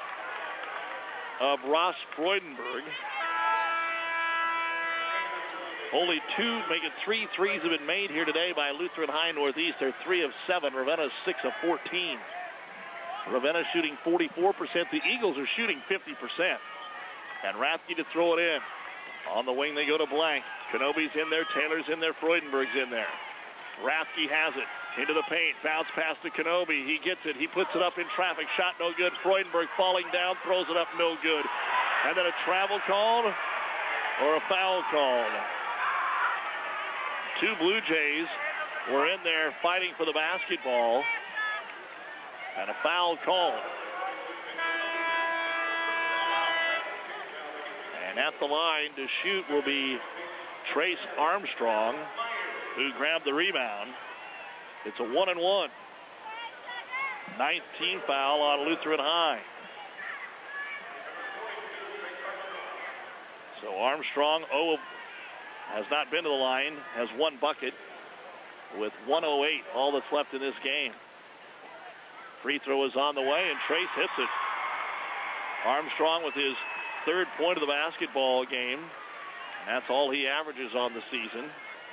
of Ross Freudenberg. Only 3 threes have been made here today by Lutheran High Northeast. They're 3 of 7. Ravenna's 6 of 14. Ravenna's shooting 44%. The Eagles are shooting 50%. And Rathke to throw it in. On the wing, they go to Blank. Kenobi's in there. Taylor's in there. Freudenberg's in there. Rathke has it. Into the paint. Bounce pass to Kenobi. He gets it. He puts it up in traffic. Shot no good. Freudenberg falling down. Throws it up no good. And then a travel called or a foul called. 2 Blue Jays were in there fighting for the basketball. And a foul called. And at the line to shoot will be Trace Armstrong, who grabbed the rebound. It's a 1-and-1. 9th team foul on Lutheran High. So Armstrong has not been to the line, has 1 bucket with 1:08, all that's left in this game. Free throw is on the way, and Trace hits it. Armstrong with his 3rd point of the basketball game. And that's all he averages on the season.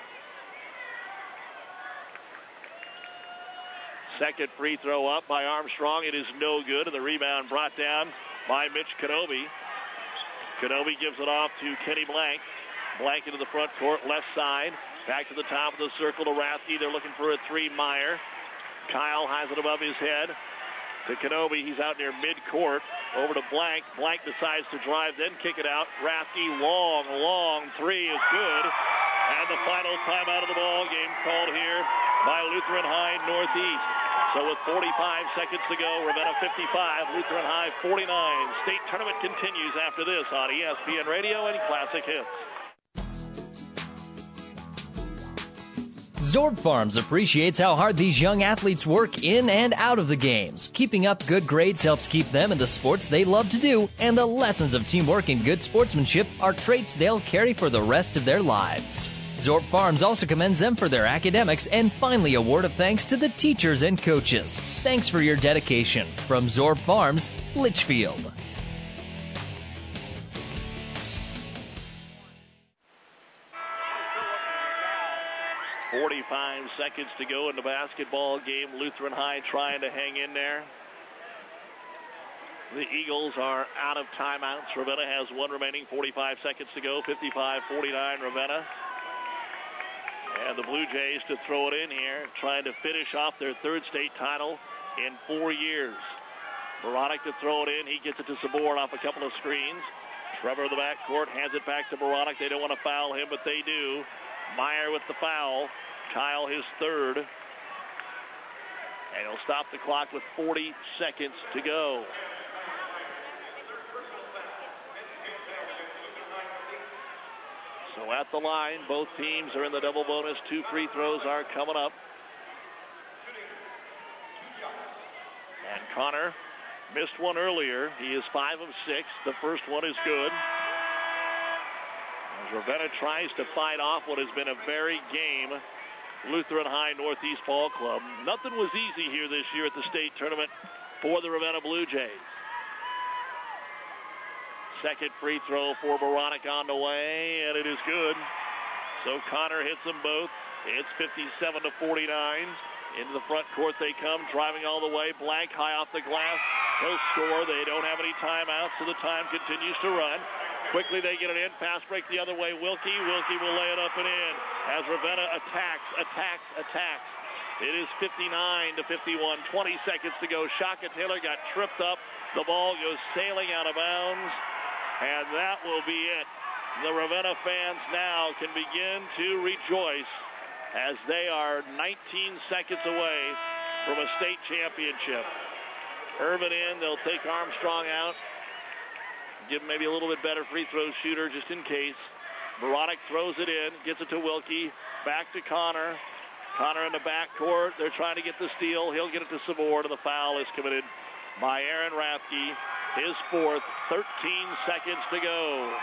Second free throw up by Armstrong. It is no good, and the rebound brought down by Mitch Kenobi. Kenobi gives it off to Kenny Blank. Blank into the front court, left side. Back to the top of the circle to Rathke. They're looking for a 3. Meyer. Kyle has it above his head. To Kenobi, he's out near midcourt. Over to Blank. Blank decides to drive, then kick it out. Rathke, long 3 is good. And the final timeout of the ball game called here by Lutheran High Northeast. So with 45 seconds to go, Ravenna 55, Lutheran High 49. State tournament continues after this on ESPN Radio and Classic Hits. Zorb Farms appreciates how hard these young athletes work in and out of the games. Keeping up good grades helps keep them in the sports they love to do, and the lessons of teamwork and good sportsmanship are traits they'll carry for the rest of their lives. Zorb Farms also commends them for their academics, and finally a word of thanks to the teachers and coaches. Thanks for your dedication. From Zorb Farms, Litchfield. 45 seconds to go in the basketball game. Lutheran High trying to hang in there. The Eagles are out of timeouts. Ravenna has one remaining, 45 seconds to go, 55-49 Ravenna. And the Blue Jays to throw it in here, trying to finish off their third state title in 4 years. Baranek to throw it in. He gets it to Sabor off a couple of screens. Trevor in the backcourt hands it back to Baranek. They don't want to foul him, but they do. Meyer with the foul. Kyle his third. And he'll stop the clock with 40 seconds to go. So at the line, both teams are in the double bonus. 2 free throws are coming up. And Connor missed one earlier. He is 5 of 6. The first one is good. As Ravenna tries to fight off what has been a very game Lutheran High Northeast Ball Club. Nothing was easy here this year at the state tournament for the Ravenna Blue Jays. Second free throw for Baranek on the way, and it is good. So Connor hits them both. It's 57-49. Into the front court they come, driving all the way. Blank high off the glass. He'll score. They don't have any timeouts, so the time continues to run. Quickly they get it in. Pass break the other way. Wilkie will lay it up and in. As Ravenna attacks. It is 59-51. 20 seconds to go. Shaka Taylor got tripped up. The ball goes sailing out of bounds. And that will be it. The Ravenna fans now can begin to rejoice as they are 19 seconds away from a state championship. Irvin in. They'll take Armstrong out. Give him maybe a little bit better free throw shooter just in case. Baranek throws it in, gets it to Wilkie, back to Connor. Connor in the backcourt. They're trying to get the steal. He'll get it to Sabor, and the foul is committed by Aaron Rathke. His fourth, 13 seconds to go.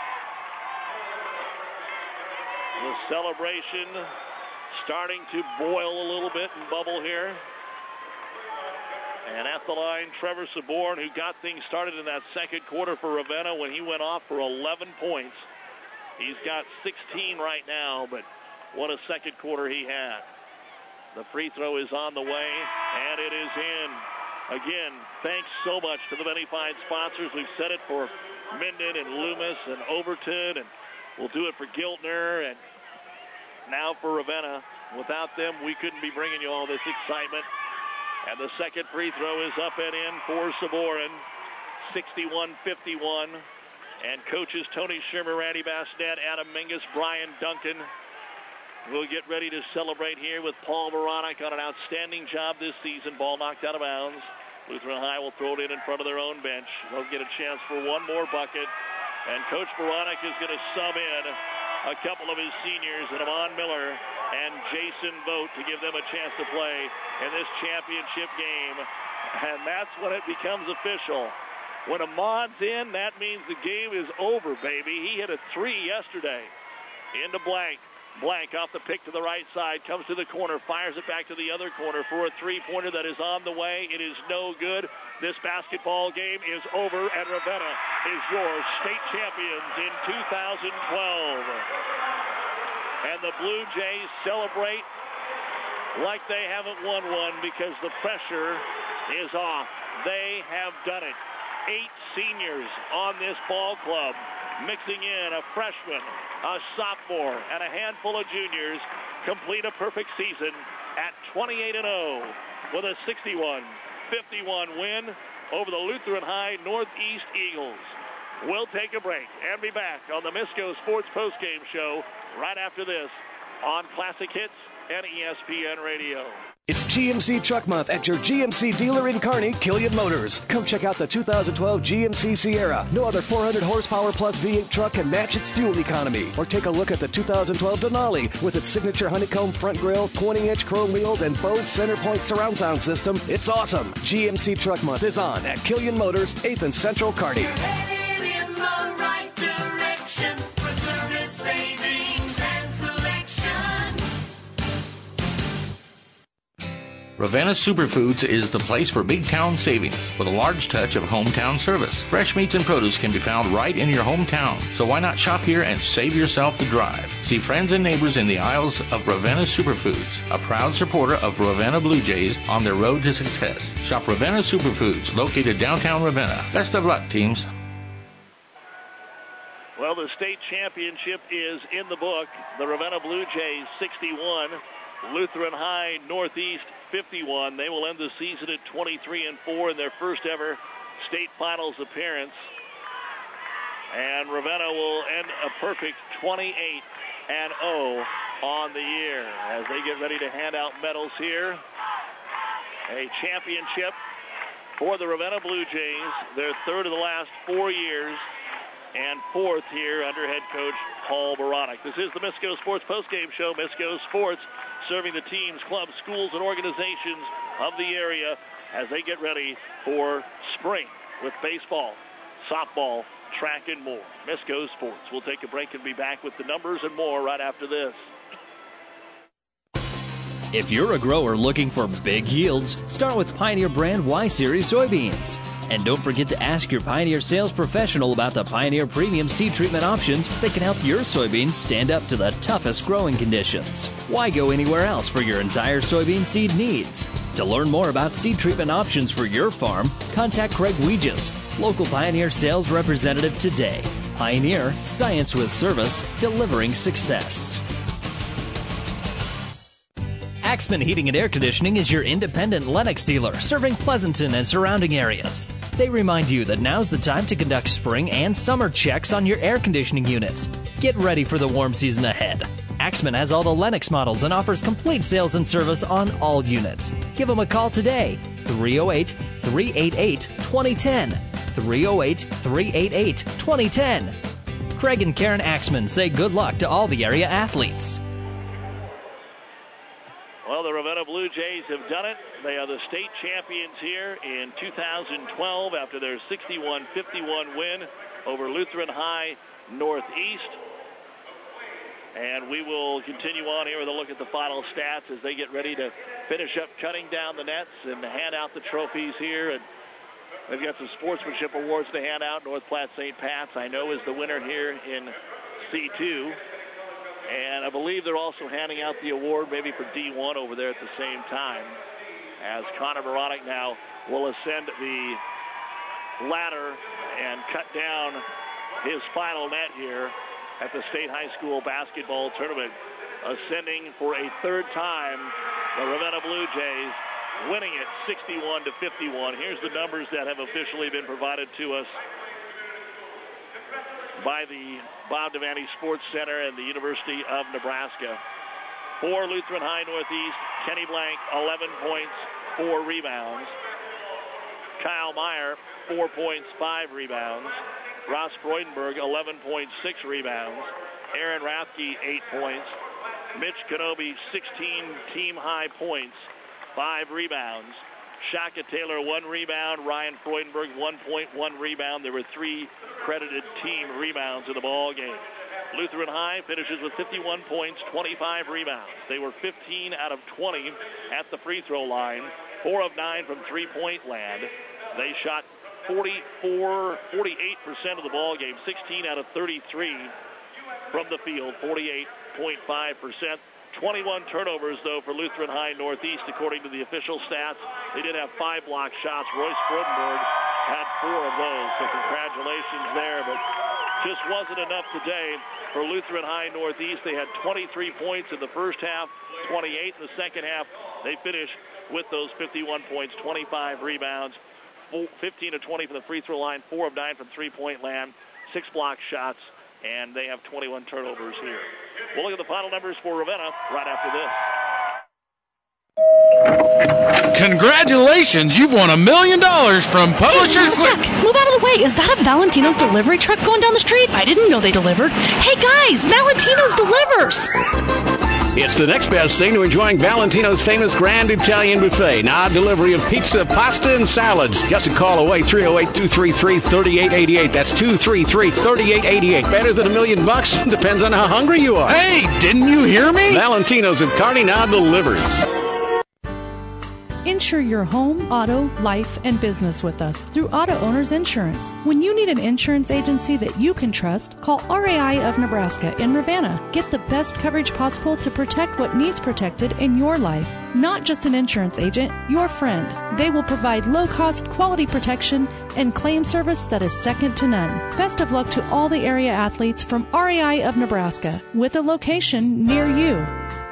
The celebration starting to boil a little bit and bubble here. And at the line, Trevor Sabor, who got things started in that second quarter for Ravenna when he went off for 11 points. He's got 16 right now, but what a second quarter he had. The free throw is on the way, and it is in. Again, thanks so much to the many fine sponsors. We've said it for Minden and Loomis and Overton, and we'll do it for Giltner, and now for Ravenna. Without them, we couldn't be bringing you all this excitement. And the second free throw is up and in for Saborin. 61-51. And coaches Tony Schirmer, Randy Bassett, Adam Mingus, Brian Duncan will get ready to celebrate here with Paul Baranek on an outstanding job this season. Ball knocked out of bounds. Lutheran High will throw it in front of their own bench. They'll get a chance for one more bucket. And Coach Baranek is going to sub in a couple of his seniors, and Amon Miller and Jason Vogt, to give them a chance to play in this championship game. And that's when it becomes official. When Amon's in, that means the game is over, baby. He hit a 3 yesterday. Into Blank. Blank off the pick to the right side, comes to the corner, fires it back to the other corner for a three-pointer that is on the way. It is no good. This basketball game is over, and Ravenna is your state champions in 2012. And the Blue Jays celebrate like they haven't won one because the pressure is off. They have done it. 8 seniors on this ball club, mixing in a freshman, a sophomore, and a handful of juniors, complete a perfect season at 28-0 with a 61-51 win over the Lutheran High Northeast Eagles. We'll take a break and be back on the Misco Sports Postgame Show right after this on Classic Hits and ESPN Radio. It's GMC Truck Month at your GMC dealer in Kearney, Killian Motors. Come check out the 2012 GMC Sierra. No other 400 horsepower plus V8 truck can match its fuel economy. Or take a look at the 2012 Denali with its signature honeycomb front grille, 20-inch chrome wheels, and Bose center point surround sound system. It's awesome. GMC Truck Month is on at Killian Motors, 8th and Central, Kearney. Headed in the right direction for service, savings, and selection. Ravenna Superfoods is the place for big town savings with a large touch of hometown service. Fresh meats and produce can be found right in your hometown, so why not shop here and save yourself the drive? See friends and neighbors in the aisles of Ravenna Superfoods, a proud supporter of Ravenna Blue Jays on their road to success. Shop Ravenna Superfoods, located downtown Ravenna. Best of luck, teams. Well, the state championship is in the book. The Ravenna Blue Jays 61, Lutheran High Northeast 51. They will end the season at 23-4 in their first ever state finals appearance. And Ravenna will end a perfect 28-0 on the year as they get ready to hand out medals here. A championship for the Ravenna Blue Jays, their third of the last 4 years, and fourth here under head coach Paul Baranek. This is the Misco Sports Postgame Show. Misco Sports serving the teams, clubs, schools, and organizations of the area as they get ready for spring with baseball, softball, track, and more. Misco Sports. We'll take a break and be back with the numbers and more right after this. If you're a grower looking for big yields, start with Pioneer brand Y-Series soybeans. And don't forget to ask your Pioneer sales professional about the Pioneer Premium seed treatment options that can help your soybeans stand up to the toughest growing conditions. Why go anywhere else for your entire soybean seed needs? To learn more about seed treatment options for your farm, contact Craig Weegis, local Pioneer sales representative today. Pioneer, science with service, delivering success. Axman Heating and Air Conditioning is your independent Lennox dealer serving Pleasanton and surrounding areas. They remind you that now's the time to conduct spring and summer checks on your air conditioning units. Get ready for the warm season ahead. Axman has all the Lennox models and offers complete sales and service on all units. Give them a call today, 308-388-2010, 308-388-2010. Craig and Karen Axman say good luck to all the area athletes. Well, the Ravenna Blue Jays have done it. They are the state champions here in 2012 after their 61-51 win over Lutheran High Northeast. And we will continue on here with a look at the final stats as they get ready to finish up cutting down the nets and hand out the trophies here. And they've got some sportsmanship awards to hand out. North Platte St. Pat's, I know, is the winner here in C2. And I believe they're also handing out the award maybe for D1 over there at the same time, as Connor Baranek now will ascend the ladder and cut down his final net here at the state high school basketball tournament, ascending for a third time, the Ravenna Blue Jays winning it 61-51. Here's the numbers that have officially been provided to us by the Bob Devaney Sports Center and the University of Nebraska. For Lutheran High Northeast, Kenny Blank, 11 points, 4 rebounds. Kyle Meyer, 4 points, 5 rebounds. Ross Freudenberg, 11.6 rebounds. Aaron Rathke, 8 points. Mitch Kenobi, 16 team-high points, 5 rebounds. Shaka Taylor, 1 rebound. Ryan Freudenberg, 1.1 rebound. There were 3 credited team rebounds in the ball game. Lutheran High finishes with 51 points, 25 rebounds. They were 15 out of 20 at the free throw line, 4 of 9 from three-point land. They shot 48% of the ball game, 16 out of 33 from the field, 48.5%. 21 turnovers, though, for Lutheran High Northeast, according to the official stats. They did have 5 block shots. Royce Freudenberg had 4 of those, so congratulations there. But just wasn't enough today for Lutheran High Northeast. They had 23 points in the first half, 28 in the second half. They finished with those 51 points, 25 rebounds, 15 of 20 from the free throw line, 4 of 9 from three-point land, 6 block shots, and they have 21 turnovers here. We'll look at the final numbers for Ravenna right after this. Congratulations, you've won $1 million from Publishers. Hey, move out of the way. Is that a Valentino's delivery truck going down the street? I didn't know they delivered. Hey guys, Valentino's delivers. It's the next best thing to enjoying Valentino's famous Grand Italian Buffet. Now, delivery of pizza, pasta, and salads. Just a call away, 308-233-3888. That's 233-3888. Better than $1 million? Depends on how hungry you are. Hey, didn't you hear me? Valentino's of Kearney now delivers. Insure your home, auto, life, and business with us through Auto Owners Insurance. When you need an insurance agency that you can trust, call RAI of Nebraska in Ravenna. Get the best coverage possible to protect what needs protected in your life. Not just an insurance agent, your friend. They will provide low-cost, quality protection and claim service that is second to none. Best of luck to all the area athletes from RAI of Nebraska, with a location near you.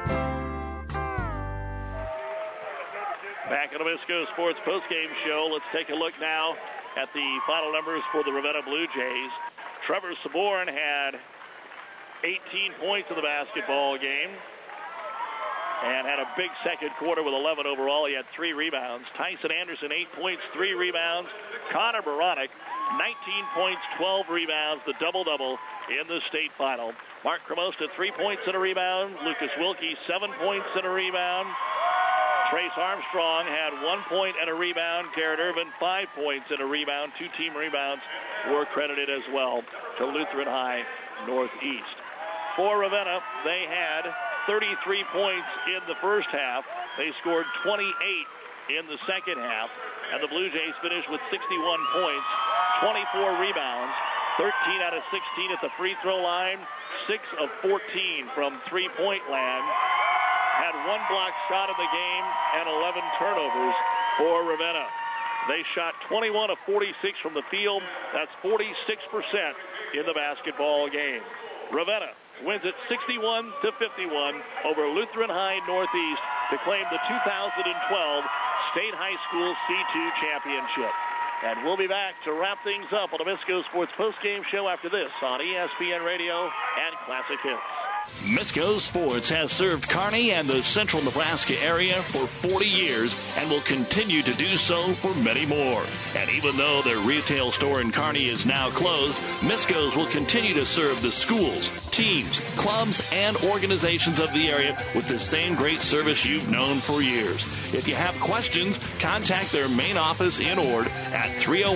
Back on the Misco Sports postgame show, let's take a look now at the final numbers for the Ravenna Blue Jays. Trevor Saborn had 18 points in the basketball game and had a big second quarter with 11 overall. He had 3 rebounds. Tyson Anderson, 8 points, 3 rebounds. Connor Baranek, 19 points, 12 rebounds, the double-double in the state final. Mark Cremosta, 3 points and a rebound. Lucas Wilkie, 7 points and a rebound. Trace Armstrong had 1 point and a rebound. Garrett Irvin, 5 points and a rebound. 2 team rebounds were credited as well to Lutheran High Northeast. For Ravenna, they had 33 points in the first half. They scored 28 in the second half. And the Blue Jays finished with 61 points, 24 rebounds, 13 out of 16 at the free throw line, 6 of 14 from three-point land. Had 1 block shot in the game and 11 turnovers for Ravenna. They shot 21 of 46 from the field. That's 46% in the basketball game. Ravenna wins it 61-51 over Lutheran High Northeast to claim the 2012 State High School C2 Championship. And we'll be back to wrap things up on the Misco Sports postgame show after this on ESPN Radio and Classic Hits. Misco Sports has served Kearney and the central Nebraska area for 40 years and will continue to do so for many more. And even though their retail store in Kearney is now closed, Misco's will continue to serve the schools, teams, clubs, and organizations of the area with the same great service you've known for years. If you have questions, contact their main office in Ord at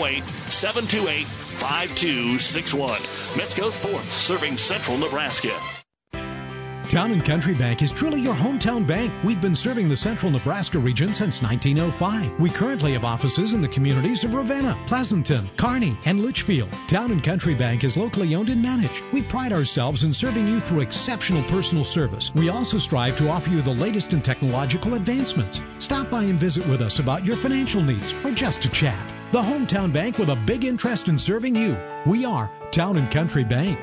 308-728-5261. Misco Sports, serving central Nebraska. Town & Country Bank is truly your hometown bank. We've been serving the central Nebraska region since 1905. We currently have offices in the communities of Ravenna, Pleasanton, Kearney, and Litchfield. Town & Country Bank is locally owned and managed. We pride ourselves in serving you through exceptional personal service. We also strive to offer you the latest in technological advancements. Stop by and visit with us about your financial needs or just to chat. The hometown bank with a big interest in serving you. We are Town & Country Bank.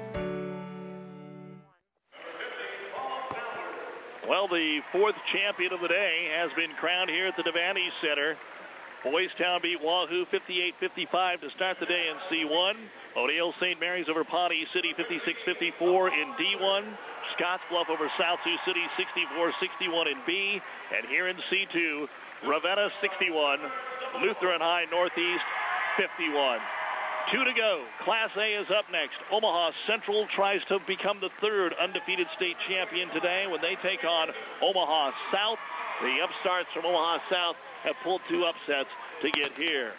Well, the 4th champion of the day has been crowned here at the Devaney Center. Boys Town beat Wahoo 58-55 to start the day in C1. O'Neill St. Mary's over Pawnee City 56-54 in D1. Scottsbluff over South Sioux City 64-61 in B. And here in C2, Ravenna 61, Lutheran High Northeast 51. 2 to go. Class A is up next. Omaha Central tries to become the 3rd undefeated state champion today when they take on Omaha South. The upstarts from Omaha South have pulled 2 upsets to get here.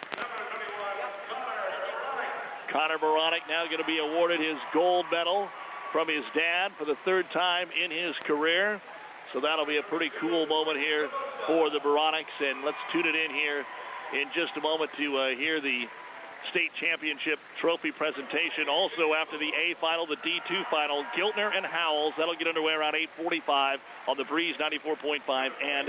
Connor Baranek now going to be awarded his gold medal from his dad for the 3rd time in his career. So that'll be a pretty cool moment here for the Baraneks. And let's tune it in here in just a moment to hear the state championship trophy presentation. Also after the A final, the D2 final, Giltner and Howells. That'll get underway around 8:45 on the Breeze 94.5 and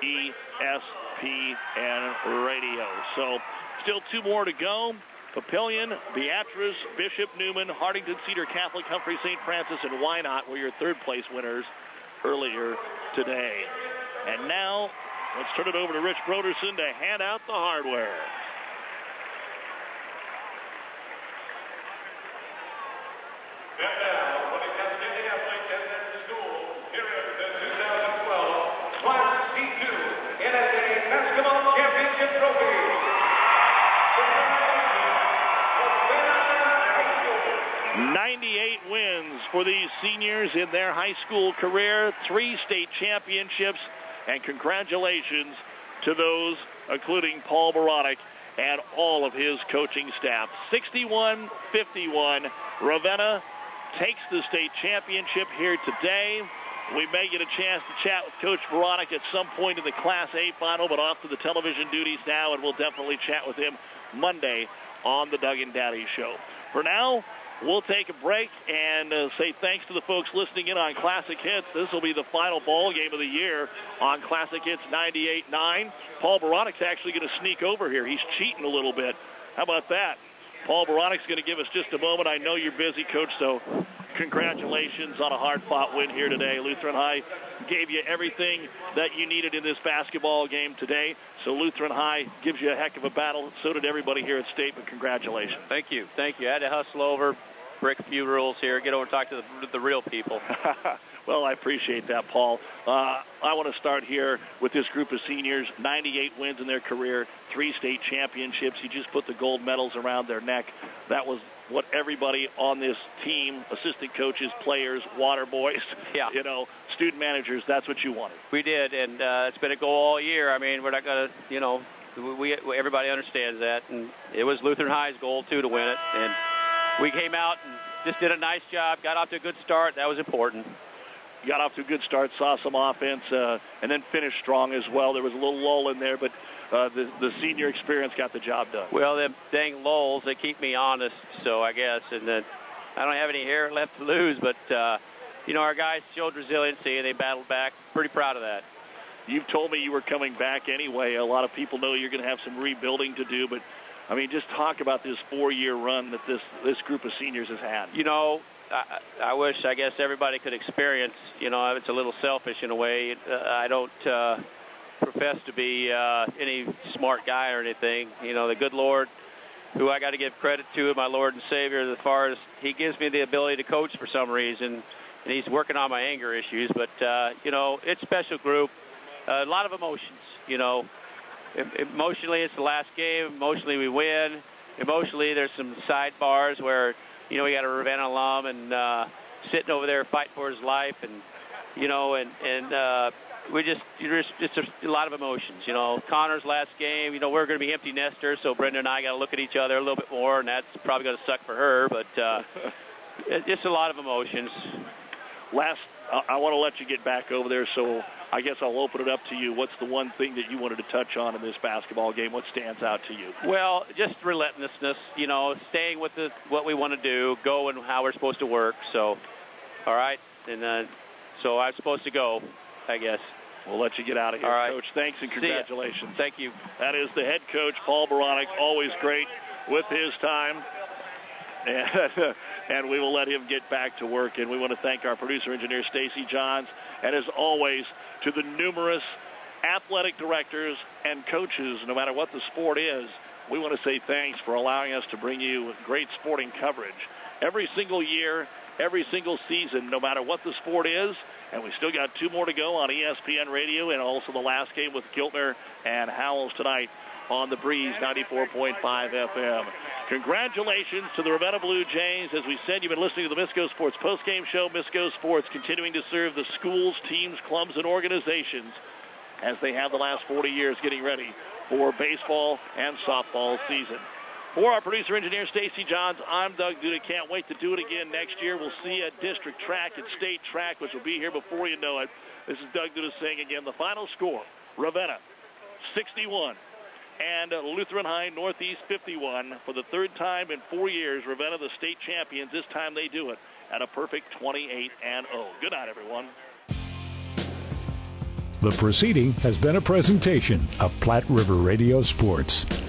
ESPN Radio. So still 2 more to go. Papillion, Beatrice, Bishop Newman, Hartington, Cedar Catholic, Humphrey, St. Francis, and Wynot were your 3rd place winners earlier today. And now let's turn it over to Rich Broderson to hand out the hardware. And now, when it comes to the athletes and the school, here is the 2012 Class C2 Wins for these seniors in their high school career, 3 state championships, and congratulations to those, including Paul Boronik and all of his coaching staff. 61-51, Ravenna takes the state championship here today. We may get a chance to chat with Coach Boronik at some point in the Class A final, but off to the television duties now, and we'll definitely chat with him Monday on the Doug and Daddy Show. For now, we'll take a break and say thanks to the folks listening in on Classic Hits. This will be the final ball game of the year on Classic Hits 98.9. Paul Boronik's actually going to sneak over here. He's cheating a little bit. How about that? Paul Boronik's going to give us just a moment. I know you're busy, Coach, so congratulations on a hard-fought win here today. Lutheran High gave you everything that you needed in this basketball game today. So Lutheran High gives you a heck of a battle. So did everybody here at State, but congratulations. Thank you. Thank you. I had to hustle over, break a few rules here, get over and talk to the real people. Well, I appreciate that, Paul. I want to start here with this group of seniors. 98 wins in their career, 3 state championships. You just put the gold medals around their neck. That was what everybody on this team, assistant coaches, players, water boys, student managers, that's what you wanted. We did, and it's been a goal all year. I mean, we're not going to, everybody understands that. And it was Lutheran High's goal, too, to win it. And we came out and just did a nice job, got off to a good start. That was important. Got off to a good start, saw some offense, and then finished strong as well. There was a little lull in there, but the senior experience got the job done. Well, them dang lulls, they keep me honest, so I guess. And I don't have any hair left to lose, but, our guys showed resiliency, and they battled back. Pretty proud of that. You've told me you were coming back anyway. A lot of people know you're going to have some rebuilding to do, but, I mean, just talk about this 4-year run that this group of seniors has had. I wish, I guess, everybody could experience, it's a little selfish in a way. I don't profess to be any smart guy or anything. The good Lord, who I got to give credit to, my Lord and Savior, as far as He gives me the ability to coach for some reason, and He's working on my anger issues. But, it's a special group. A lot of emotions, Emotionally, it's the last game. Emotionally, we win. Emotionally, there's some sidebars where, we got a Ravenna alum and sitting over there fighting for his life, and we just a lot of emotions. Connor's last game. We're going to be empty nesters, so Brenda and I got to look at each other a little bit more, and that's probably going to suck for her. But just a lot of emotions. I want to let you get back over there, so I guess I'll open it up to you. What's the one thing that you wanted to touch on in this basketball game? What stands out to you? Well, just relentlessness, staying with what we want to do, going how we're supposed to work. So, all right, and so I'm supposed to go, I guess. We'll let you get out of here, all right. Coach. Thanks and congratulations. Thank you. That is the head coach, Paul Boronik, always great with his time. And we will let him get back to work. And we want to thank our producer-engineer, Stacy Johns. And as always, to the numerous athletic directors and coaches, no matter what the sport is, we want to say thanks for allowing us to bring you great sporting coverage. Every single year, every single season, no matter what the sport is. And we still got 2 more to go on ESPN Radio, and also the last game with Giltner and Howells tonight on the Breeze 94.5 FM. Congratulations to the Ravenna Blue Jays. As we said, you've been listening to the Misco Sports postgame show. Misco Sports continuing to serve the schools, teams, clubs, and organizations as they have the last 40 years getting ready for baseball and softball season. For our producer-engineer, Stacy Johns, I'm Doug Duda. Can't wait to do it again next year. We'll see you at District Track and State Track, which will be here before you know it. This is Doug Duda saying again the final score, Ravenna 61. And Lutheran High Northeast 51. For the 3rd time in 4 years, Ravenna the state champions. This time they do it at a perfect 28-0. Good night, everyone. The proceeding has been a presentation of Platte River Radio Sports.